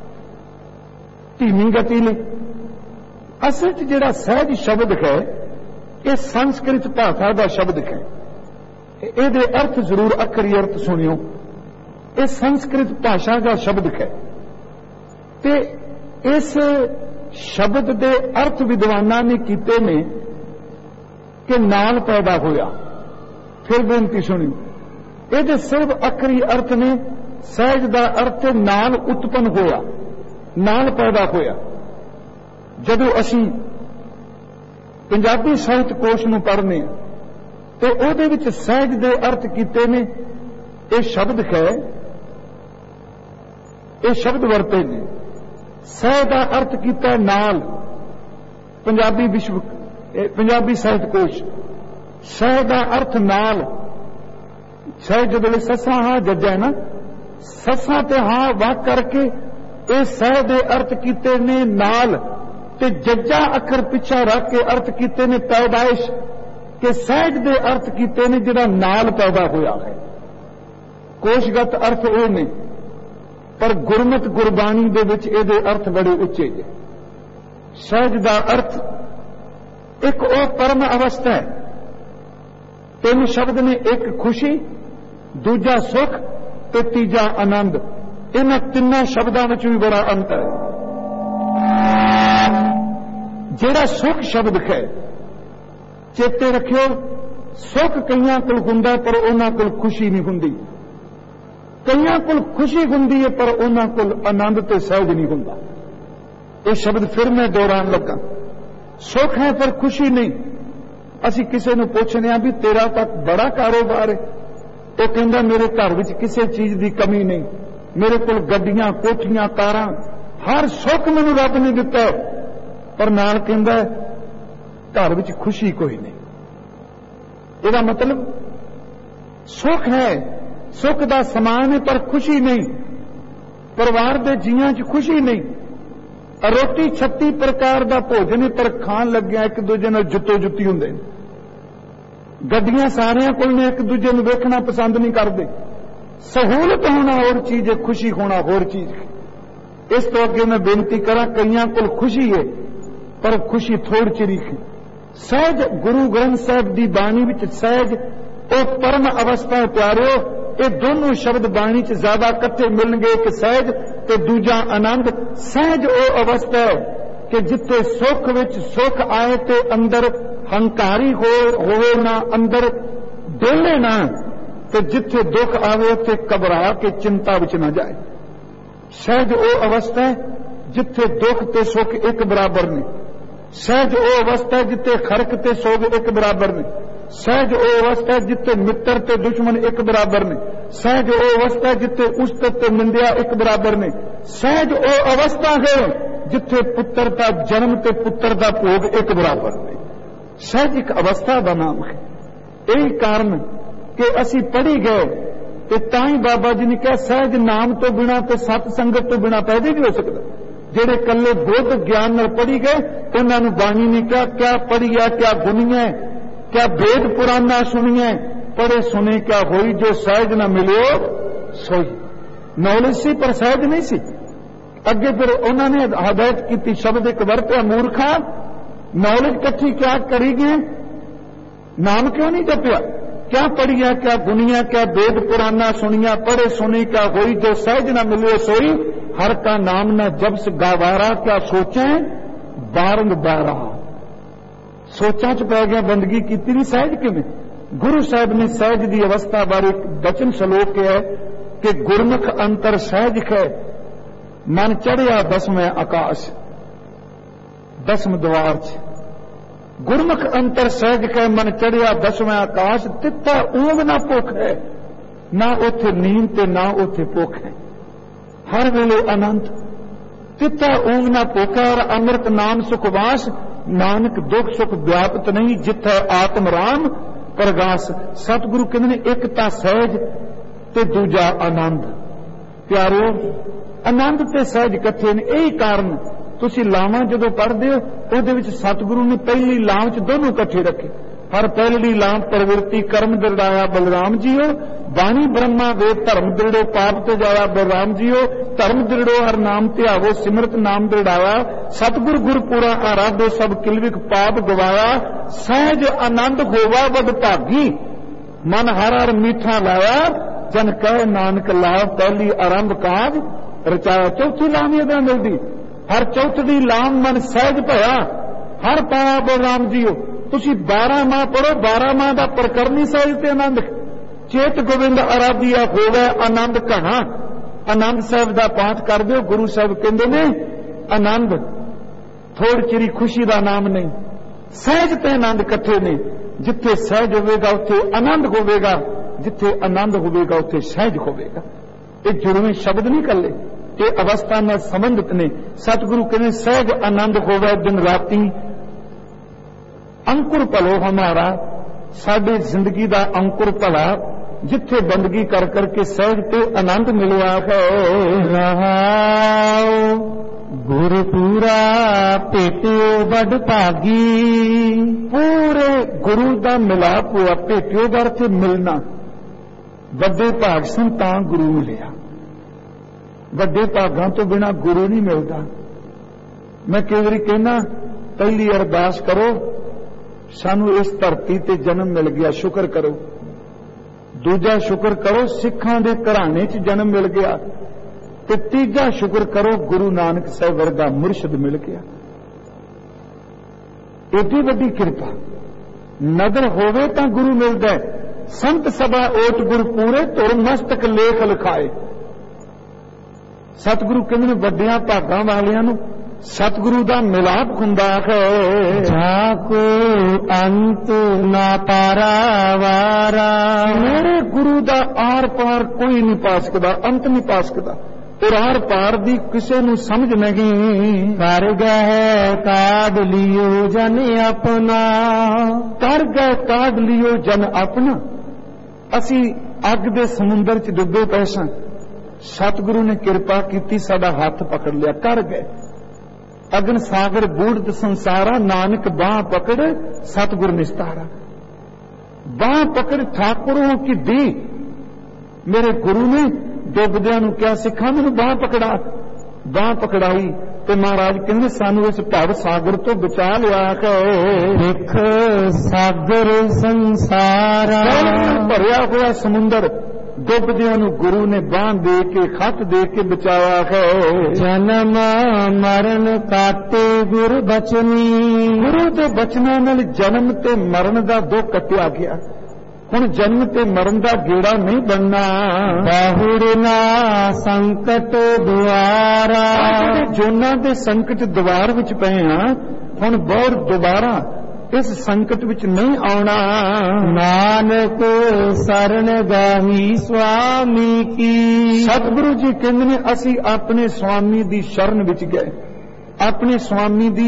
ਧੀਮੀ ਗਤੀ ਲਈ। ਅਸਲ 'ਚ ਜਿਹੜਾ ਸਹਿਜ ਸ਼ਬਦ ਹੈ ਇਹ ਸੰਸਕ੍ਰਿਤ ਭਾਸ਼ਾ ਦਾ ਸ਼ਬਦ ਹੈ। ਇਹਦੇ ਅਰਥ ਜ਼ਰੂਰ ਅੱਖਰੀ ਅਰਥ ਸੁਣਿਓ। ਇਹ ਸੰਸਕ੍ਰਿਤ ਭਾਸ਼ਾ ਦਾ ਸ਼ਬਦ ਹੈ ਤੇ ਇਸ ਸ਼ਬਦ ਦੇ ਅਰਥ ਵਿਦਵਾਨਾਂ ਨੇ ਕੀਤੇ ਨੇ ਕਿ ਨਾਲ ਪੈਦਾ ਹੋਇਆ। ਫਿਰ ਬੇਨਤੀ ਸੁਣਿਓ, ਇਹਦੇ ਸਿਰਫ ਅੱਖਰੀ ਅਰਥ ਨੇ। ਸਹਿਜ ਦਾ ਅਰਥ ਨਾਲ ਉਤਪੰਨ ਹੋਇਆ, ਨਾਲ ਪੈਦਾ ਹੋਇਆ। ਜਦੋਂ ਅਸੀਂ ਪੰਜਾਬੀ ਸਾਹਿਤ ਕੋਸ਼ ਨੂੰ ਪੜ੍ਹਨੇ ਆ ਤੇ ਉਹਦੇ ਵਿੱਚ ਸਹਿਜ ਦੇ ਅਰਥ ਕੀਤੇ ਨੇ। ਇਹ ਸ਼ਬਦ ਹੈ, ਇਹ ਸ਼ਬਦ ਵਰਤੇ ਨੇ। ਸਹਿਜ ਦਾ ਅਰਥ ਕੀਤਾ ਨਾਲ, ਪੰਜਾਬੀ ਵਿਸ਼ਵ ਪੰਜਾਬੀ ਸਾਹਿਤ ਕੋਸ਼। ਸਹਿਜ ਦਾ ਅਰਥ ਨਾਲ। ਸਹਿਜ ਜਦੋਂ ਸੱਸਾਂ ਹਾਂ ਜੱਜਾ ਨਾ, ਸੱਸਾਂ ਤੇ ਹਾਂ ਵਾਕ ਕਰਕੇ ਇਹ ਸਹਿਜ ਦੇ ਅਰਥ ਕੀਤੇ ਨੇ ਨਾਲ, ਤੇ ਜੱਜਾ ਅੱਖਰ ਪਿੱਛਾ ਰੱਖ ਕੇ ਅਰਥ ਕੀਤੇ ਨੇ ਪੈਦਾਇਸ਼। ਕਿ ਸਹਿਜ ਦੇ ਅਰਥ ਕੀਤੇ ਨੇ ਜਿਹੜਾ ਨਾਲ ਪੈਦਾ ਹੋਇਆ ਹੈ। ਕੋਸ਼ਗਤ ਅਰਥ ਇਹ ਨੇ, ਪਰ ਗੁਰਮਤਿ ਗੁਰਬਾਣੀ ਦੇ ਵਿੱਚ ਇਹਦੇ ਅਰਥ ਬੜੇ ਉੱਚੇ ਨੇ। ਸਹਿਜ ਦਾ ਅਰਥ ਇੱਕ ਉਹ ਪਰਮ ਅਵਸਥਾ ਹੈ। ਤਿੰਨ ਸ਼ਬਦ ਨੇ, ਇੱਕ ਖੁਸ਼ੀ, ਦੂਜਾ ਸੁਖ ਤੇ ਤੀਜਾ ਆਨੰਦ। ਇਹਨਾਂ ਤਿੰਨਾਂ ਸ਼ਬਦਾਂ ਵਿੱਚ ਵੀ ਬੜਾ ਅੰਤਰ ਹੈ। ਜਿਹੜਾ ਸੁਖ ਸ਼ਬਦ ਹੈ, ਚੇਤੇ ਰੱਖਿਓ, ਸੁਖ ਕਈਆਂ ਕੋਲ ਹੁੰਦਾ ਪਰ ਉਹਨਾਂ ਕੋਲ ਖੁਸ਼ੀ ਨਹੀਂ ਹੁੰਦੀ। ਕਈਆਂ ਕੋਲ ਖੁਸ਼ੀ ਹੁੰਦੀ ਹੈ ਪਰ ਉਹਨਾਂ ਕੋਲ ਆਨੰਦ ਤੇ ਸਹਿਜ ਨਹੀਂ ਹੁੰਦਾ। ਇਹ ਸ਼ਬਦ ਫਿਰ ਮੈਂ ਦੁਹਰਾਉਣ ਲੱਗਾ। ਸੁਖ ਹੈ ਪਰ ਖੁਸ਼ੀ ਨਹੀਂ। ਅਸੀਂ ਕਿਸੇ ਨੂੰ ਪੁੱਛਦੇ ਹਾਂ ਵੀ ਤੇਰਾ ਤਾਂ ਬੜਾ ਕਾਰੋਬਾਰ ਹੈ, ਉਹ ਕਹਿੰਦਾ ਮੇਰੇ ਘਰ ਵਿੱਚ ਕਿਸੇ ਚੀਜ਼ ਦੀ ਕਮੀ ਨਹੀਂ, ਮੇਰੇ ਕੋਲ ਗੱਡੀਆਂ, ਕੋਠੀਆਂ, ਕਾਰਾਂ, ਹਰ ਸੁੱਖ ਮੈਨੂੰ ਰੱਬ ਨੇ ਦਿੱਤਾ, ਪਰ ਨਾਲ ਕਹਿੰਦਾ ਘਰ ਵਿੱਚ ਖੁਸ਼ੀ ਕੋਈ ਨਹੀਂ। ਇਹਦਾ ਮਤਲਬ ਸੁੱਖ ਹੈ, ਸੁੱਖ ਦਾ ਸਮਾਨ ਹੈ ਪਰ ਖੁਸ਼ੀ ਨਹੀਂ। ਪਰਿਵਾਰ ਦੇ ਜੀਆਂ 'ਚ ਖੁਸ਼ੀ ਨਹੀਂ। ਰੋਟੀ ਛੱਤੀ ਪ੍ਰਕਾਰ ਦਾ ਭੋਜਨ ਹੈ ਪਰ ਖਾਣ ਲੱਗਿਆ ਇੱਕ ਦੂਜੇ ਨਾਲ ਜੁੱਤੋ ਜੁੱਤੀ ਹੁੰਦੇ ਨੇ। ਗੱਡੀਆਂ ਸਾਰਿਆਂ ਕੋਲ ਨੇ, ਇੱਕ ਦੂਜੇ ਨੂੰ ਵੇਖਣਾ ਪਸੰਦ ਨਹੀਂ ਕਰਦੇ। ਸਹੂਲਤ ਹੋਣਾ ਹੋਰ ਚੀਜ਼ ਹੈ, ਖੁਸ਼ੀ ਹੋਣਾ ਹੋਰ ਚੀਜ਼ ਹੈ। ਇਸ ਤੋਂ ਅੱਗੇ ਮੈਂ ਬੇਨਤੀ ਕਰਾਂ, ਕਈਆਂ ਕੋਲ ਖੁਸ਼ੀ ਹੈ ਪਰ ਖੁਸ਼ੀ ਥੋੜ ਚਿਰੀ ਹੈ। ਸਹਿਜ ਗੁਰੂ ਗ੍ਰੰਥ ਸਾਹਿਬ ਦੀ ਬਾਣੀ ਵਿੱਚ ਸਹਿਜ ਉਹ ਪਰਮ ਅਵਸਥਾ ਹੈ। ਪਿਆਰਿਓ, ਇਹ ਦੋਨੋਂ ਸ਼ਬਦ ਬਾਣੀ 'ਚ ਜ਼ਿਆਦਾ ਇਕੱਠੇ ਮਿਲਣਗੇ, ਇੱਕ ਸਹਿਜ ਤੇ ਦੂਜਾ ਆਨੰਦ। ਸਹਿਜ ਉਹ ਅਵਸਥਾ ਹੈ कि जिथे सुख विच सुख आए ते अंदर हंकारी हो होवे ना, अंदर डोले ना, ते जिथे दुख आवे उथे घबरा के चिंता विच ना जाए। सहज वो अवस्था है जिथे दुख ते सुख एक बराबर ने। सहज वो अवस्था है जिथे खरक ते सोग एक बराबर ने। सहज वो अवस्था है जिथे मित्र ते दुश्मन एक बराबर ने। सहज वो अवस्था है जिथे उस्तत ते निंदिया एक बराबर ने। सहज वो अवस्था है जिथे पुत्र का जन्म ते पुत्र का भोग एक बराबर ने। सहज एक अवस्था का नाम है। यही कारण कि असी पढ़ी गए ते ताई बाबा जी ने कहा सहज नाम तो बिना ते सत संगत तो बिना पैदा नहीं हो सकता। जेड़े कल्ले बुद्ध ज्ञान नाल पढ़ी गए उन्होंने बाणी ने कहा क्या पढ़िया क्या गुनिया, क्या वेद पुराना सुनिए, पढ़े सुने क्या होई, जो सहज न मिले सोई। नॉलेज सी पर सहज नहीं सी। अगे फिर उन्होंने हदायत की शब्द एक वरत्या मूर्खा, नॉलेज कट्ठी क्या करी गए, नाम क्यों नहीं जपिया, क्या पढ़िया क्या गुनिया, क्या वेद पुराना सुनिया, पढ़े सुनी क्या होई, जो सहज न मिले सोई। हर का नाम न जब गावारा, क्या सोचे बारंग बारा। सोचा च पै गया, बंदगी की नहीं सहज किमें। गुरु साहब ने सहज की अवस्था बारे बचन श्लोक है कि गुरमुख अंतर सहज है, मन चढ़िया दसवें आकाश। दसम द्वार च गुरमुख अंतर सहज है, मन चढ़िया दसवें आकाश। तिथा ऊंग ना भुख है, ना उथे नींद ते ना उथे भुख है, हर वेले अनंत। तिथा ऊंग ना भुख है और अमृत नाम सुखवास। नानक दुख सुख व्यापत नहीं, जिथे आत्म राम प्रगास। सतगुरु कहते ने एक तां सहज ते दूजा आनंद। प्यारो आनंद ते सहज इकट्ठे ने। यही कारण तुसी लावां जदों पढ़दे हो उहदे विच सतगुरु ने पहली लाव च दोनों इकट्ठे रखे। हर पहली लाम प्रवृत्ति कर्म दृढ़ाया बलराम जी हो, बाणी ब्रह्मा वेद धर्म दृढ़ो पाप ते जाया बलराम जी हो। धर्म दृढ़ो हर नाम ध्यावो सिमरत नाम दृढ़ाया। सतगुर गुरपुरा आराधो सब किलविक पाप गवाया। सहज आनंद होवा बद भागी, मन हर हर मीठा लाया। जन कह नानक लाभ पहली आरंभ काज रचाया। चौथी लाम यदा मिलदी, हर चौथी लाम मन सहज भया। हर पाया बलराम जी हो। तुसी बारह माह पढ़ो, बारह माह का प्रकरणी सहज ते आनंद। चेत गोविंद आराधिया होवे आनंद कहा। आनंद साहब का पाठ कर दो। गुरु साहब कहते ने आनंद थोड़ी चिरी खुशी का नाम नहीं, सहज ते आनंद इकट्ठे ने। जिथे सहज होवेगा उथे आनंद होवेगा, जिथे आनंद होवेगा उथे सहज होवेगा। ये जुड़वे शब्द नहीं कले, ये अवस्था में संबंधित ने। सतगुरु कहते सहज आनंद होवे दिन राती। अंकुर भलो हमारा, साडी जिंदगी का अंकुर भला, जिथे बंदगी कर करके सहज ते आनंद मिलवा है। रहाओ गुरपुरा भेटियो बड़ भागी। पूरे गुरु का मिलाप हुआ। भेटियो का अर्थ मिलना। वड्डे भाग सन तां गुरु मिलिया। वड्डे भागां तो बिना गुरु नहीं मिलता। मैं कई बार कहना पहली अरदास करो, सानू इस धरती ते जन्म मिल गया, शुक्र करो। दूजा शुक्र करो सिखां दे घराने च जन्म मिल गया। ते तीजा शुक्र करो गुरु नानक साहब वर्गा मुर्शद मिल गया। एडी वड्डी कृपा। नदर होवे तां गुरु मिलदा है। संत सभा ओट गुरु पूरे तुर मस्तक लेख लिखाए। सतगुरु कहते हैं वड्डियां भागां वालियां नूं सतगुरु का मिलाप हुंदा है। जाको अंत ना पारावारा। मेरे गुरु का आर पार कोई नहीं पा सकता, अंत नहीं पा सकता। और आर पार दी किसी नूं समझ नहीं। कर गए काढ़ लियो जन अपना। कर गए काढ़ लियो जन अपना। असी अग दे समुंदर च डुबे पए सां, सतगुरु ने कृपा की, साडा हाथ पकड़ लिया, कर गए। अगन सागर बूढ़ संसारा, नानक बाह पकड़ सतगुर निस्तारा। बाह पकड़ ठाकुरों की दी। मेरे गुरु ने डुबदियां नूं क्या सिखा, मैनू बाह पकड़ा। बाह पकड़ाई तो महाराज कहते सानू इस भव सागर तो बचा लिया है। देख सागर संसारा भरिया हुआ समुंदर, ਡੁੱਬਦਿਆਂ ਨੂੰ ਗੁਰੂ ਨੇ ਬਾਂਹ ਦੇ ਕੇ ਖੱਤ ਦੇ ਕੇ ਬਚਾਇਆ ਹੈ। ਜਨਮ ਮਰਨ ਕਾਟੇ ਗੁਰ ਬਚਨੀ, ਗੁਰੂ ਦੇ ਬਚਨਾਂ ਨਾਲ ਜਨਮ ਤੇ ਮਰਨ ਦਾ ਦੁੱਖ ਕੱਟਿਆ ਗਿਆ। ਹੁਣ ਜਨਮ ਤੇ ਮਰਨ ਦਾ ਗੇੜਾ ਨਹੀਂ ਬਣਨਾ। ਬਾਹੁੜਨਾ ਸੰਕਟ ਦੁਆਰਾ, ਜੋਨਾਂ ਦੇ ਸੰਕਟ ਦੁਆਰ ਵਿੱਚ ਪਏ ਆ, ਹੁਣ ਬਹੁਤ ਦੁਬਾਰਾ ਇਸ ਸੰਕਟ ਵਿੱਚ ਨਹੀਂ ਆਉਣਾ। ਨਾਨਕ ਸਰਣ ਗਾਹੀ ਸੁਆਮੀ ਕੀ, ਸਤਿਗੁਰੂ ਜੀ ਕਹਿੰਦੇ ਨੇ ਅਸੀਂ ਆਪਣੇ ਸੁਆਮੀ ਦੀ ਸ਼ਰਨ ਵਿੱਚ ਗਏ, ਆਪਣੇ ਸੁਆਮੀ ਦੀ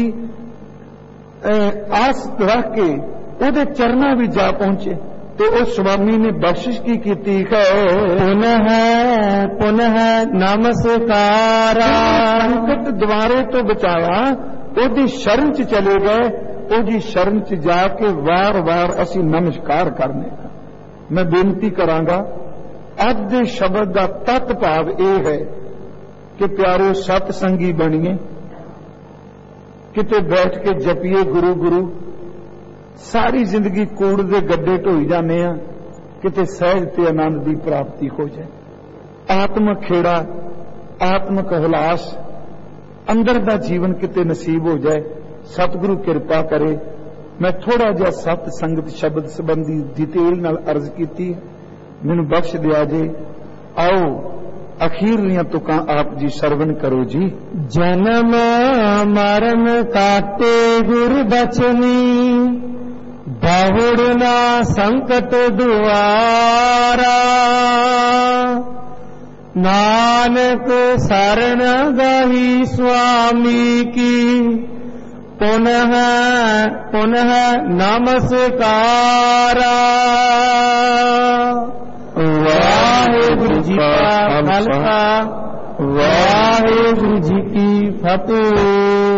ਆਸ ਰੱਖ ਕੇ ਉਹਦੇ ਚਰਨਾਂ ਵਿੱਚ ਜਾ ਪਹੁੰਚੇ ਤੇ ਉਹ ਸੁਆਮੀ ਨੇ ਬਖਸ਼ਿਸ਼ ਕੀ ਕੀਤੀ ਹੈ। ਪੁਨਹ ਪੁਨਹ ਨਮਸਕਾਰਾ, ਸੰਕਟ ਦੁਆਰੇ ਤੋਂ ਬਚਾਇਆ, ਉਹਦੀ ਸ਼ਰਨ 'ਚ ਚਲੇ ਗਏ। ਉਹਦੀ ਸ਼ਰਨ 'ਚ ਜਾ ਕੇ ਵਾਰ-ਵਾਰ ਅਸੀਂ ਨਮਸਕਾਰ ਕਰਨੇ। ਮੈਂ ਬੇਨਤੀ ਕਰਾਂਗਾ, ਅੱਜ ਦੇ ਸ਼ਬਦ ਦਾ ਤੱਤ ਭਾਵ ਇਹ ਹੈ ਕਿ ਪਿਆਰਿਓ ਸਤ ਸੰਗੀ ਬਣੀਏ, ਕਿਤੇ ਬੈਠ ਕੇ ਜਪੀਏ ਗੁਰੂ ਗੁਰੂ। ਸਾਰੀ ਜ਼ਿੰਦਗੀ ਕੂੜ ਦੇ ਗੱਡੇ ਢੋਈ ਜਾਂਦੇ ਆ, ਕਿਤੇ ਸਹਿਜ ਤੇ ਆਨੰਦ ਦੀ ਪ੍ਰਾਪਤੀ ਹੋ ਜਾਏ। ਆਤਮਕ ਖੇੜਾ, ਆਤਮਕ ਹੁਲਾਸ, ਅੰਦਰ ਦਾ ਜੀਵਨ ਕਿਤੇ ਨਸੀਬ ਹੋ ਜਾਏ। ਸਤਿਗੁਰੂ ਕਿਰਪਾ ਕਰੇ। ਮੈਂ ਥੋੜਾ ਜਿਹਾ ਸਤ ਸੰਗਤ ਸ਼ਬਦ ਸੰਬੰਧੀ ਡਿਟੇਲ ਨਾਲ ਅਰਜ਼ ਕੀਤੀ, ਮੈਨੂੰ ਬਖਸ਼ ਦਿਆ ਜੇ। ਆਓ ਅਖੀਰਲੀਆਂ ਤੁਕਾਂ ਆਪ ਜੀ ਸਰਵਨ ਕਰੋ ਜੀ। ਜਨਮ ਮਰਨ ਕਾਟੇ ਗੁਰ ਬਚਨੀ, ਬਾਹੁੜਨਾ ਸੰਕਟ ਦੁਆਰਾ। ਨਾਨਕ ਸਰਣ ਗਾਹੀ ਸੁਆਮੀ ਕੀ, ਪੁਨਹ ਪੁਨਹ ਨਮਸਕਾਰਾ। ਵਾਹਿਗੁਰੂ ਜੀ ਕਾ ਖਾਲਸਾ, ਵਾਹਿਗੁਰੂ ਜੀ ਕੀ ਫਤਿਹ।